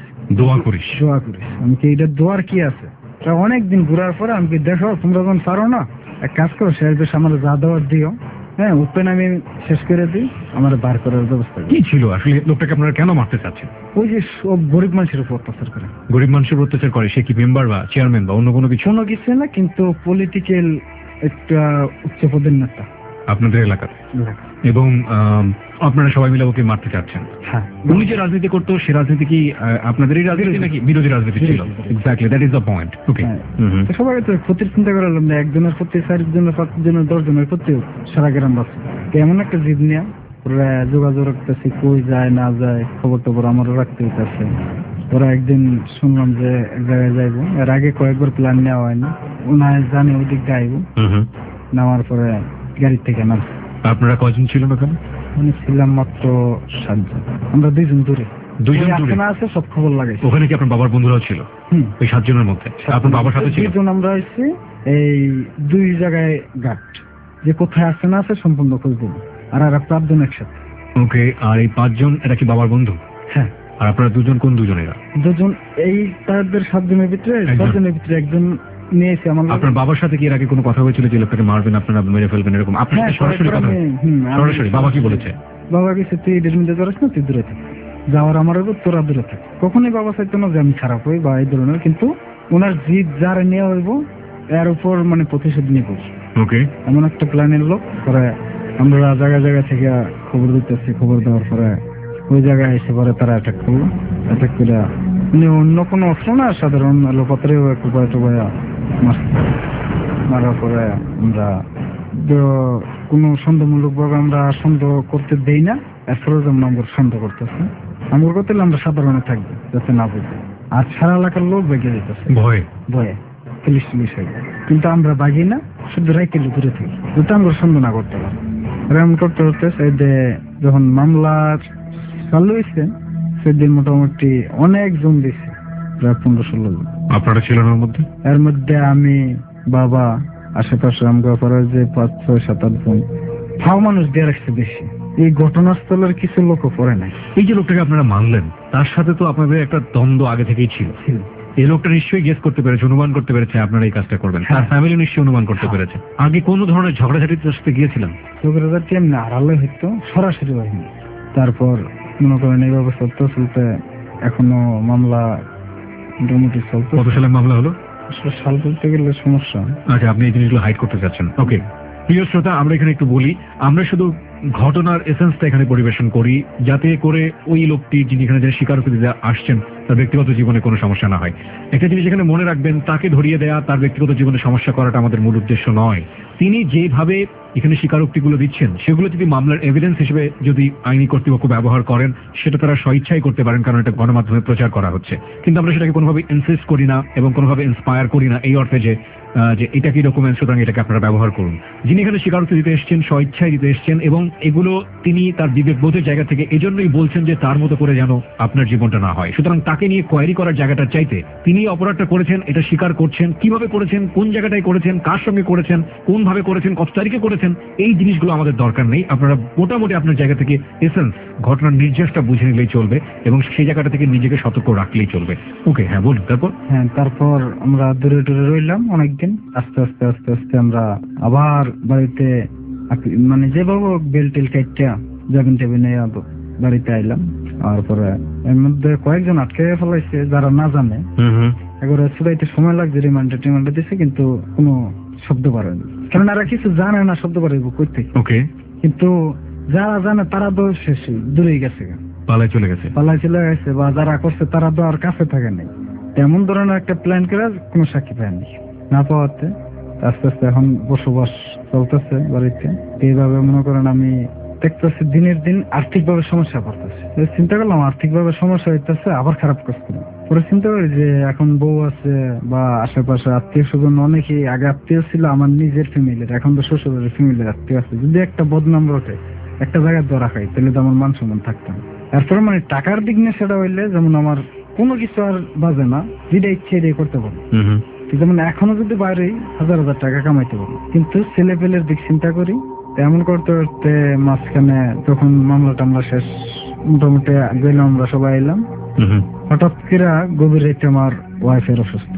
আমি কি এটা দোয়ার কি আছে? অনেকদিন ঘুরার পরে আমি দেখো তোমরা যখন পারো না এক কাজ করো, সে আমার যা দেওয়ার দিও, হ্যাঁ ওপেন আমি শেষ করে দিই, আমার বার করার ব্যবস্থা। কি ছিল আসলে লোকটাকে আপনারা কেন মারতে চাচ্ছেন? ওই যে সব গরিব মানুষের উপর অত্যাচার করে। গরিব মানুষের অত্যাচার করে? সে কি মেম্বার বা চেয়ারম্যান বা অন্য কোনো কিছু? কোনো কিছু না, কিন্তু পলিটিক্যাল একটা উচ্চ পদের নেতা আপনাদের এলাকাতে, এবং আপনারা সবাই মিলে ওকে মারতে চাচ্ছেন। হ্যাঁ, উনি যে রাজনীতি করতো সে রাজনীতি কি আপনাদেরই রাজনীতি নাকি বিরোধী রাজনীতি ছিল? Exactly, that is the point. Okay, সবাই তো ক্ষতির চিন্তা করলাম না, একজনের ক্ষতি 4 জনের 5 জনের 10 জনের ক্ষতি সারা গ্রাম বাস। এমন একটা জীব নিয়ে ওরা যোগাযোগ রাখতেছে, কই যায় না যায় খবর টবর আমারও রাখতে হইতেছে। ওরা একদিন শুনলাম যে এক জায়গায় যাইবো, এর আগে কয়েকবার প্ল্যান নেওয়া হয়নি, ওনায় জানে ওই দিক দিয়ে আইবো। নামার পরে গাড়ির থেকে নাম। আপনারা কয়জন ছিলেন ওখানে? আমি ছিলাম মাত্র 7 জন। আমরা 2 জন দূরে। 2 জন দূরে আছে, সব খবর লাগে। ওখানে কি আপনার বাবার বন্ধুরাও ছিল? ওই 7 জনের মধ্যে আপনার বাবার সাথে ছিল? 2 জন আমরা আছি, এই 2 জায়গায় গাট, যে কোথায় আছে না আছে সম্পূর্ণ খোঁজ দেবো, আর 5 জন একসাথে। ওকে, আর এই 5 জন এটা কি বাবার বন্ধু? হ্যাঁ। আর আপনারা 2 জন কোন 2 জন? এরা 2 জন এই তাদের 7 জনের ভিতরে 6 জনের ভিতরে একজন নিয়েছে। আপনার বাবার সাথে কি এর আগে কোনো কথা হয়েছিল যে লোকটাকে মারবেন, আপনারা মেরে ফেলবেন এরকম? আপনার সরাসরি কথা? সরাসরি বাবা কি বলেছে? বাবা কিছু তুই এদের মধ্যে ধরিস না, তুই দূরে থাক, যাওয়ার আমার তোরা দূরে থাক। কখনোই বাবা চাইতো না যে আমি খারাপ হই বা এই ধরনের, কিন্তু ওনার জিদ যারা নেওয়া হইব এর উপর মানে প্রতিশোধ নিব। ওকে, এমন একটা প্ল্যানের লোক। পরে আমরা জায়গা জায়গা থেকে খবর দিতেছি, খবর দেওয়ার পরে ওই জায়গায় এসে পরে তারা অ্যাটাক করলো। অ্যাটাক করে অন্য কোনো অপশন না, সাধারণ লোকত্রে মারার পরে আমরা কোনো সন্দেহমূলক ভাবে আমরা সন্দেহ করতে দেই না, এরপরে যেমন আমরা সন্দেহ করতেছে আমরা করতে আমরা সাধারণে থাকবো যাতে না বুঝে। আর সারা এলাকার লোক বেগে যেতেছে ভয়ে পুলিশ হয়ে যায়, কিন্তু আমরা বাগি না, শুধু রাইতে দূরে থাকি যাতে আমরা সন্দেহ না করতে পারি। এরকম করতে করতে যখন মামলা চালু হয়েছে সেদিন মোটামুটি অনেক জন দিচ্ছে, প্রায় 15-16 জন। আপনারা ছিলেন ওর মধ্যে? এর মধ্যে আমি, বাবা, আশেপাশে আমরা যে 5-6-7-8 জন ফাও মানুষ দিয়ে রাখছে বেশি। এই ঘটনাস্থলের কিছু লোক পড়ে নাই। এই যে লোকটাকে আপনারা মানলেন, তার সাথে তো আপনাদের একটা দ্বন্দ্ব আগে থেকেই ছিল। এই লোকটা নিশ্চয়ই গেস করতে পেরেছে, অনুমান করতে পেরেছে আপনারা এই কাজটা করবেন। তার ফ্যামিলি নিশ্চয়ই অনুমান করতে পেরেছে। আগে কোনো ধরনের ঝগড়াঝাটি তার সাথে গিয়েছিলেন? ঝগড়াঝাটি এমনি আড়ালে হইতো, সরাসরি হয়নি। তারপর মনে করেন এইভাবে চলতে চলতে এখনো মামলা মোটামুটি চলতে। কত সালে মামলা হলো? সাল বলতে গেলে সমস্যা। আচ্ছা, আপনি এই জিনিসগুলো হাইড করতে চাচ্ছেন। ওকে, প্রিয় শ্রোতা, আমরা এখানে একটু বলি, আমরা শুধু ঘটনার এসেন্সটা এখানে পরিবেশন করি যাতে করে ওই লোকটি যিনি এখানে যে স্বীকারোক্তি দিতে আসছেন তার ব্যক্তিগত জীবনে কোনো সমস্যা না হয়। একটা জিনিস এখানে মনে রাখবেন, তাকে ধরিয়ে দেয়া, তার ব্যক্তিগত জীবনে সমস্যা করাটা আমাদের মূল উদ্দেশ্য নয়। তিনি যেভাবে এখানে স্বীকারোক্তিগুলো দিচ্ছেন সেগুলো যদি মামলার এভিডেন্স হিসেবে যদি আইনি কর্তৃপক্ষ ব্যবহার করেন সেটা তারা স্বইচ্ছাই করতে পারেন, কারণ এটা গণমাধ্যমে প্রচার করা হচ্ছে। কিন্তু আমরা সেটাকে কোনোভাবে ইনসিস্ট করি না এবং কোনোভাবে ইন্সপায়ার করি না এই অর্থে যে এটা কি ডকুমেন্টস, সুতরাং এটাকে আপনারা ব্যবহার করুন। যিনি এখানে স্বীকারোক্তি দিতে এসছেন স্বইচ্ছায় দিতে এসছেন এবং এগুলো তিনি তার বিবেকবোধের জায়গা থেকে এজন্যই বলছেন যে তার মতো করে যেন আপনার জীবনটা না হয়। সুতরাং তাকে নিয়ে কোয়ারি করার জায়গাটা চাইতে তিনি অপরাধটা করেছেন এটা স্বীকার করছেন, কিভাবে করেছেন, কোন জায়গাটায় করেছেন, কার সঙ্গে করেছেন, কোন ভাবে করেছেন, কত তারিখে করেছেন, এই জিনিসগুলো আমাদের দরকার নেই। আপনারা মোটামুটি আপনার জায়গা থেকে এসেন্স, ঘটনার নির্যাসটা বুঝে নিলেই চলবে এবং সেই জায়গাটা থেকে নিজেকে সতর্ক রাখলেই চলবে। ওকে, হ্যাঁ বলুন। তারপর আমরা দূরে দূরে রইলাম অনেকদিন। আস্তে আস্তে আস্তে আস্তে আমরা আবার বাড়িতে মানে যেভাবে বেল টেল কাইটা যাবেন টেবিনে বাড়িতে আইলাম। তারপরে এর মধ্যে কয়েকজন আটকে ফেলাইছে যারা না জানে, এবারে ছুটাইতে সময় লাগছে, রিমান্ডে দিচ্ছে কিন্তু কোনো শব্দ পারেনি, কারণ এরা কিছু জানে না শব্দ পারবো করতে। কিন্তু যারা জানে তারা তো শেষ দূরে গেছে, পালাই চলে গেছে বা যারা করছে তারা তো আর কাছে থাকে নাই। তেমন ধরনের একটা প্ল্যান করে কোনো সাক্ষী পায়নি, না পাওয়াতে আস্তে আস্তে এখন বসবাস চলতেছে বাড়িতে। এইভাবে মনে করেন আমি দেখতেছি দিনের দিন আর্থিকভাবে সমস্যা পড়তেছে। চিন্তা করলাম আর্থিকভাবে সমস্যা হইতেছে, আবার খারাপ করছিল। পরে চিন্তা করি যে এখন বউ আছে বা আশেপাশে আত্মীয় স্বজন অনেকেই, আগে আত্মীয় ছিল আমার নিজের ফ্যামিলির, এখন তো শ্বশুরের ফ্যামিলির আত্মীয় আছে। যদি একটা বদনাম রটে, একটা জায়গায় ধরা খাই, তাহলে তো আমার মান সম্মান থাকতাম। এরপরে মানে টাকার দিক নিয়ে সেটা হইলে যেমন আমার কোনো কিছু আর বাজে না, যেটা ইচ্ছে এটাই করতে পারবো। যেমন এখনো যদি বাইরে 1000 টাকা কামাইতে পারবো, কিন্তু ছেলে পেলের দিক চিন্তা করি। এমন করতে করতে মাঝখানে যখন মামলা টামলা শেষ মোটামুটি গেলাম, আমরা সবাই এলাম। হঠাৎ করে গভীর রাতে আমার ওয়াইফের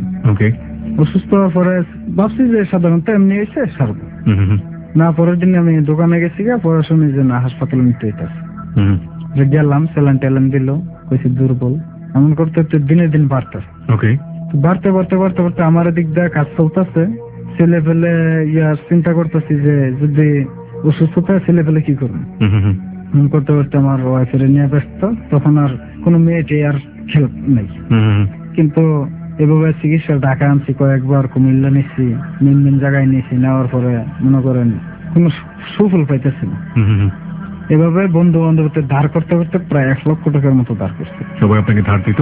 অসুস্থ হওয়ার পরে ভাবছি যে সাধারণত এমনি হয়েছে সারবো না। পরের দিন আমি দোকানে গেছি, পরে শুনি যে না, হাসপাতালে নিতে হইতেছে। গেলাম, স্যালাইন ট্যালাইন দিল, কইছি দুর্বল। এমন করতে দিনের দিন বাড়তেছে, বাড়তে বাড়তে বাড়তে বাড়তে আমার দিক দিয়ে কাজ চলতেছে। ছেলে পেলে চিন্তা করতেছি যে যদি অসুস্থতা ছেলে পেলে কি করবো। এমন করতে করতে আমার ওয়াইফের নিয়ে ব্যস্ত, তখন আর কোনো মেয়েটি আর খেল নেই। কিন্তু এভাবে চিকিৎসা ঢাকা আনছি, কয়েকবার কুমিল্লা নিচ্ছি, মেন জায়গায় নিয়েছি। নেওয়ার পরে মনে করেন কোনো সুফল পাইতেছি না। এভাবে বন্ধু বান্ধবদের ধার করতে করতে প্রায় 1 লক্ষ টাকার মতো ধার করছে। সবাই আপনাকে ধার দিত?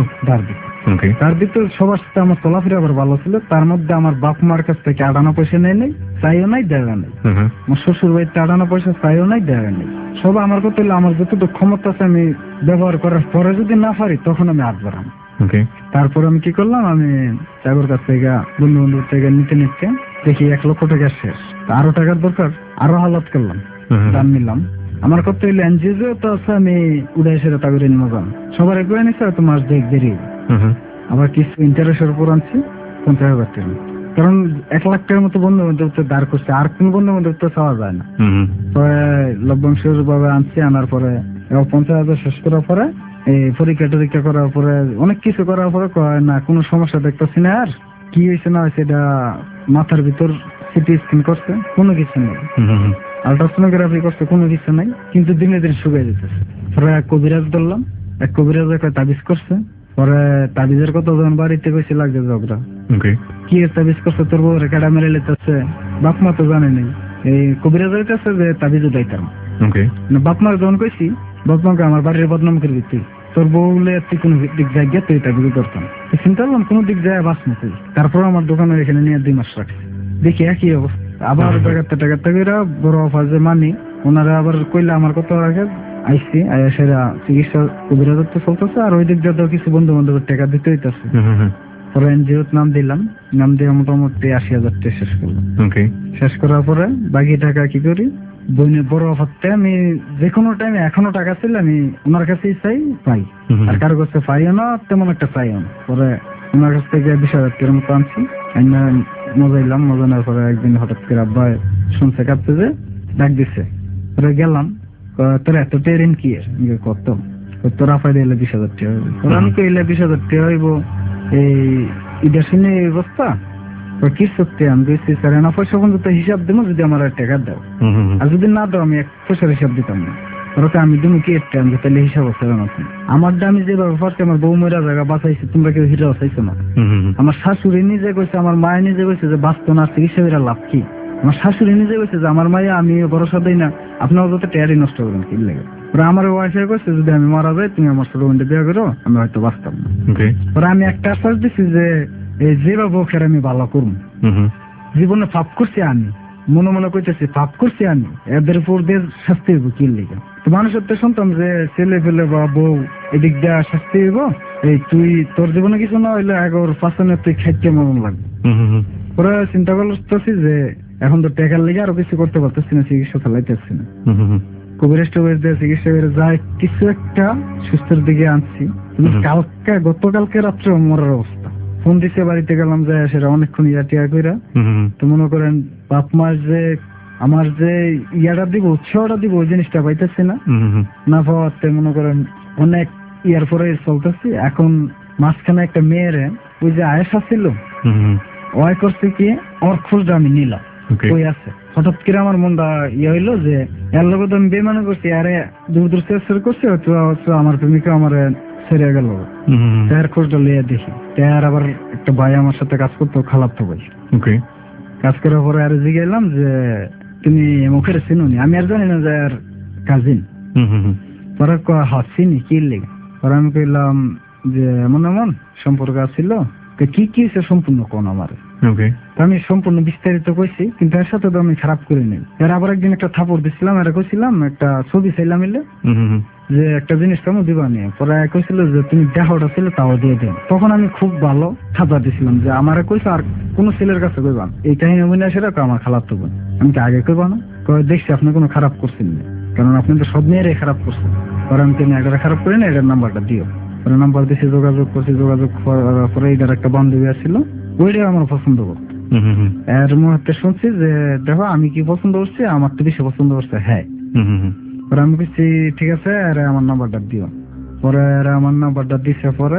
ধার দিত। সবার সাথে আমার চলাফেরা আবার ভালো ছিল। তার মধ্যে আমার বাপ মার কাছ থেকে আটানা পয়সা নেই, চাইও নাই, দেওয়া নেই। আমার শ্বশুর বাড়িতে আটানা পয়সা চাইও নাই, দেওয়া নেই। সব আমার কথা হলে আমার যতটুকু ক্ষমতা আছে আমি ব্যবহার করার পরে যদি না পারি তখন আমি হাত বাড়াম। তারপর আমি কি করলাম, আমি চাকর কাছ থেকে বন্ধু বান্ধব থেকে নিতে নিতে দেখি 1 লক্ষ টাকা শেষ। আরো টাকার দরকার, আরো হালাত করলাম, দাম নিলাম। আমার কথা হইলে এনজিও তো আছে, আমি উড়ে এসে তা করে নিয়ে যান। সবার একবার নিচ্ছে, হয়তো মাস দেরি। আবার কিছু ইন্টারেস্টের উপর আনছি 50,000 টাকা, কারণ 1 লাখ টাকার মতো বন্ধু বান্ধব দাঁড় করছে। আর কোন বন্ধু বান্ধব তো চাওয়া যায় না। পরে লভ্যাংশের ভাবে আনছি, আনার পরে 50,000 শেষ করার পরে এই পরীক্ষা করার পরে অনেক কিছু করার পরে না কোনো সমস্যা দেখতেছি না। আর কি হয়েছে না হয়েছে এটা মাথার ভিতর সিটি স্ক্যান করছে, কোনো কিছু নেই। আলট্রাসোনোগ্রাফি করছে, কোনো কিছু নাই। কিন্তু দিনে দিন শুকিয়ে যেতেছে। পরে এক কবিরাজ ধরলাম, এক কবিরাজ একটা তাবিজ করছে। পরে তাবিজের কথা যখন বাড়িতে বেশি লাগছে ঝগড়া, ওকে, কি এর তাবিজ করছে তোর বউরে কেডা মেরে লেতেছে, বাপ মা তো জানে নাই। এই কবিরাজ হইতেছে যে তাবিজ উঠাইতাম, ওকে, বাপ মা যখন কইছি, বাপ মাকে আমার বাড়ির বদনাম করে দিতি, তোর বউলে তুই কোনো দিক যায় গিয়ে তুই তাবিজ করতাম। চিন্তা করলাম কোনো দিক যায় বাস না তুই। তারপর আমার দোকানের এখানে নিয়ে 2 মাস রাখছি, দেখি একই অবস্থা। আবার টাকাতে করে বড় অফার যে মানি, ওনারা আবার কইলে আমার কত রাখে, আইসি আয়া সেরা চিকিৎসা কবিরাজ তো চলতেছে, আর ওই দিক দিয়ে কিছু বন্ধু বান্ধবের টাকা দিতে হইতেছে। পরে এনজিওর নাম দিলাম, নাম দিয়ে মোটামুটি 80,000 টাকা শেষ করলাম। ওকে, শেষ করার পরে বাকি টাকা কি করি, বইনের বড় অফারতে আমি যে কোনো টাইমে এখনো টাকা ছিল আমি ওনার কাছেই চাই, পাই। আর কারো কাছে পাইও না, তেমন একটা চাইও না। পরে ওনার কাছ থেকে 20,000 টাকার মতো আনছি, মজাইলাম। মজানোর পরে একদিন হঠাৎ করে আব্বা শুনছে কাঁদতে, যে ডাক দিছে। পরে গেলাম, তোর এত টেরিন কি এর কত, তোর আফাই দিলে 20,000 টাকা হইব। আমি কইলে 20,000 টাকা হইব, এই ঈদের শুনে অবস্থা কি সত্যি। আমি কইছি স্যার না পয়সা পর্যন্ত হিসাব দেবো যদি আমার টাকা দাও, আর যদি না দাও আমি 1 পয়সার হিসাব দিতাম না। ওরা আমি তুমি কি একটা, আমি তাহলে হিসাব আছে না। আমার দামি যেভাবে পারছি, আমার বউ মেয়েরা জায়গা বাঁচাইছে, তোমরা কেউ হিসাব চাইছো না। আমার শাশুড়ি নিজে কইছে, আমার মায়ে নিজে কইছে যে বাঁচতো না, চিকিৎসা করে লাভ কি। আমার শাশুড়ি নিজে কইছে যে আমার মায়ে আমি ভরসা দেই না, আপনারা যত টেয়ারি নষ্ট করেন কি লাগে। ওরা আমার ওয়াইফে কইছে যদি আমি মারা যাই তুমি আমার ছোট বোনটা বিয়ে করো, আমি হয়তো বাঁচতাম না। ওরা আমি একটা আশ্বাস দিচ্ছি যে যেভাবে ওকে আমি ভালো করবো। জীবনে পাপ করছি আমি, মনে মনে কইতেছি পাপ করছি আমি, এদের উপর দিয়ে শাস্তি হইব কি লেগে। তো মানুষের তো শুনতাম যে ছেলে ফেলে বা বউ এদিক দিয়ে শাস্তি হইব, এই তুই তোর জীবনে কিছু না হইলে আগর পাশনে তুই খাইতে মন লাগবে। ওরা চিন্তা করতেছি যে এখন তো টাকার লেগে আরো কিছু করতে পারতেছি না, চিকিৎসা চালাইতেছি না। কবিরাজ টবিরাজ দিয়ে চিকিৎসা করে যায় কিছু একটা সুস্থের দিকে আনছি। গতকালকে রাত্রে মরার অবস্থা। ফোন দিতে বাড়িতে গেলাম, যে সেটা অনেকক্ষণ ইয়াটিয়া কইরা। তো মনে করেন বাপ মার যে আমার যে ইয়াটা দিব, উৎসাহটা দিব, ওই জিনিসটা পাইতেছি না। না পাওয়াতে মনে করেন অনেক ইয়ার পরে চলতেছি। এখন মাঝখানে একটা মেয়েরে, ওই যে আয়েশা ছিল, ওয়াই করছে কি, ওর খোঁজটা আমি নিলাম, ওই আছে। হঠাৎ করে আমার মনটা ইয়ে হইলো যে এর লোক তো আমি বেমানে করছি, আরে দূর দূর চেষ্টা করছি, আমার প্রেমিকা আমার ছেড়ে গেল। তার খোঁজটা লিয়ে দেখি, তার আবার একটা ভাই আমার সাথে কাজ করতো, খালাপ তো ভাই। কাজ করার পরে আর জিগাইলাম যে তুমি মুখের চিনুনি, আমি আর জানি না যে আর কাজিন। পরে চিনি কি লেগে। পরে আমি কইলাম যে এমন এমন সম্পর্ক ছিল, কি কি সম্পূর্ণ কোন আমার। আমি সম্পূর্ণ বিস্তারিত কইছি, কিন্তু এর সাথে তো আমি খারাপ করে নিই। এর আবার একদিন একটা থাপড় দিছিলাম, এরা কইছিলাম একটা ছবি চাইলাম মিলে যে একটা জিনিস কেমন দিবা নিয়ে। পরে কইছিল যে তুমি দেহটা ছিল তাও দিয়ে দেন। তখন আমি খুব ভালো খাতা দিছিলাম যে আমার কইছে আর কোন ছেলের কাছে কইবা না, এই কাহিনী মনে আসে রাখো আমার খালাপ তো বোন। আমি কি আগে কইবা না? দেখছি আপনি কোনো খারাপ করছেন না, কারণ আপনি তো সব মেয়েরাই খারাপ করছেন। পরে আমি তুমি একটা খারাপ করি না, এটার নাম্বারটা দিও। পরে নাম্বার দিয়েছি, যোগাযোগ করছি। যোগাযোগ করার পরে এটার একটা বান্ধবী আসছিল, ওইটাই আমার পছন্দ করতো। এর মুহূর্তে শুনছি যে দেখো আমি কি পছন্দ করছি, আমার তো বেশি পছন্দ করছে। হ্যাঁ, পরে আমি বলছি ঠিক আছে, আমার নাম্বারটা দিও। পরে আমার নাম্বারটা দিছে। পরে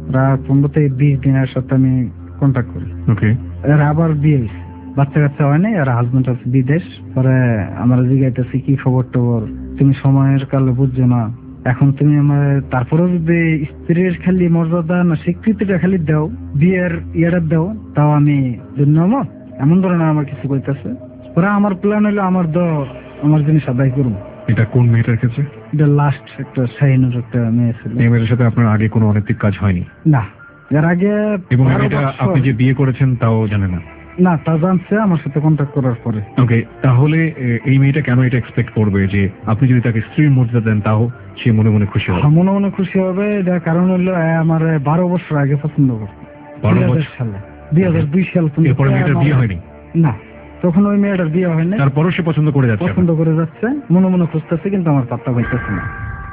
15-20 দিনের সাথে আমি কন্ট্যাক্ট করি। এরা আবার বিয়ে হয়েছে, বাচ্চা কাচ্চা হয় নাই, আর হাজবেন্ড আছে বিদেশ। পরে আমার জিজ্ঞাসা কি খবর টবর, তুমি সময়ের কালে বুঝছো না, এখন তুমি আমার তারপরেও যদি স্ত্রীর খালি মর্যাদা না স্বীকৃতিটা খালি দাও, বিয়ের ইয়েটা দাও, তাও আমি ধন্যবাদ। এমন ধরনের আমার কিছু কইতেছে। ওরা আমার প্ল্যান হলো আমার জিনিস আদায় করবো। এটা কোন মেয়েটার ক্ষেত্রে? এটা লাস্ট একটা শাহিনুর একটা মেয়ে ছিল। এই মেয়ের সাথে আপনার আগে কোনো অনৈতিক কাজ হয়নি? না, এর আগে। এবং এটা আপনি যে বিয়ে করেছেন তাও জানে না? না, তা জানছে আমার সাথে কন্ট্যাক্ট করার পরে। ওকে, তাহলে এই মেয়েটা কেন এটা এক্সপেক্ট করবে যে আপনি যদি তাকে স্ত্রীর মর্যাদা দেন তাও সে মনে মনে খুশি হবে? মনে মনে খুশি হবে, এটার কারণ হলো আমার 12 বছর আগে পছন্দ করতো। 2000 সালে, 2002 সাল। এরপরে মেয়েটার বিয়ে হয়নি? না, তখন ওই মেয়েটার বিয়ে হয় না। তারপরও সে পছন্দ করে যাচ্ছে, মনে মনে খুঁজতেছে, কিন্তু আমার পাত্তা পাইতেছে না।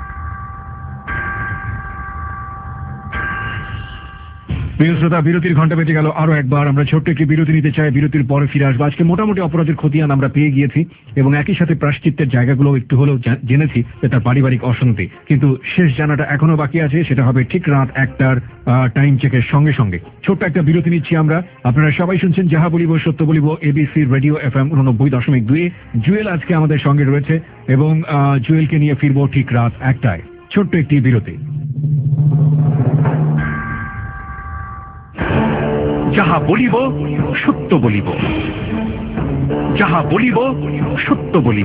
প্রিয় শ্রোতা, বিরতির ঘন্টা বেজে গেল আরো একবার। আমরা ছোট্ট একটি বিরতি নিতে চাই, বিরতির পরে ফিরে আসবো। আজকে মোটামুটি অপরাধের খতিয়ান আমরা পেয়ে গিয়েছি এবং একই সাথে প্রায়শ্চিত্তের জায়গাগুলো একটু হলেও জেনেছি যে তার পারিবারিক অশান্তি। কিন্তু শেষ জানাটা এখনো বাকি আছে, সেটা হবে ঠিক রাত 1টার টাইম চেকের সঙ্গে সঙ্গে। ছোট্ট একটা বিরতি নিচ্ছি আমরা। আপনারা সবাই শুনছেন যাহা বলিব সত্য বলিব, এবিসি রেডিও FM 89.2। জুয়েল আজকে আমাদের সঙ্গে রয়েছে এবং জুয়েলকে নিয়ে ফিরবো ঠিক রাত 1টায়। ছোট্ট একটি বিরতি। যাহা বলিব সত্য বলিব, যাহা বলিব সত্য বলিব।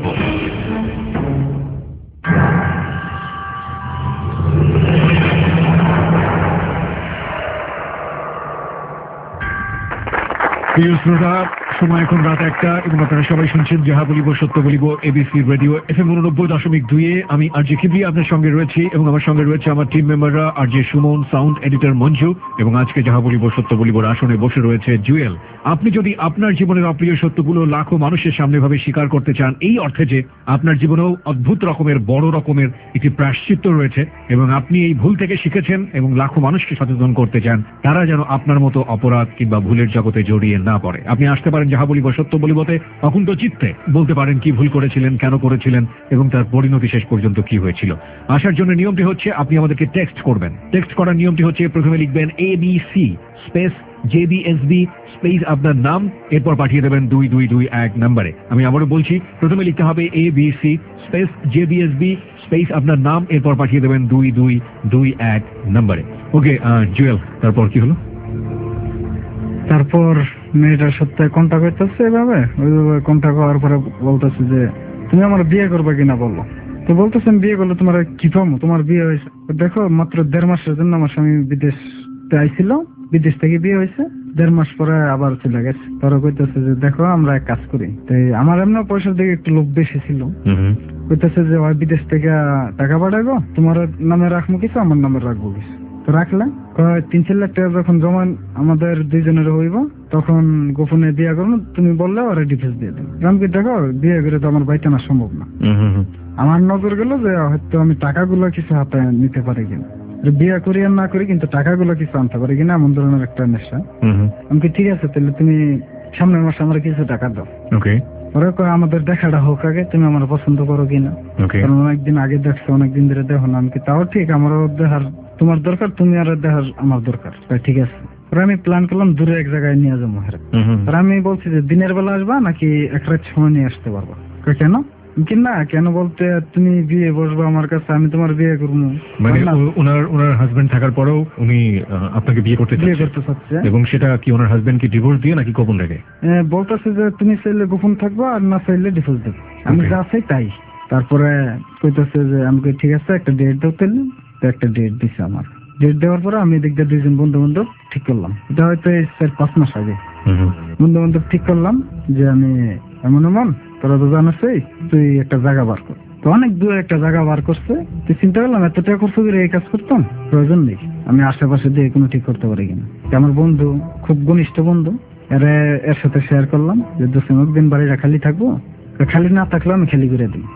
প্রিয় শ্রোতা, সময় এখন রাত 1টা এবং আপনারা সবাই শুনছেন যাহা বলিব সত্য বলিব এবিসি রেডিও FM 89.2-এ। আমি আরজে কিবরিয়া আপনার সঙ্গে রয়েছি এবং আমার সঙ্গে রয়েছে আমার টিম মেম্বাররা RJ Suman, sound editor Manju এবং আজকে যাহা বলিব সত্য বলিবর আসনে বসে রয়েছে জুয়েল। আপনি যদি আপনার জীবনের অপ্রিয় সত্যগুলো লাখো মানুষের সামনে ভাবে স্বীকার করতে চান, এই অর্থে যে আপনার জীবনেও অদ্ভুত রকমের বড় রকমের একটি প্রায়শ্চিত্ত রয়েছে এবং আপনি এই ভুল থেকে শিখেছেন এবং লাখো মানুষকে সচেতন করতে চান তারা যেন আপনার মতো অপরাধ কিংবা ভুলের জগতে জড়িয়ে না পড়ে, আপনি আসতে পারেন যাহা বলিব সত্য বলিবতে। অকুণ্ঠ চিত্তে বলতে পারেন কি ভুল করেছিলেন, কেন করেছিলেন এবং তার পরিণতি শেষ পর্যন্ত কি হয়েছিল। আসার জন্য নিয়মটি হচ্ছে আপনি আমাদেরকে টেক্সট করবেন। টেক্সট করার নিয়মটি হচ্ছে প্রথমে লিখবেন ABC স্পেস JBSB স্পেস আপনার নাম, এরপর পাঠিয়ে দেবেন 2221 নম্বরে। আমি আবারও বলছি, প্রথমে লিখতে হবে ABC স্পেস JBSB স্পেস আপনার নাম, এরপর পাঠিয়ে দেবেন 2221 নম্বরে। ওকে জুয়েল, তারপর কি হলো? তারপর মেয়েটার সাথে কন্ট্যাক্ট করতেছে, এভাবে ওইভাবে কন্ট্যাক্ট হওয়ার পরে বলতেছে যে তুমি আমার বিয়ে করবে কিনা বললো। তো বলতেছেন বিয়ে করলে তোমার কি পাবো, তোমার বিয়ে হয়েছে। দেখো মাত্র 1.5 মাসের জন্য আমার স্বামী বিদেশে আইছিল, বিদেশ থেকে বিয়ে হয়েছে, 1.5 মাস পরে আবার চলে গেছে। তারা কইতেছে যে দেখো আমরা এক কাজ করি। তাই আমার এমনি পয়সার দিকে একটু লোভ বেশি ছিল, কইতেছে যে ওই বিদেশ থেকে টাকা পাঠাবো, তোমার নামে রাখবো কিছু, আমার নামে রাখবো কিছু। তো রাখলে 3-4 লাখ টাকা যখন জমা আমাদের দুইজনের হইব তখন গোপনে বিয়ে করবো, তুমি বললে ওরা ডিভোর্স দিয়ে দেবে। আমি দেখো বিয়ে করে তো আমার বাইতে না সম্ভব না। আমার নজর গেল যে হয়তো আমি টাকাগুলো কিছু হাতে নিতে পারি কিনা, বিয়ে করি আর না করি কিন্তু টাকাগুলো কিছু আনতে পারি কিনা, এমন ধরনের একটা নেশা। আমি ঠিক আছে তাহলে তুমি সামনের মাসে আমার কিছু টাকা দাও। ওরা কয় আমাদের দেখাটা হোক আগে, তুমি আমার পছন্দ করো কিনা, কারণ অনেকদিন আগে দেখছো, অনেকদিন ধরে দেখো না। আমি তাও ঠিক, আমারও দেখার তোমার দরকার, তুমি আর দেখার আমার দরকার। ঠিক আছে, আমি প্ল্যান করলাম দূরে এক জায়গায় নিয়ে যাবো। আমি বলছি যে দিনের বেলা আসবা নাকি এক রাত সময় নিয়ে আসতে পারবা। কেন না, কেন বলতে তুমি বিয়ে বসবো আমার কাছে, আমি তোমার বিয়ে করবো। মানে ওনার হাজবেন্ড থাকার পরেও উনি আপনাকে বিয়ে করতে চাচ্ছে, এবং সেটা কি ওনার হাজবেন্ড কি ডিভোর্স দিয়ে নাকি গোপন রেখে? বলতেছে যে তুমি চাইলে গোপন থাকবো আর না চাইলে ডিভোর্স দেবো, আমি যা চাই তাই। তারপরে কইতেছে যে আমাকে ঠিক আছে একটা ডেট দাও, তাহলে একটা ডেট দিছে। আমার ডেট দেওয়ার পরে আমি এদিক দিয়ে 2 জন বন্ধু বান্ধব ঠিক করলাম, এটা হয়তো 4-5 মাস আগে বন্ধু বান্ধব ঠিক করলাম যে আমি এমন তোরা তো জানাসই, তুই একটা জায়গা বার কর। তো অনেক দূরে একটা জায়গা বার করছে। তুই চিন্তা করলাম এত টাকা খরচ করে এই কাজ করতাম, প্রয়োজন নেই, আমি আশেপাশে দিয়ে কোনো ঠিক করতে পারি কিনা। আমার বন্ধু খুব ঘনিষ্ঠ বন্ধু, এর সাথে শেয়ার করলাম যে 2 দিন বাড়িটা খালি থাকবো, খালি না থাকলেও আমি খালি করে দিই।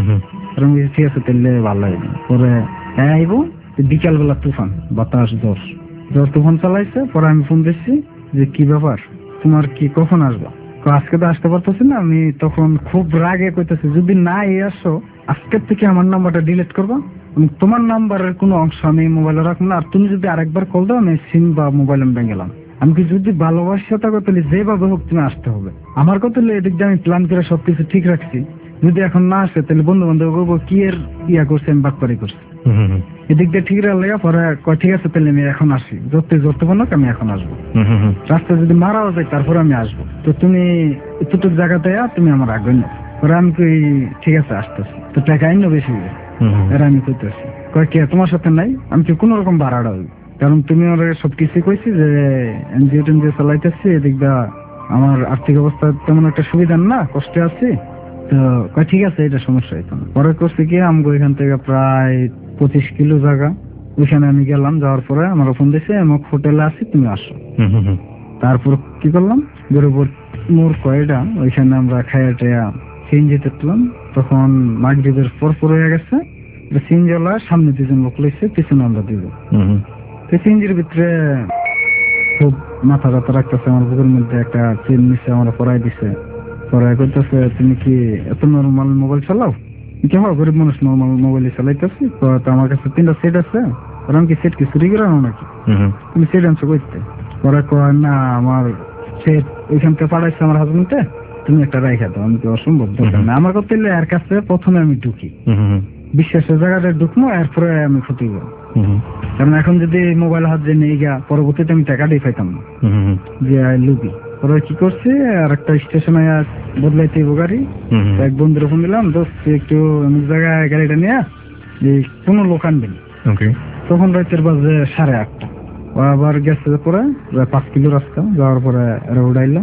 ঠিক আছে তাহলে ভালো লাগে। পরে আইবো বিকাল বেলা তুফান বাতাস, ঝড় তুফান চালাইছে। পরে আমি ফোন দিচ্ছি যে কি ব্যাপার, তোমার কি কখন আসবা? আজকে তো আসতে পারতেছি না। আমি তখন খুব রাগে কইতেছি যদি না আসো আজকের থেকে আমার নাম্বারটা ডিলিট করবা, তোমার নাম্বারের কোনো অংশ আমি মোবাইলে রাখবো না, আর তুমি যদি আরেকবার কল দাও আমি সিম বা মোবাইল আমি ভেঙে গেলাম। আমি কি যদি ভালোবাসা থাকো তাহলে যেভাবে হোক তুমি আসতে হবে। আমার কথা এদিক দিয়ে আমি প্ল্যান করে সবকিছু ঠিক রাখছি, যদি এখন না আসে তাহলে বন্ধু বান্ধব বলবো কি এর ইয়া করছে, আমি বাটপারি করছি। এদিক দিয়ে ঠিক রাখলে পরে ঠিক আছে তাহলে আমি এখন আসি, যত বলো আমি এখন আসবো। রাস্তা যদি মারাও যায় তারপরে আমি আসবো, তো তুমি এতটুকু জায়গাতে তুমি আমার আগে নাও। পরে আমি ঠিক আছে আসতেছি, তো টাকা আইন বেশি এরা আমি করতেছি। কে তোমার সাথে নাই, আমি কি কোন রকম ভাড়াটা হইব, কারণ তুমি আমার সবকিছু কইছি যে এনজিও টেনজিও চালাইতেছি, এদিক দিয়ে আমার আর্থিক অবস্থা তেমন একটা সুবিধা না, কষ্টে আছি। তো ঠিক আছে এটা সমস্যা হইতো না। পরে করছি কি আমি ওইখান থেকে প্রায় 25 কিলো জায়গা, ওইখানে আমি গেলাম। যাওয়ার পরে আমার ফোন দিয়েছে আমার হোটেলে আছি, তুমি আসো। তারপর কি করলাম, গরিবর মোর কয়টা ওইখানে আমরা খাইয়া টাইয়া সিএনজি তুললাম। তখন মাগরিবের পর হয়ে গেছে। সিএনজি ওলা সামনে 2 জন লোক লইছে, পিছনে আমরা 2 জন। সিএনজির ভিতরে খুব মাথা ব্যথা রাখতেছে, আমার বুকের মধ্যে একটা চেন নিচে আমরা পরাই দিছে। পরাই করতেছে তুমি কি এত নর্মাল মোবাইল চালাও? কি হয় গরিব মানুষ নর্মাল মোবাইল চালাইতেছি, তো আমার কাছে 3টা সেট আছে, আমি কি সেট কি চুরি করে আনো নাকি? তুমি সেট আনছো করতে? পরে কয় না আমার সেট ওইখানকে পাঠাইছে আমার হাজবেন্ডে, তুমি একটা রাইখা দাও। আমি কি অসম্ভব দরকার না, আমার কথা এর কাছে প্রথমে আমি ঢুকি, বিশ্বাসের জায়গাটা ঢুকবো, এরপরে আমি ক্ষতি করবো। কারণ এখন যদি মোবাইল হাত দিয়ে নিয়ে গিয়া পরবর্তীতে আমি টাকা দিয়ে পাইতাম না, যে লুবি। পরে কি করছে, আর একটা স্টেশনে বদলাইতে গাড়ি, এক বন্ধুর ফোন দিলাম, দোস্ত একটু অমুক জায়গায় গাড়িটা নিয়ে কোনো লোক আনবেন। তখন রাতের বাজে 8:30। আবার গেছে পরে 5 কিলো রাস্তা যাওয়ার পরে উড়াইলাম,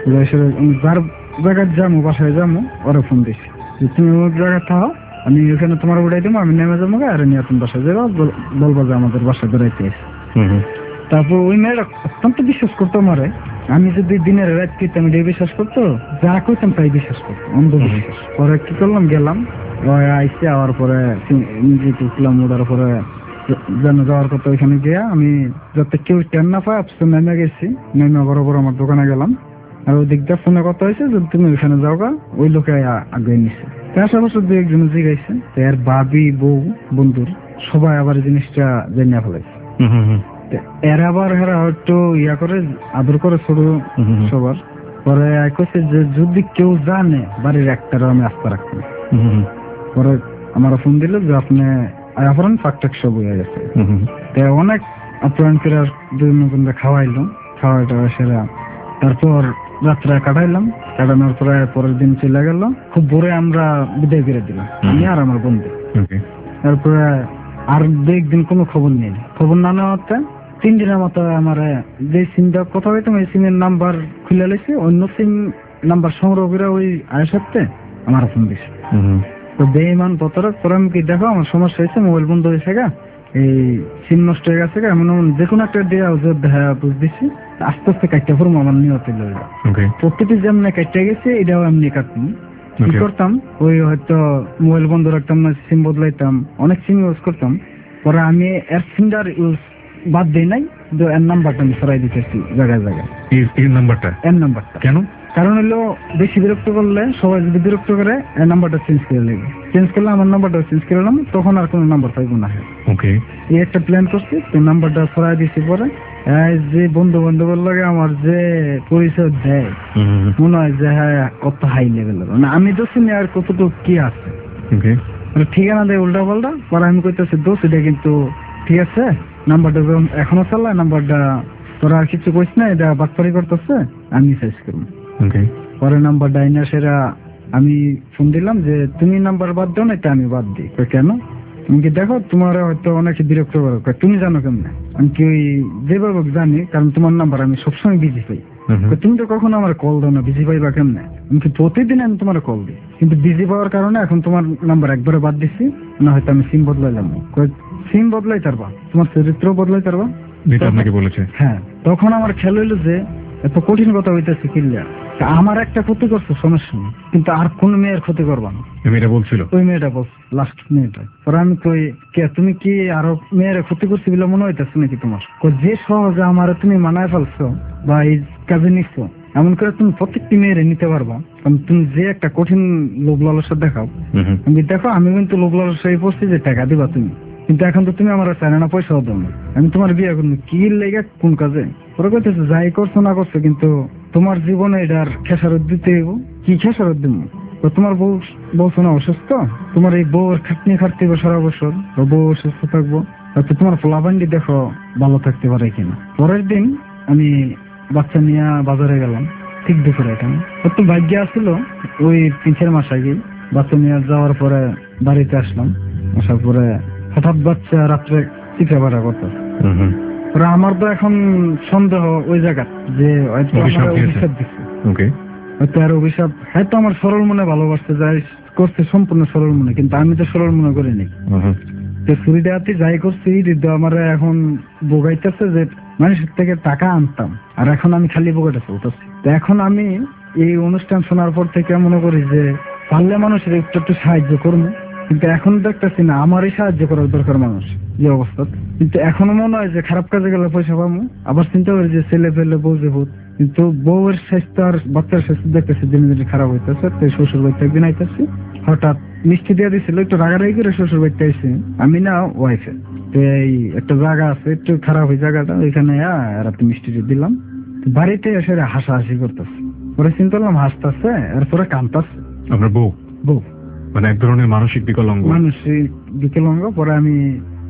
যার জায়গায় যাবো বাসায় যাবো ওরা ফোন দিছি যে তুমি ওই জায়গায় থাকো, আমি ওখানে তোমার উড়াই দেবো, আমি নেমে যাবো আর নিয়ে তুমি বাসায় যাবো, বলবো যে আমাদের বাসায় বেড়াইতে এসে। তারপর ওই মেয়েরা অত্যন্ত বিশ্বাস করতো আমারে। আমি যদি দিনের রাত করতাম এটাই বিশ্বাস করতো, যা করতাম তাই বিশ্বাস করতো, অন্ধবিশ্বাস। পরে কি করলাম, গেলাম আইসে, আওয়ার পরে নিজে উঠলাম, ওঠার পরে যেন যাওয়ার কথা ওইখানে গিয়া আমি যাতে কেউ টেন না পায় আপসে নেমে গেছি। নেমে বরাবর আমার দোকানে গেলাম, আর ওই দিকটা ফোনে কথা হয়েছে যদি তুমি ওইখানে যাও গা, ওই লোকে আগে নিছে। আশেপাশে 2-1 জিজ্ঞাসা, এর ভাবি বউ বন্ধুর সবাই আবার জিনিসটা জানিয়ে ফেলাইছে। এরা আবার এরা একটু ইয়া করে আদর করে ছোট সবার। পরে কইছে যে যদি কেউ জানে বাড়ির একটারও আমি আস্থা রাখবো। পরে আমার ফোন দিল যে আপনি আয়াফরান ফাঁকটাক সব হয়ে গেছে। অনেক আপ্যায়ন করে খাওয়াইলাম, খাওয়াইটা সেরা। তারপর রাত্রে কাটাইলাম, কাটানোর পরে পরের দিন চলে গেল। খুব ভোরে আমরা বিদায় করে দিলাম, আমি আর আমার বন্ধু। তারপরে আর 2-1 দিন কোনো খবর নেই। খবর না নেওয়াতে 3 দিনের মতো আমার যে সিমটা কথা হইতাম এই সিমের নাম্বার খুলে লেছে, অন্য সিম নাম্বার সংগ্রহ করে ওই আয়েশাতে আমার ফোন দিছে। তো বেঈমান প্রতারক পরে আমি কি দেখো আমার সমস্যা হয়েছে, মোবাইল বন্ধ হয়েছে গা, এই সিম নষ্ট হয়ে গেছে গা, এমন যে কোনো একটা দিয়ে বুঝ দিচ্ছি। আস্তে আস্তে কাটতে পড়বো আমার নিয়ত হইল। প্রত্যেকটি যেমন কাটতে গেছে এটাও এমনি কাটতাম। কি করতাম, ওই হয়তো মোবাইল বন্ধ রাখতাম না, সিম বদলাইতাম, অনেক সিম ইউজ করতাম। পরে আমি এর সিমটার ইউজ বাদ দিই নাই, কিন্তু এর নাম্বারটা আমি সরাই দিতেছি জায়গায় জায়গায়। এর নাম্বারটা কেন? কারণ হলো বেশি বিরক্ত করলে, সবাই যদি বিরক্ত করে এর নাম্বারটা চেঞ্জ করে নেবে। চেঞ্জ করলে আমার নাম্বারটা চেঞ্জ করে নিলাম, তখন আর কোনো নাম্বার পাইব না। এই একটা প্ল্যান করছি, তো নাম্বারটা সরাই দিছি। পরে যে বন্ধু বান্ধবের লাগে আমার যে পরিচয় দেয়, মনে হয় যে হ্যাঁ কত হাই লেভেলের, না আমি তো চিনি আর কতটুকু কি আছে। ঠিকানা দেয় উল্টা পাল্টা। পরে আমি কইতেছি দোষ এটা কিন্তু ঠিক আছে, নাম্বারটা এখনো চালা, নাম্বারটা তোরা আর কিছু কইস না, এটা বাটপারি করতেছে, আমি সাইজ করবো। পরে নাম্বারটা আইনা সেরা আমি ফোন দিলাম যে তুমি নাম্বার বাদ দাও না, এটা আমি বাদ দিই। কেন? তুমি কি দেখো তোমার হয়তো অনেকে বিরক্ত করো, তুমি জানো কেমন? আমি কি ওই যেভাবে জানি, কারণ তোমার নাম্বার আমি সবসময় বিজি পাই। তুমি তো কখনো আমার কল দাও না, বিজি পাইবা কেমনে? আমি কি প্রতিদিন আমি তোমার কল দিই, কিন্তু বিজি পাওয়ার কারণে এখন তোমার নাম্বার একবারে বাদ দিচ্ছি, না হয়তো আমি সিম বদলাইলাম। সিম বদলাই পারবা, তোমার চরিত্র বদলাই পারবা, আপনাকে বলেছে। হ্যাঁ, তখন আমার খেয়াল হইলো যে এত কঠিন কথা হইতেছে কিল্লা, আমার একটা ক্ষতি করছো সমস্যা নেই, কিন্তু আর কোন মেয়ের ক্ষতি করবা না। মেয়েটা বলছিল, ওই মেয়েটা বলছে লাস্ট মেয়েটা। পরে আমি কই কে তুমি কি আরো মেয়ের ক্ষতি করছি বলে মনে হইতেছে নাকি তোমার? যে সহজে আমার তুমি মানায় ফেলছো বা এই কাজে নিচ্ছো, এমন করে তুমি প্রত্যেকটি মেয়েরে নিতে পারবা। কারণ তুমি যে একটা কঠিন লোভ লালসা দেখাও, আমি দেখো আমি কিন্তু লোভ লালসায় পড়ছি যে টাকা দিবা তুমি, কিন্তু এখন তো তুমি আমার চাই না, পয়সাও দাও না, আমি তোমার বিয়ে করবো কি লেগে কোন কাজে? পরে কইতেছে যাই করছো না করছো, কিন্তু তোমার জীবনে এটার খেসারত দিতে হইব। কি খেসারত দিব? তোমার বউ বলছো না অসুস্থ, তোমার এই বউর খাটনি খাটতে হবে সারা বছর, বউ অসুস্থ থাকবো, হয়তো তোমার পোলাবান্ডি দেখো ভালো থাকতে পারে কিনা। পরের দিন আমি বাচ্চা নিয়ে বাজারে গেলাম, ঠিক দুপুরে। এখানে কত ভাগ্য আসছিল, ওই 3-4 মাস আগে বাচ্চা নিয়ে যাওয়ার পরে বাড়িতে আসলাম। আসার পরে হঠাৎ বাচ্চা রাত্রে চিৎকার বাড়া করতো। আমার তো এখন সন্দেহ ওই জায়গা যে অভিশাপ দিচ্ছে, হয়তো আর অভিশাপ, হয়তো আমার সরল মনে ভালোবাসতে যাই করছে সম্পূর্ণ সরল মনে, কিন্তু আমি তো সরল মনে করিনি। ছুরি দেওয়াতে যাই করছি আমার এখন বোগাইতেছে যে মানুষের থেকে টাকা আনতাম, আর এখন আমি খালি বোগাটা চলতেছি। এখন আমি এই অনুষ্ঠান শোনার পর থেকে মনে করি যে পারলে মানুষের একটু সাহায্য করবো, কিন্তু এখন দেখতেছি না আমারই সাহায্য করার দরকার মানুষ যে অবস্থা। কিন্তু এখনো মনে হয় যে খারাপ কাজে গেলে পয়সা পাবো, আবার চিন্তা করি যে ছেলে ফেলে বউ যে ভূত, কিন্তু বউয়ের স্বাস্থ্য আর বাচ্চার স্বাস্থ্য দেখতেছি দিনে দিনে খারাপ হইতেছে। তো শ্বশুর বাড়িতে একদিন আইতেছি, হঠাৎ মিষ্টি দিয়ে দিছিল, একটু রাগারাগি করে শ্বশুর বাড়িতে আইসি আমি না ওয়াইফে। তো এই একটা জায়গা আছে একটু খারাপ ওই জায়গাটা, ওইখানে রাতে মিষ্টি দিলাম, বাড়িতে এসে হাসাহাসি করতেছে। পরে চিন্তা করলাম হাসতেছে, এরপরে কাঁদতেছে। আপনার বউ? বউ মানে এক ধরনের মানসিক বিকলাঙ্গ। পরে আমি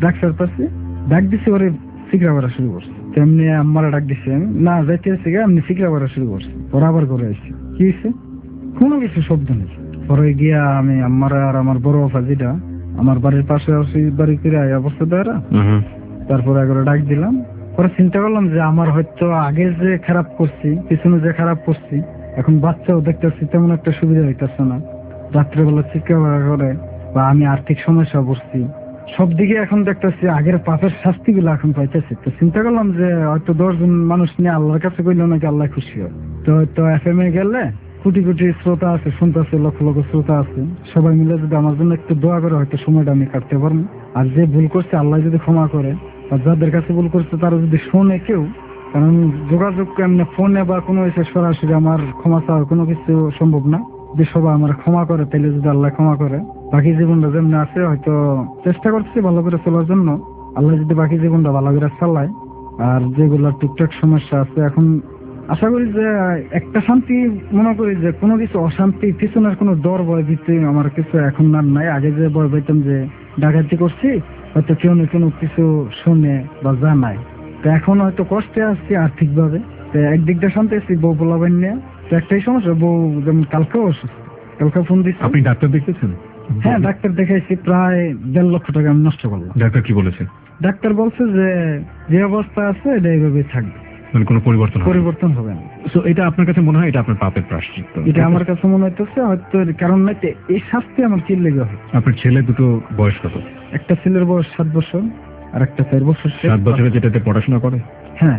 ডাক্তার পাচ্ছি, ডাক দিছি ওরে সিগরা করা শুরু করছে। তেমনি আমার ডাক দিছি, আমি না যাইতে আসছি এমনি সিগরা করা শুরু করছে। ওরা আবার করে আসছি, কি হয়েছে কোনো কিছু শব্দ নেই। পরে গিয়া আমি আমার আর আমার বড় বাবা যেটা আমার বাড়ির পাশে বাড়ি ফিরে অবস্থা দেওয়া, তারপরে একবার ডাক দিলাম। পরে চিন্তা করলাম যে আমার হয়তো আগে যে খারাপ করছি, পিছনে যে খারাপ করছি, এখন বাচ্চাও দেখতেছি তেমন একটা সুবিধা হইতেছে না, রাত্রেবেলা চিৎকার করে, বা আমি আর্থিক সমস্যা পড়ছি, সব দিকে এখন দেখতেছি আগের পাপের শাস্তি গুলো এখন পাইতেছি। তো চিন্তা করলাম যে হয়তো 10 জন মানুষ নিয়ে আল্লাহর কাছে কইলে নাকি আল্লাহ খুশি হয়। তো হয়তো FM এ গেলে কোটি কোটি শ্রোতা আছে, শুনতেছে, লক্ষ লক্ষ শ্রোতা আছে, সবাই মিলে যদি আমার জন্য একটু দোয়া করে হয়তো সময়টা আমি কাটতে পারবো। আর যে ভুল করছে আল্লাহ যদি ক্ষমা করে, আর যাদের কাছে ভুল করছে তারা যদি শোনে কেউ, কারণ যোগাযোগ এমনি ফোনে বা কোনো এসে সরাসরি আমার ক্ষমা চাওয়ার কোনো কিছু সম্ভব না। যে সবাই আমার ক্ষমা করে, তাইলে যদি আল্লাহ ক্ষমা করে, বাকি জীবনটা যেমনি আছে হয়তো চেষ্টা করছি ভালো করে চলার জন্য, আল্লাহ যদি বাকি জীবনটা ভালো করে চালায়। আর যেগুলো টুকটাক সমস্যা আছে এখন আশা করি যে একটা শান্তি মনে করি যে কোনো কিছু অশান্তি পিছনের কোনো ডর ভয় ভীতি আমার কিছু এখন আর নাই। আগে যে ভয় পাইতাম যে ডাকাতি করছি হয়তো কেউ না কোনো কিছু শুনে বা জানায়, তো এখন হয়তো কষ্টে আসছি আর্থিক ভাবে। তো একদিক দিয়ে শান্তি আসছি বউ পোলাবেন নিয়ে, তো একটাই সমস্যা, বউ যেমন কালকেও অসুস্থ, কালকে ফোন দিচ্ছি। আপনি ডাক্তার দেখেছেন? হ্যাঁ, ডাক্তার দেখাইছি, প্রায় 1.5 লক্ষ টাকা আমি নষ্ট করলাম। ডাক্তার কি বলেছে? ডাক্তার বলছে যে যে অবস্থা আছে এটা এইভাবে থাকবে, মানে কোনো পরিবর্তন হবে না। সো এটা আপনার কাছে মনে হয় এটা আপনার পাপের প্রায়শ্চিত্ত? এটা আমার কাছে মনে হইতেছে হয়তো, কারণ নাই এই শাস্তি আমার কি লেগে হয়। আপনার ছেলে দুটো বয়স কত? একটা ছেলের বয়স 7 বছর আর একটা 4 বছর। 7 বছরে যেটাতে পড়াশোনা করে? হ্যাঁ,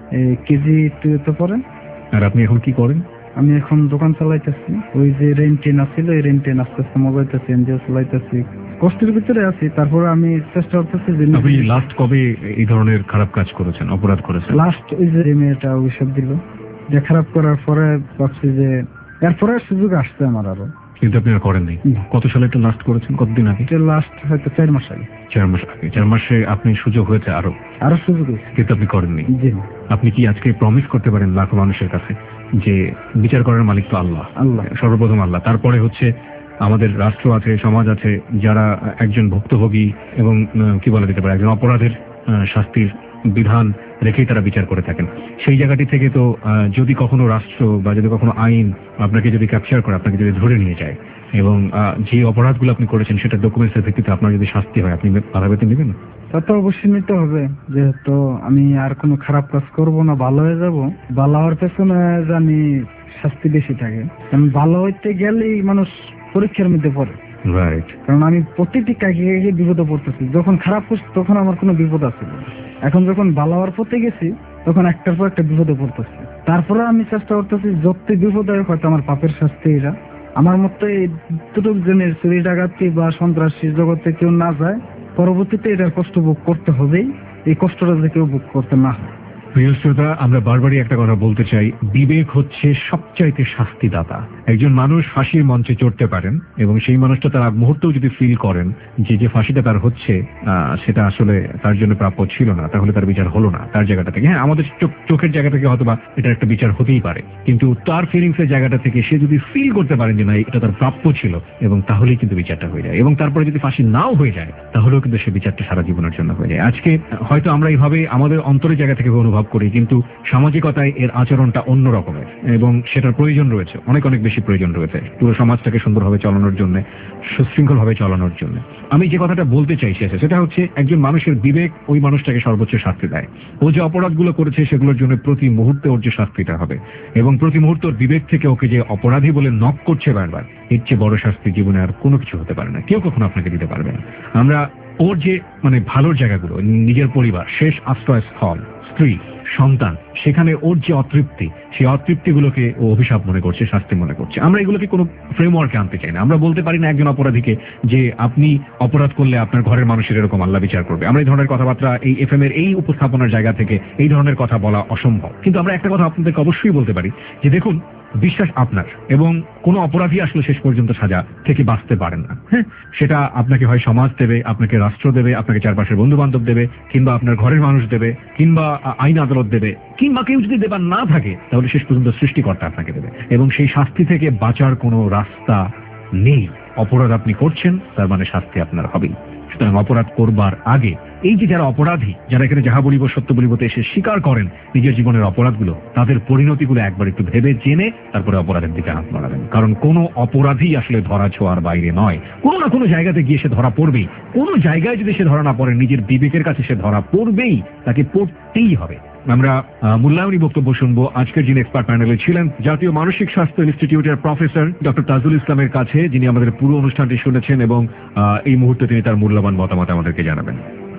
কেজি 2 পড়ে। আর আপনি এখন কি করেন? আমি এখন দোকান চালাইতেছি, ওই যে রেন্টেন আছিল, ওই রেন্টেন আস্তে আস্তে মোবাইলতেছি, এনজিও চালাইতেছি, কষ্টের ভিতরে আছি। তারপরে আমি চেষ্টা করতেছি যে আপনি লাস্ট কবে এই ধরনের খারাপ কাজ করেছেন, অপরাধ করেছেন? লাস্ট ওই যে মেয়েটা ওইসব দিল, যে খারাপ করার পরে ভাবছি যে এরপরে সুযোগ আসছে আমার আরো, কিন্তু আপনি আর করেননি। কত সালে এটা লাস্ট করেছেন, কতদিন আগে? লাস্ট হয়তো 4 মাস আগে। 4 মাস আগে। 4 মাসে আপনি সুযোগ হয়েছে আরো সুযোগ হয়েছে, কিন্তু আপনি করেননি। জি। আপনি কি আজকে প্রমিস করতে পারেন লাখো মানুষের কাছে যে বিচার করার মালিক তো আল্লাহ, সর্বপ্রথম আল্লাহ, তারপরে হচ্ছে আমাদের রাষ্ট্র আছে, সমাজ আছে, যারা একজন ভুক্তভোগী এবং কি বলা যেতে পারে একজন অপরাধের শাস্তির বিধান রেখেই তারা বিচার করে থাকেন। সেই জায়গাটি থেকে তো যদি কখনো রাষ্ট্র বা যদি কখনো আইন আপনাকে যদি ক্যাপচার করে, আপনাকে যদি ধরে নিয়ে যায় এবং যে অপরাধগুলো আপনি করেছেন সেটা ডকুমেন্টসের ভিত্তিতে আপনার যদি শাস্তি হয়, আপনি বাধা বেতন নেবেন? তা তো অবশ্যই নিতে হবে, যেহেতু আমি আর কোনো খারাপ কাজ করব না, ভালো হয়ে যাব। ভালো হওয়ার পেছনে জানি শাস্তি বেশি থাকে, কারণ ভালো হইতে গেলেই মানুষ পরীক্ষার মধ্যে পড়ে। রাইট। কারণ আমি প্রতিটি কাকে বিপদে পড়তেছি। যখন খারাপ করছি তখন আমার কোনো বিপদ আছে, এখন যখন ভালো হওয়ার পথে গেছি তখন একটার পর একটা বিপদে পড়তেছি। তারপরে আমি চেষ্টা করতেছি যত বিপদ হয় হয়তো আমার পাপের শাস্তি এরা। আমার মতে দুটোক জনের চুরি ডাকাতি বা সন্ত্রাসী জগতে কেউ না যায়, পরবর্তীতে এটার কষ্ট ভোগ করতে হবেই। এই কষ্টটা যে কেউ ভোগ করতে না হয়। প্রিয় শ্রোতা, আমরা বারবারই একটা কথা বলতে চাই, বিবেক হচ্ছে সবচাইতে শাস্তিদাতা। একজন মানুষ ফাঁসির মঞ্চে চড়তে পারেন এবং সেই মানুষটা তার আগ মুহূর্তেও যদি ফিল করেন যে ফাঁসিটা তার হচ্ছে সেটা আসলে তার জন্য প্রাপ্য ছিল না, তাহলে তার বিচার হলো না তার জায়গাটা থেকে। হ্যাঁ, আমাদের চোখের জায়গা থেকে হয়তোবা এটা একটা বিচার হতেই পারে, কিন্তু তার ফিলিংস এর জায়গাটা থেকে সে যদি ফিল করতে পারেন যে না এটা তার প্রাপ্য ছিল, এবং তাহলেই কিন্তু বিচারটা হয়ে যায়। এবং তারপরে যদি ফাঁসি নাও হয়ে যায় তাহলেও কিন্তু সে বিচারটা সারা জীবনের জন্য হয়ে যায়। আজকে হয়তো আমরা এইভাবে আমাদের অন্তরের জায়গা থেকে অনুভব করি, কিন্তু সামাজিকতায় এর আচরণটা অন্য রকমের এবং সেটার প্রয়োজন রয়েছে, অনেক অনেক বেশি প্রয়োজন রয়েছে পুরো সমাজটাকে সুন্দরভাবে চালানোর জন্য, সুশৃঙ্খলভাবে চালানোর জন্য। আমি যে কথাটা বলতে চাইছি সেটা হচ্ছে একজন মানুষের বিবেক ওই মানুষটাকে সর্বোচ্চ শাস্তি দেয়। ও যে অপরাধগুলো করেছে সেগুলোর জন্য প্রতি মুহূর্তে ওর যে শাস্তিটা হবে, এবং প্রতি মুহূর্তে ওর বিবেক থেকে ওকে যে অপরাধী বলে নক করছে বারবার, এর চেয়ে বড় শাস্তি জীবনে আর কোনো কিছু হতে পারে না, কেউ কখনো আপনাকে দিতে পারবে না। আমরা ওর যে ভালোর জায়গাগুলো, নিজের পরিবার, শেষ আশ্রয়স্থল, স্ত্রী, সন্তান, সেখানে ওর যে অতৃপ্তি, সেই অতৃপ্তিগুলোকে ও অভিশাপ মনে করছে, শাস্তি মনে করছে। আমরা এগুলোকে কোনো ফ্রেমওয়ার্কে আনতে চাই না। আমরা বলতে পারি না একজন অপরাধীকে যে আপনি অপরাধ করলে আপনার ঘরের মানুষের এরকম আল্লাহ বিচার করবে। আমরা এই ধরনের কথাবার্তা এই FM এর এই উপস্থাপনার জায়গা থেকে এই ধরনের কথা বলা অসম্ভব। কিন্তু আমরা একটা কথা আপনাদেরকে অবশ্যই বলতে পারি যে দেখুন, বিশ্বাস আপনার, এবং কোনো অপরাধী আসলে শেষ পর্যন্ত সাজা থেকে বাঁচতে পারেন না। হ্যাঁ, সেটা আপনাকে হয় সমাজ দেবে, আপনাকে রাষ্ট্র দেবে, আপনাকে চারপাশের বন্ধু বান্ধব দেবে, কিংবা আপনার ঘরের মানুষ দেবে, কিংবা আইন আদালত দেবে, কিংবা কেউ যদি দেবার না থাকে তাহলে শেষ পর্যন্ত সৃষ্টিকর্তা আপনাকে দেবে। এবং সেই শাস্তি থেকে বাঁচার কোনো রাস্তা নেই। অপরাধ আপনি করছেন, তার মানে শাস্তি আপনার হবেই। সুতরাং অপরাধ করবার আগে এই যে যারা অপরাধী, যারা এখানে যাহা বলিব সত্য বলিবতে এসে স্বীকার করেন নিজের জীবনের অপরাধগুলো, তাদের পরিণতিগুলো একবার একটু ভেবে জেনে তারপরে অপরাধের দিকে হাত বাড়াবেন। কারণ কোনো অপরাধী আসলে ধরা ছোঁয়ার বাইরে নয়, কোনো না কোনো জায়গাতে গিয়ে সে ধরা পড়বেই। কোনো জায়গায় যদি সে ধরা না পড়ে, নিজের বিবেকের কাছে সে ধরা পড়বেই, তাকে পড়তেই হবে। আমরা মূল্যায়নী বক্তব্য শুনবো আজকের যিনি এক্সপার্ট প্যানেলে ছিলেন, জাতীয় মানসিক স্বাস্থ্য ইনস্টিটিউটের প্রফেসর ডক্টর তাজুল ইসলামের কাছে, যিনি আমাদের পুরো অনুষ্ঠানটি শুনেছেন এবং এই মুহূর্তে তিনি তার মূল্যবান মতামত আমাদেরকে জানাবেন।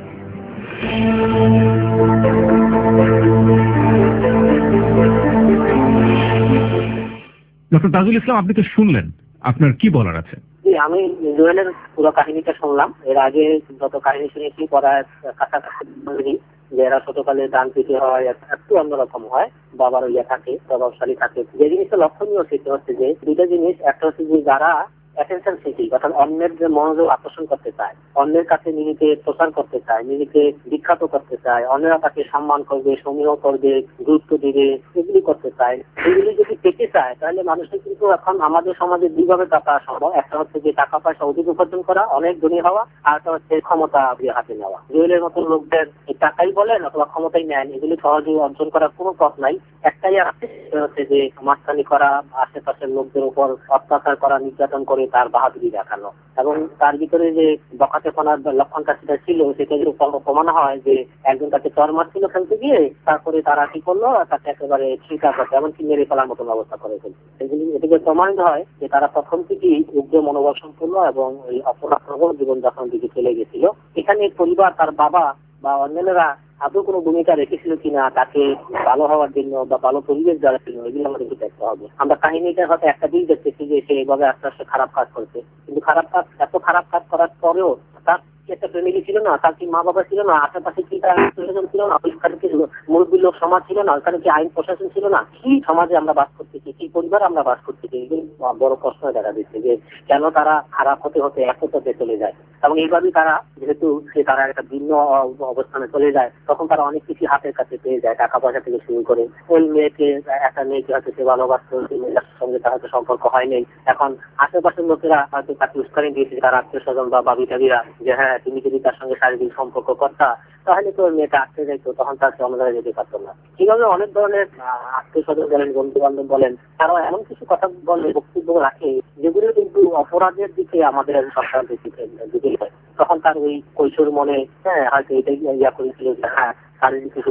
ডক্টর তাজুল ইসলাম, আপনি তো শুনলেন, আপনার কি বলার আছে? আমি জুয়েলের পুরো কাহিনীটা শুনলাম। এর আগে যত কাহিনী শুনেছি পড়ার কাছাকাছি, যে এরা ছোটকালে ডান পিঠে হয়, একটু অন্যরকম হয়, বাবার ইয়ে থাকে, প্রভাবশালী থাকে। যে জিনিসটা লক্ষণীয় সেটা হচ্ছে যে দুইটা জিনিস, একটা হচ্ছে যে যারা অ্যাটেনশন সিকিং, অর্থাৎ অন্যের যে মনোযোগ আকর্ষণ করতে চায়, অন্যের কাছে নিজেকে প্রচার করতে চায়, নিজেকে বিখ্যাত করতে চায়, অন্যরা তাকে সম্মান করবে, সমীহ করবে, গুরুত্ব দিবে, এগুলি করতে চায়। এগুলি যদি পেতে চায় তাহলে মানুষের কিন্তু এখন আমাদের সমাজে দুইভাবে টাকা সম্ভব। একটা হচ্ছে যে টাকা পয়সা অধিক উপার্জন করা, অনেক ধনী হওয়া, আর একটা হচ্ছে ক্ষমতা হাতে নেওয়া। জুয়েলের মতো লোকদের টাকাই বলেন অথবা ক্ষমতাই নেন, এগুলি সহজে অর্জন করার কোনো পথ নাই। একটাই আছে, হচ্ছে যে মাস্তানি করা, আশেপাশের লোকদের উপর অত্যাচার করা, নির্যাতন করে তার বাহাদুরি দেখানো। এবং তার ভিতরে যে বকাটেপনার লক্ষণটা সেটা ছিল, সেটা যদি প্রমাণ হয় যে একজন তাকে চর মারছিল খেলতে গিয়ে, তারপরে তারা কি করলো, তাকে একেবারে স্বীকার করতে, এমনকি মেরে ফেলার মতন অবস্থা করে ফেলছে। এদিকে প্রমাণিত হয় যে তারা প্রথম থেকেই উগ্র মনোবল সম্পূর্ণ এবং এই অপরাধ প্রবল জীবনযাপন দিকে চলে গেছিল। এখানে পরিবার, তার বাবা বা অন্যান্যরা আদৌ কোনো ভূমিকা রেখেছিল কিনা তাকে ভালো হওয়ার জন্য বা ভালো পরিবেশ দেওয়ার জন্য, এগুলো আমাদের দেখতে হবে। আমরা কাহিনীটা হয়তো একটা দিক দেখতেছি যে সে এভাবে আস্তে আস্তে খারাপ কাজ করছে, কিন্তু এত খারাপ কাজ করার পরেও তার একটা ফ্যামিলি ছিল না, তার কি মা বাবা ছিল না, আশেপাশে কি তার আত্মীয়স্বজন ছিল না, ওইখানে কি মুরব্বী লোক সমাজ ছিল না, ওইখানে কি আইন প্রশাসন ছিল না, কি সমাজে আমরা বাস করতেছি, কি পরিবারে আমরা বাস করতেছি, এগুলো বড় প্রশ্ন দেখা দিচ্ছে যে কেন তারা খারাপ হতে হতে এক পথে চলে যায়। এবং এইভাবেই তারা, যেহেতু তারা একটা ভিন্ন অবস্থানে চলে যায়, তখন তারা অনেক কিছু হাতের কাছে পেয়ে যায়, টাকা পয়সা থেকে শুরু করে। ওই মেয়েকে, একটা মেয়েকে হয়তো সে ভালোবাসত, সেই মেয়েটার সঙ্গে তার হয়তো সম্পর্ক হয়নি। এখন আশেপাশের লোকেরা হয়তো তাকে উস্কানি দিয়েছে, তার আত্মীয় স্বজন বা বাবি টাবিরা, যে হ্যাঁ তুমি যদি তার সঙ্গে শারীরিক সম্পর্ক করতা তাহলে তো মেয়েটা আটকে যাইতো, তখন তার অন্য জায়গায় যেতে পারতো না। কিভাবে অনেক ধরনের আত্মীয় স্বজন বলেন, বন্ধু বান্ধব বলেন, তারাও এমন কিছু কথা বলে, বক্তব্য রাখে যেগুলো কিন্তু অপরাধের দিকে আমাদের সরকার দিকে হয়। তখন তার ওই কৈশোর মনে হয়তো এটাই ইয়া করেছিল যে হ্যাঁ শারীরিক কিছু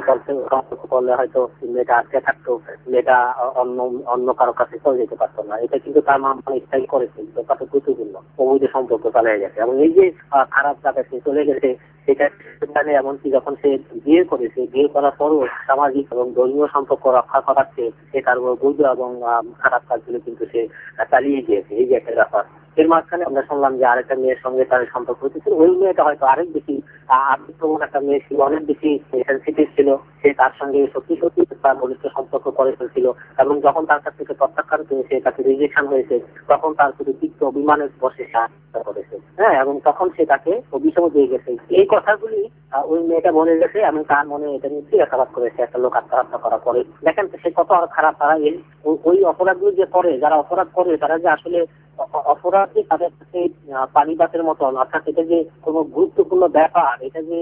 করলে হয়তো মেয়েটা আটকে থাকতো, মেয়েটা অন্য কারো কাছে চলে যেতে পারতো না। এটা কিন্তু তার মা স্থায়ী করেছে, ব্যাপারটা গুরুত্বপূর্ণ। অবৈধ সম্পর্ক চালিয়ে গেছে এবং এই যে খারাপ জায়গায় সে চলে গেছে, সেটা এমনকি যখন সে বিয়ে করেছে, বিয়ে করার পরও সামাজিক এবং ধর্মীয় সম্পর্ক রক্ষা করাচ্ছে, সে তার বৈধ এবং খারাপ কাজগুলো কিন্তু সে চালিয়ে গিয়েছে। এই যে একটা ব্যাপার। এর মাঝখানে আমরা শুনলাম যে আরেকটা মেয়ের সঙ্গে তার সম্পর্ক হয়েছে, ওই মেয়েটা হয়তো আরেক বেশি আবেগপ্রবণ একটা মেয়ে ছিল, অনেক বেশি সেন্সিটিভ ছিল। সে তার সঙ্গে সত্যি সত্যি তার ঘনিষ্ঠ সম্পর্ক করে ফেলছিল এবং যখন তার কাছ থেকে প্রত্যাখ্যান পেয়েছে, তাকে রিজেকশন হয়েছে, তখন তার শুধু তিক্ত অভিমানের বসে সে আত্মহত্যা করেছে। এবং তখন সে তাকে অভিশাপ দিয়ে গেছে। এই কথাগুলি ওই মেয়েটা বলে গেছে এবং তার মনে এটা নিয়ে চিরাঘাত করেছে একটা লোক আত্মহত্যা করার পরে। দেখেন সে কত খারাপ। তারা ওই অপরাধগুলো যে করে, যারা অপরাধ করে, তারা যে আসলে অপরাধ যে তাদের কাছে পানিবাতের মতন, অর্থাৎ এটা যে কোনো গুরুত্বপূর্ণ ব্যাপার,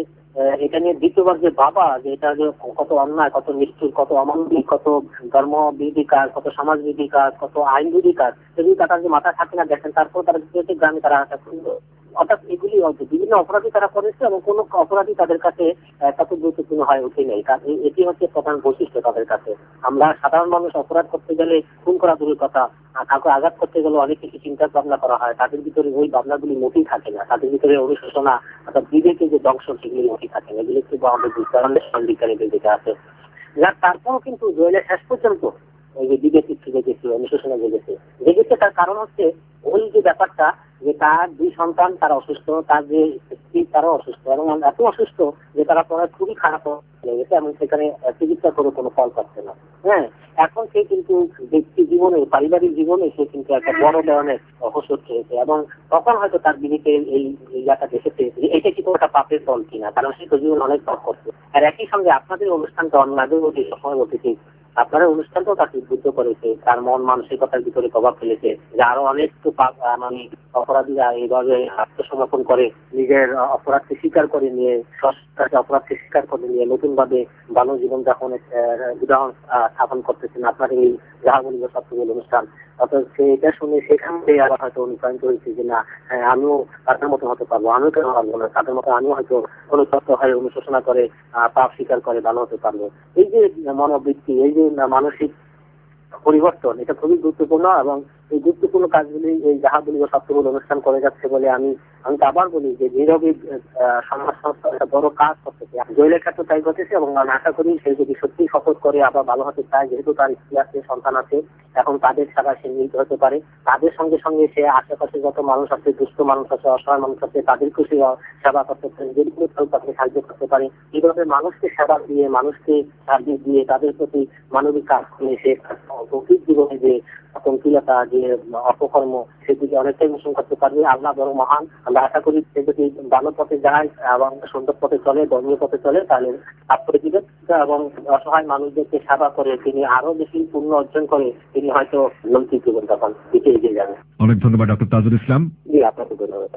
এটা নিয়ে দ্বিতীয়বার যে বাবা, যে এটা যে কত অন্যায়, কত নিষ্ঠুর, কত অমানবিক, কত ধর্মবিধি কাজ, কত সমাজবিধি কাজ, কত আইনবিধি কাজ, সেগুলি তারা যে মাথা থাকে না, দেখেন তারপর তারা গ্রামে তারা অর্থাৎ এগুলি বিভিন্ন অপরাধী তারা করেছে এবং কোন অপরাধী তাদের কাছে তত গুরুত্বপূর্ণ হয়ে ওঠে নেই। এটি হচ্ছে প্রধান বৈশিষ্ট্য তাদের কাছে। আমরা সাধারণ মানুষ অপরাধ করতে গেলে খুন করা দূরের কথা, কাউকে আঘাত করতে গেলে অনেক কিছু চিন্তা ভাবনা করা হয়, তাদের ভিতরে ওই ভাবনাগুলি মোটেই থাকে না। তাদের ভিতরে অনুশোচনা অর্থাৎ বিবেকে যে দংশ, সেগুলি মোটেই থাকে না। এগুলি একটু আমাদের বিজ্ঞানীদের দিকে আছে। যার তারপরও কিন্তু জয়েলের শেষ পর্যন্ত ওই যে বিবেক জেগেছে, অনুশোচনা জেগেছে। তার কারণ হচ্ছে ওই যে ব্যাপারটা যে তার দুই সন্তান তারা অসুস্থ, তার যে স্ত্রী তারাও অসুস্থ এবং এত অসুস্থ যে তারা পরে খুবই খারাপ হয়ে গেছে এবং সেখানে চিকিৎসা করে কোনো ফল পাচ্ছে না। এখন সে কিন্তু ব্যক্তি জীবনে, পারিবারিক জীবনে সে কিন্তু একটা বড় ধরনের অসুস্থ হয়েছে এবং তখন হয়তো তার বিবেকে এই জায়গা দেখেছে যে এটা কি কোনো একটা পাপের ফল কিনা, কারণ সে তো জীবন অনেক পাপ করছে। আর একই সঙ্গে আপনাদের অনুষ্ঠানটা অন্যদের মধ্যে সবসময় বলতেছি, আপনারা অনুষ্ঠানটাও তাকে উদ্বুদ্ধ করেছে, তার মন মানসিকতার ভিতরে প্রভাব ফেলেছে যে আরো অনেক মানে অপরাধীরা এইভাবে আত্মসমর্পণ করে নিজের অপরাধকে স্বীকার করে নিয়ে অপরাধকে স্বীকার করে নিয়ে নতুন ভাবে ভালো জীবনযাপনের উদাহরণ স্থাপন করতেছেন আপনার এই যাহা বলিব সত্য বলে অনুষ্ঠান। অর্থাৎ এটা শুনে সেখান থেকে আবার হয়তো অনুপ্রাণিত হয়েছে যে না, আমিও তাদের মতো হতে পারবো, আমিও কেন পারবো না, তাদের মতো আমিও হয়তো অনুতপ্ত হয়ে অনুশোচনা করে পাপ স্বীকার করে ভালো হতে পারবো। এই যে মনোবৃত্তি, এই যে মানসিক পরিবর্তন, এটা খুবই গুরুত্বপূর্ণ এবং এই গুরুত্বপূর্ণ কাজগুলি এই যাহা বলিব সত্য বলে অনুষ্ঠান করে যাচ্ছে বলে আমি আবার বলি যে নীরবে সমাজ সংস্থা একটা বড় কাজ করতেছে। জয়েলের ক্ষেত্রে তাই ঘটেছে এবং আমি আশা করি সে যদি সত্যি শপথ করে আবার ভালো হতে চায়, যেহেতু তার স্ত্রী আছে, সন্তান আছে, এখন তাদের ছাড়া সে মিলিত হতে পারে, তাদের সঙ্গে সঙ্গে সে আশেপাশে যত মানুষ আছে, দুস্থ মানুষ আছে, অসহায় মানুষ আছে, তাদেরকেও সে সেবা করতে পারে, যেগুলো তাকে সাহায্য করতে পারে। এইভাবে মানুষকে সেবা দিয়ে, মানুষকে সাহায্য দিয়ে, তাদের প্রতি মানবিক কাজ করে সে প্রকৃত জীবনে যে পঙ্কিলতা, যে অপকর্ম, সেদিকে অনেকটাই মোচন করতে পারবে। আল্লাহ বড় মহান। আমরা আশা করি সে যদি ভালো পথে যায় এবং সুন্দর পথে চলে, ধর্মীয় পথে চলে, তাহলে আত্মজীবন এবং অসহায় মানুষদেরকে সেবা করে তিনি আরো বেশি পুণ্য অর্জন করে তিনি হয়তো নৈতিক জীবন তখন দিকে এগিয়ে যাবে। অনেক ধন্যবাদ ডক্টর তাজুল ইসলাম। জি, আপনাকে ধন্যবাদ।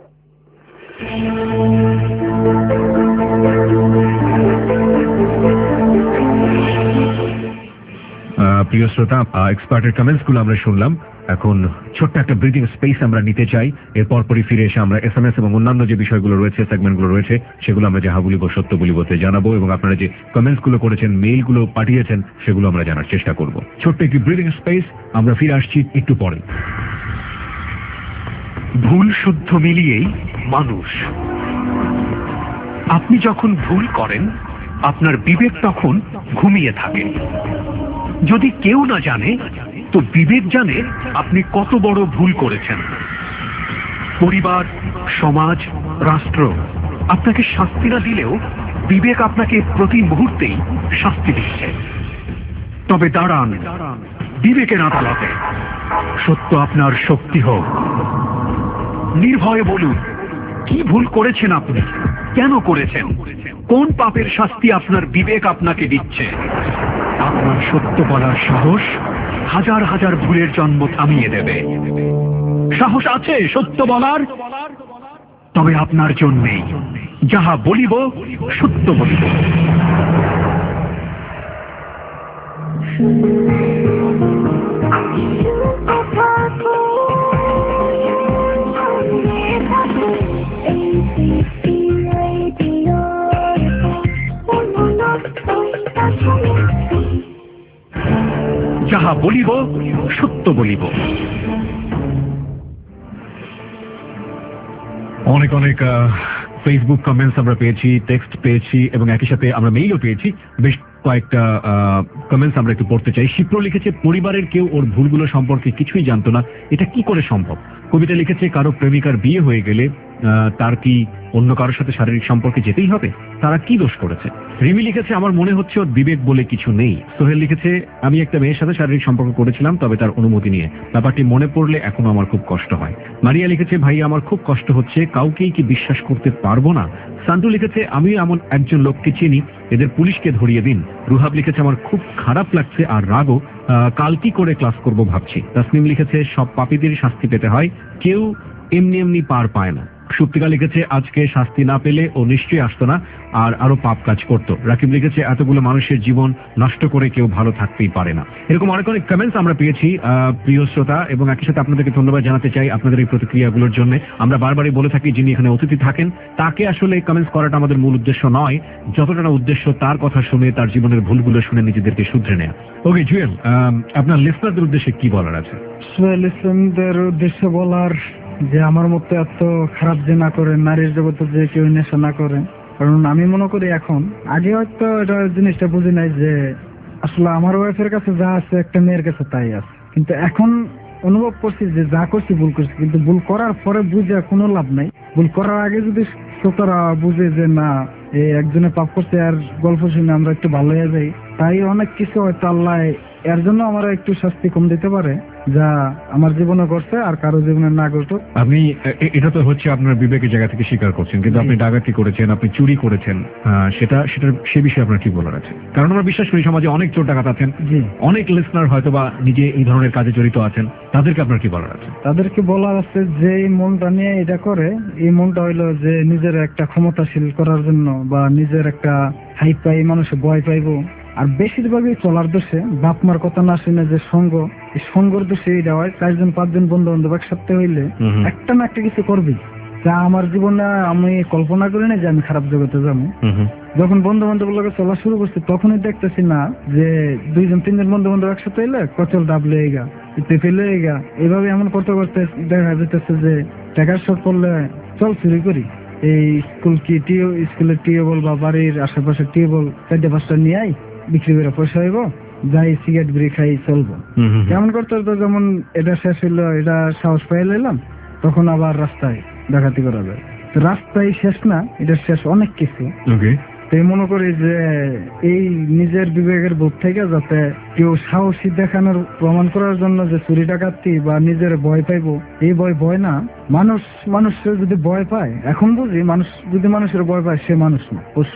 প্রিয় শ্রোতা, এক্সপার্টের কমেন্টস গুলো আমরা শুনলাম। এখন ছোট্ট একটা ব্রিদিং স্পেস আমরা নিতে চাই। এরপর পরই ফিরে এসে আমরা SMS এবং অন্যান্য যে বিষয়গুলো রয়েছে, সেগমেন্টগুলো রয়েছে, সেগুলো আমরা যাহা বলিব সত্য বলিবতে জানাবো এবং আপনারা যে কমেন্টস গুলো করেছেন, মেইলগুলো পাঠিয়েছেন, সেগুলো আমরা জানার চেষ্টা করব। ছোট্ট একটি ব্রিদিং স্পেস, আমরা ফিরে আসছি একটু পরে। ভুল শুদ্ধ মিলিয়েই মানুষ। আপনি যখন ভুল করেন, আপনার বিবেক তখন ঘুমিয়ে থাকে। যদি কেউ না জানে, তো বিবেক জানে আপনি কত বড় ভুল করেছেন। পরিবার, সমাজ, রাষ্ট্র আপনাকে শাস্তি না দিলেও বিবেক আপনাকে প্রতি মুহূর্তেই শাস্তি দিচ্ছে। তবে দাঁড়ান বিবেকের আদালতে, সত্য আপনার শক্তি হোক। নির্ভয়ে বলুন, কি ভুল করেছেন আপনি, কেন করেছেন, কোন পাপের শাস্তি আপনার বিবেক আপনাকে দিচ্ছে। আপনার সত্য বলার সাহস হাজার হাজার ভুলের জন্ম থামিয়ে দেবে। সাহস আছে সত্য বলার? তবে আপনার জন্যেই যাহা বলিব সত্য বলিব। যাহা বলিব সত্য বলিব। অনেক অনেক ফেসবুক কমেন্টস আমরা পেয়েছি, টেক্সট পেয়েছি এবং একই সাথে আমরা মেইলও পেয়েছি। বেশ কয়েকটা কমেন্টস আমরা একটু পড়তে চাই। শিপ্র লিখেছে, পরিবারের কেউ ওর ভুলগুলো সম্পর্কে কিছুই জানতো না, এটা কি করে সম্ভব। কবিতা লিখেছে, কারো প্রেমিকার বিয়ে হয়ে গেলে তার কি অন্য কারোর সাথে শারীরিক সম্পর্কে যেতেই হবে, তারা কি দোষ করেছে। রিমি লিখেছে, আমার মনে হচ্ছে ওর বিবেক বলে কিছু নেই। সোহেল লিখেছে, আমি একটা মেয়ের সাথে শারীরিক সম্পর্ক করেছিলাম, তবে তার অনুমতি নিয়ে, ব্যাপারটি মনে পড়লে এখনো আমার খুব কষ্ট হয়। মারিয়া লিখেছে, ভাই আমার খুব কষ্ট হচ্ছে, কাউকেই কি বিশ্বাস করতে পারবো না। সান্টু লিখেছে, আমি এমন একজন লোককে চিনি, এদের পুলিশকে ধরিয়ে দিন। রুহাব লিখেছে, আমার খুব খারাপ লাগছে আর রাগও, কাল কি করে ক্লাস করব ভাবছি। তাসনিম লিখেছে, সব পাপীদেরই শাস্তি পেতে হয়, কেউ এমনি এমনি পার পায় না। সুপ্তিকা লিখেছে, আজকে শাস্তি না পেলে ও নিশ্চয়ই আসতো না আর আরো পাপ কাজ করতো। রাকিব লিখেছে, এতগুলো মানুষের জীবন নষ্ট করে কেউ ভালো থাকতেই পারে না। এরকম অনেক অনেক কমেন্টস আমরা পেয়েছি প্রিয় শ্রোতা, এবং একই সাথে আপনাদেরকে ধন্যবাদ জানাতে চাই আপনাদের এই প্রতিক্রিয়াগুলোর জন্য। আমরা বারবারই বলে থাকি, যিনি এখানে অতিথি থাকেন তাকে আসলে কমেন্টস করাটা আমাদের মূল উদ্দেশ্য নয়, যতটা না উদ্দেশ্য তার কথা শুনে, তার জীবনের ভুলগুলো শুনে নিজেদেরকে শুধরে নেওয়া। ওকে জুয়েল, আপনার লিসনারদের উদ্দেশ্যে কি বলার আছে? লিসনারদের উদ্দেশ্যে বলার যে আমার মতো এত খারাপ যে না করে, নারীর জগতে যে কেউ নেশা না করে। কারণ আমি মনে করি এখন, আগে হয়তো এটা জিনিসটা বুঝি নাই যে আসলে আমার ওয়াইফের কাছে যা আছে একটা মেয়ের কাছে তাই আছে, কিন্তু এখন অনুভব করছি যে যা করছি ভুল করছি, কিন্তু ভুল করার পরে বুঝে কোনো লাভ নাই। ভুল করার আগে যদি শ্রোতারা বুঝে যে না এই একজনে পাপ করছে আর গল্প শুনে আমরা একটু ভালো হয়ে যাই, তাই অনেক কিছু হয়তো আল্লাহ এর জন্য আমরা একটু শাস্তি কম দিতে পারে। যা আমার জীবনে করছে আর কারো জীবনে না করতো। আপনি এটা তো হচ্ছে আপনার বিবেকের জায়গা থেকে স্বীকার করছেন, কিন্তু আপনি ডাকাতি করেছেন, আপনি চুরি করেছেন, সে বিষয়ে আপনার কি বলার আছে? কারণ আমরা বিশ্বাস করি সমাজে অনেক চোর ডাকাত আছেন, অনেক লিসনার হয়তো বা নিজে এই ধরনের কাজে জড়িত আছেন, তাদেরকে আপনার কি বলার আছে? তাদেরকে বলার আছে যে এই মনটা নিয়ে এটা করে, এই মনটা হইলো যে নিজের একটা ক্ষমতাশীল করার জন্য বা নিজের একটা হাই পাই মানুষে ভয় পাইবো। আর বেশিরভাগই চলার দোষে, বাপ মার কথা না শুনে যে সঙ্গ, এই সঙ্গর দোষে এই দেওয়ায় 4জন 5জন বন্ধু বান্ধব একসাথে হইলে একটা না একটা কিছু করবি, যা আমার জীবনে আমি কল্পনা করি না যে আমি খারাপ জগতে যাবো। যখন বন্ধু বান্ধব লোকে চলা শুরু করছি তখনই দেখতেছি না যে 2জন 3জন বন্ধু বান্ধব একসাথে হইলে কচল ডাবলে এগা ফেলে এগা, এইভাবে এমন করতে করতে দেখা যেতেছে যে টাকার শর্ট পড়লে চল চুরি করি। এই স্কুলের টিউবওয়েল বা বাড়ির আশেপাশে টিউবওয়েল 4-5টা নিয়ে আই, বিক্রি করে পয়সা হইব, যাই সিগারেট বিড়ি খাই চলবো। কেমন করতে হতো, যেমন এটা শেষ হইলো, এটা সাহস পাই লাইলাম, তখন আবার রাস্তায় ডাকাতি করা যায়। তো রাস্তায় শেষ না, এটা শেষ অনেক কিছু। তাই মনে করি যে এই নিজের বিবেকের বোধ থেকে যাতে কেউ সাহসী দেখানোর প্রমাণ করার জন্য যে চুরি ডাকাতি বা নিজের ভয় পাইবো, এই ভয় না। মানুষের যদি ভয় পায়, এখন বুঝি মানুষ যদি মানুষের ভয় পায় সে মানুষ না, পশু।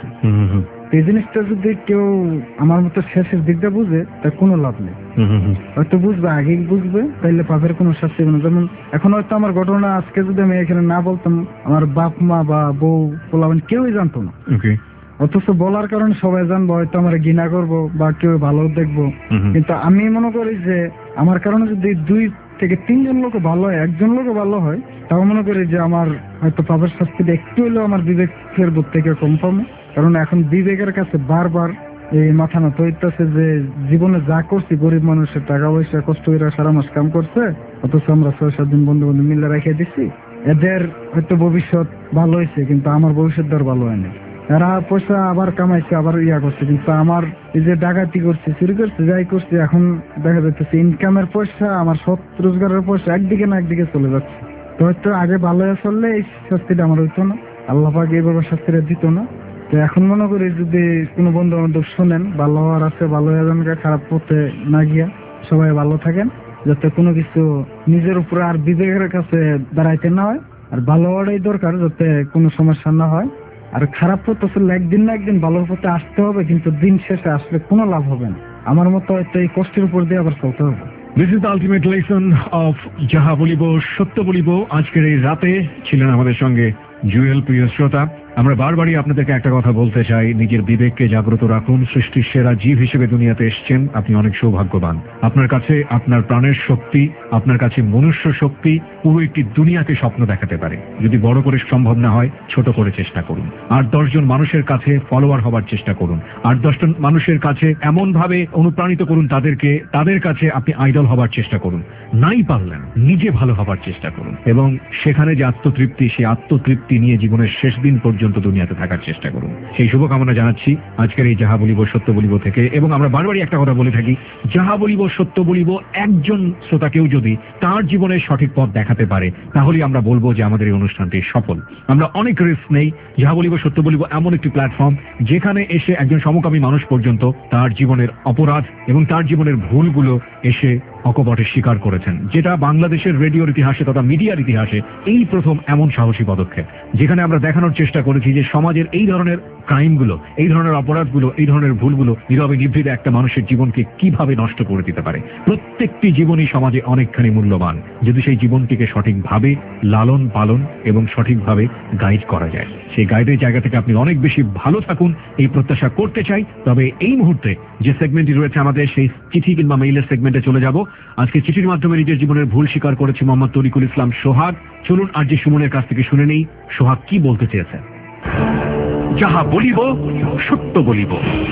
এই জিনিসটা যদি কেউ আমার মতো শেষের দিকটা বুঝে, তার কোনো লাভ নেই। হয়তো বুঝবে, আগে বুঝবে, তাইলে পাপের কোনো শাস্তি হবে না। যেমন এখন হয়তো আমার ঘটনা আজকে যদি আমি এখানে না বলতাম, আমার বাপ মা বা বউ পোলাবেন কেউই জানতো না। অথচ বলার কারণে সবাই জানবো, হয়তো আমার ঘৃণা করবো বা কেউ ভালো দেখবো। কিন্তু আমি মনে করি যে আমার কারণে যদি 2 থেকে 3জন লোক ভালো হয়, 1জন লোক ভালো হয়, তাও মনে করি যে আমার হয়তো পাপের শাস্তিটা একটু হলেও আমার বিবেকের বোধ থেকে কম পাবো। কারণ এখন বিবেকের কাছে বারবার এই মাথা নত হইতেছে যে জীবনে যা করছি, গরিব মানুষের টাকা পয়সা কষ্ট করে সারা মাস কাম করছে, অথচ আমরা 6-7 দিন বন্ধু বান্ধব মিলে রেখে দিচ্ছি। এদের হয়তো ভবিষ্যৎ ভালো হয়েছে, কিন্তু আমার ভবিষ্যৎ আর ভালো হয়নি। এরা পয়সা আবার কামাইছে, আবার করছে, কিন্তু আমার এই যে ডাকাতি করছে, চুরি করছে, যাই করছে, এখন দেখা যাচ্ছে ইনকামের পয়সা, আমার সৎ রোজগারের পয়সা একদিকে না একদিকে চলে যাচ্ছে। তো হয়তো আগে ভালো চললে এই শাস্তিটা আমার হইতো না, আল্লাহ পাক এইভাবে শাস্তিটা দিত না। তো এখন মনে করি যদি কোনো বন্ধু বান্ধব শোনেন, ভালো হওয়ার আছে, ভালো হয়ে যান, খারাপ পথে না গিয়া সবাই ভালো থাকেন, যাতে কোনো কিছু নিজের উপরে আর বিবেকের কাছে দাঁড়াইতে না হয়। আর ভালো হওয়াটাই দরকার, যাতে কোনো সমস্যা না হয়। আর খারাপ পথ আসলে একদিন না একদিন ভালোর পথে আসতে হবে, কিন্তু দিন শেষে আসলে কোনো লাভ হবে না। আমার মতো হয়তো এই কষ্টের উপর দিয়ে আবার চলতে হবে। This is the ultimate lesson of যাহা বলিব সত্য বলিব। আজকের এই রাতে ছিলেন আমাদের সঙ্গে জুয়েল। প্রিয় শ্রোতা, আমরা বারবারই আপনাদেরকে একটা কথা বলতে চাই, নিজের বিবেককে জাগ্রত রাখুন। সৃষ্টির সেরা জীব হিসেবে দুনিয়াতে এসেছেন, আপনি অনেক সৌভাগ্যবান। আপনার কাছে আপনার প্রাণের শক্তি, আপনার কাছে মনুষ্য শক্তি পুরো একটি দুনিয়াকে স্বপ্ন দেখাতে পারে। যদি বড় করে সম্ভব না হয়, ছোট করে চেষ্টা করুন। 8-10 জন মানুষের কাছে ফলোয়ার হবার চেষ্টা করুন। 8-10 জন মানুষের কাছে এমন ভাবে অনুপ্রাণিত করুন তাদেরকে, তাদের কাছে আপনি আইডল হবার চেষ্টা করুন। নাই পারলেন, নিজে ভালো হবার চেষ্টা করুন, এবং সেখানে যে আত্মতৃপ্তি, সেই আত্মতৃপ্তি নিয়ে জীবনের শেষ দিন পর্যন্ত দুনিয়াতে থাকার চেষ্টা করুন। সেই শুভকামনা জানাচ্ছি আজকের এই যাহা বলিব সত্য বলিব থেকে। এবং আমরা বারবারই একটা কথা বলে থাকি, যাহা বলিব সত্য বলিব একজন শ্রোতাকেও যদি তার জীবনের সঠিক পথ দেখাতে পারে, তাহলে আমরা বলবো যে আমাদের এই অনুষ্ঠানটি সফল। আমরা অনেক রিস্ক নেই। যাহা বলিব সত্য বলিব এমন একটি প্ল্যাটফর্ম যেখানে এসে একজন সমকামী মানুষ পর্যন্ত তার জীবনের অপরাধ এবং তার জীবনের ভুলগুলো এসে অকপটে স্বীকার করেছেন, যেটা বাংলাদেশের রেডিওর ইতিহাসে তথা মিডিয়ার ইতিহাসে এই প্রথম এমন সাহসী পদক্ষেপ, যেখানে আমরা দেখানোর চেষ্টা করেছি যে সমাজের এই ধরনের ক্রাইমগুলো, এই ধরনের অপরাধগুলো, এই ধরনের ভুলগুলো নীরবে নিভৃতে একটা মানুষের জীবনকে কিভাবে নষ্ট করে দিতে পারে। প্রত্যেকটি জীবনই সমাজে অনেকখানি মূল্যবান, যদি সেই জীবনটিকে সঠিকভাবে লালন পালন এবং সঠিকভাবে গাইড করা যায়। সেই গাইডের জায়গা থেকে আপনি অনেক বেশি ভালো থাকুন, এই প্রত্যাশা করতে চাই। তবে এই মুহূর্তে যে সেগমেন্টটি রয়েছে আমাদের, সেই চিঠি কিংবা মেইলের সেগমেন্টে চলে যাব। আজকে চিঠির মাধ্যমে নিজের জীবনের ভুল স্বীকার করেছে মোহাম্মদ তরিকুল ইসলাম সোহাগ। চলুন আর যে সুমনের কাছ থেকে শুনে নেই সোহাগ কি বলতে চেয়েছেন। যাহা বলিব সত্য বলিব।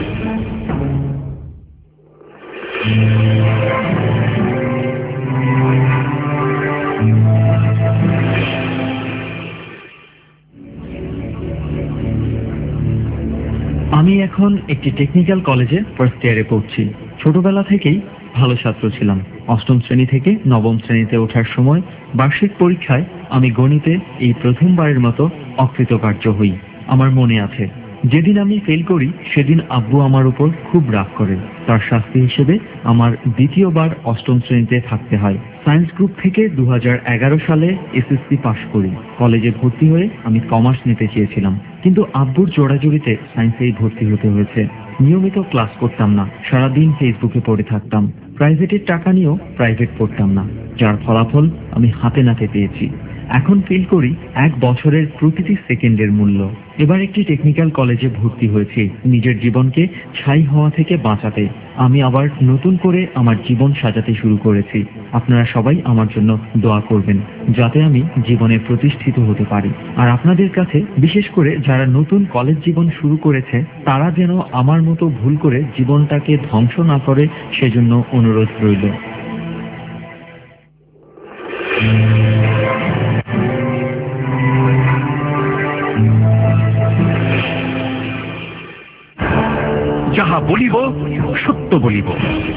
আমি এখন একটি টেকনিক্যাল কলেজে ফার্স্ট ইয়ারে পড়ছি। ছোটবেলা থেকেই ভালো ছাত্র ছিলাম। 8ম শ্রেণী থেকে 9ম শ্রেণীতে ওঠার সময় বার্ষিক পরীক্ষায় আমি গণিতে এই প্রথমবারের মতো অকৃতকার্য হই। আমার মনে আছে যেদিন আমি ফেল করি সেদিন আব্বু আমার উপর খুব রাগ করে। তার শাস্তি হিসেবে আমার দ্বিতীয়বার অষ্টম শ্রেণীতে থাকতে হয়। সায়েন্স গ্রুপ থেকে 2011 সালে এসএসসি পাশ করি। কলেজে ভর্তি হয়ে আমি কমার্স নিতে চেয়েছিলাম, কিন্তু আব্বুর জোড়াজুড়িতে সায়েন্সেই ভর্তি হতে হয়েছে। নিয়মিত ক্লাস করতাম না, সারাদিন ফেসবুকে পড়ে থাকতাম। প্রাইভেটের টাকা নিয়েও প্রাইভেট পড়তাম না, যার ফলাফল আমি হাতে নাতে পেয়েছি। এখন ফিল করি 1 বছরের প্রতিটি সেকেন্ডের মূল্য। এবার একটি টেকনিক্যাল কলেজে ভর্তি হয়েছি নিজের জীবনকে ছাই হওয়া থেকে বাঁচাতে। আমি আবার নতুন করে আমার জীবন সাজাতে শুরু করেছি। আপনারা সবাই আমার জন্য দোয়া করবেন যাতে আমি জীবনে প্রতিষ্ঠিত হতে পারি। আর আপনাদের কাছে বিশেষ করে যারা নতুন কলেজ জীবন শুরু করেছে তারা যেন আমার মতো ভুল করে জীবনটাকে ধ্বংস না করে সেজন্য অনুরোধ রইল। যাহা বলিব সত্য বলিব।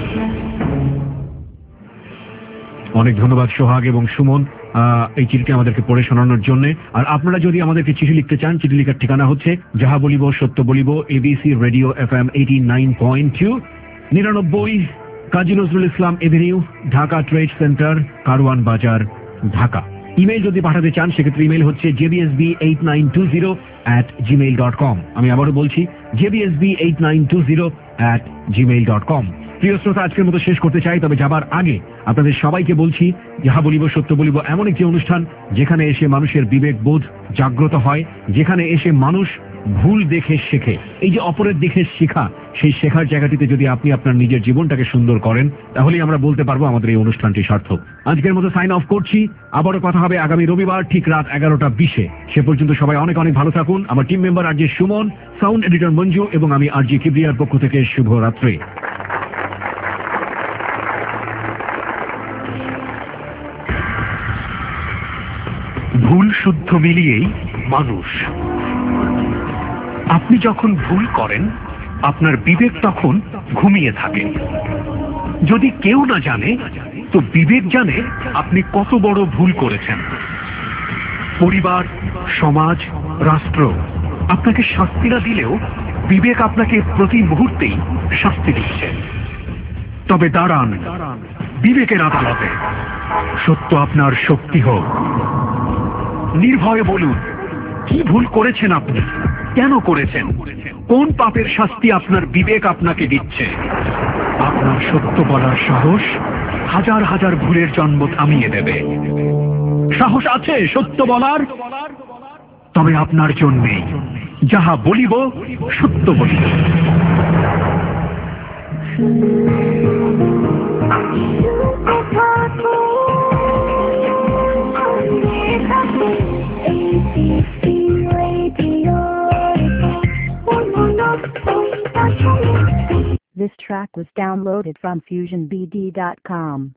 অনেক ধন্যবাদ সোহাগ এবং সুমন এই চিঠিটি আমাদেরকে পড়ে শোনানোর জন্য। আর আপনারা যদি আমাদেরকে চিঠি লিখতে চান, চিঠি লিখার ঠিকানা হচ্ছে যাহা বলিব সত্য বলিব, ABC radio FM 89.2, 99 Kazi Nazrul Islam avenue, Dhaka trade centre, Karwan Bazar, Dhaka. Email যদি পাঠাতে চান সেক্ষেত্রে ইমেল হচ্ছে jbsb8920@gmail.com। আমি আবারও বলছি jbsb8920@gmail.com। প্রিয় শ্রোতা, আজকের মতো শেষ করতে চাই, তবে যাবার আগে আপনাদের সবাইকে বলছি যাহা বলিব সত্য বলিব এমন একটি অনুষ্ঠান যেখানে এসে মানুষের বিবেক বোধ জাগ্রত হয়, যেখানে এসে মানুষ ভুল দেখে শেখে। এই যে অপরের দেখে শেখা, সেই শেখার জায়গাটিতে যদি আপনি আপনার নিজের জীবনটাকে সুন্দর করেন তাহলেই আমরা বলতে পারবো আমাদের এই অনুষ্ঠানটি সার্থক। আজকের মতো সাইন অফ করছি। আবারও কথা হবে আগামী রবিবার ঠিক রাত 11:20-এ। সে পর্যন্ত সবাই অনেক অনেক ভালো থাকুন। আমার team member RJ Suman, sound editor Manju এবং আমি আরজে কিবরিয়ার পক্ষ থেকে শুভরাত্রি। ভুল শুদ্ধ মিলিয়েই মানুষ। আপনি যখন ভুল করেন আপনার বিবেক তখন ঘুমিয়ে থাকে। যদি কেউ না জানে তো বিবেক জানে আপনি কত বড় ভুল করেছেন। পরিবার, সমাজ, রাষ্ট্র আপনাকে শাস্তি না দিলেও বিবেক আপনাকে প্রতি মুহূর্তেই শাস্তি দিচ্ছে। তবে দাঁড়ান বিবেকের আদালতে, সত্য আপনার শক্তি হোক। নির্ভয়ে বলুন কি ভুল করেছেন আপনি, কেন করেছেন, কোন পাপের শাস্তি আপনার বিবেক আপনাকে দিচ্ছে। আপনার সত্য বলার সাহস হাজার হাজার ভুলের জন্ম থামিয়ে দেবে। সাহস আছে সত্য বলার? তবে আপনার জন্যেই যাহা বলিব সত্য বলিব। This track was downloaded from FusionBD.com.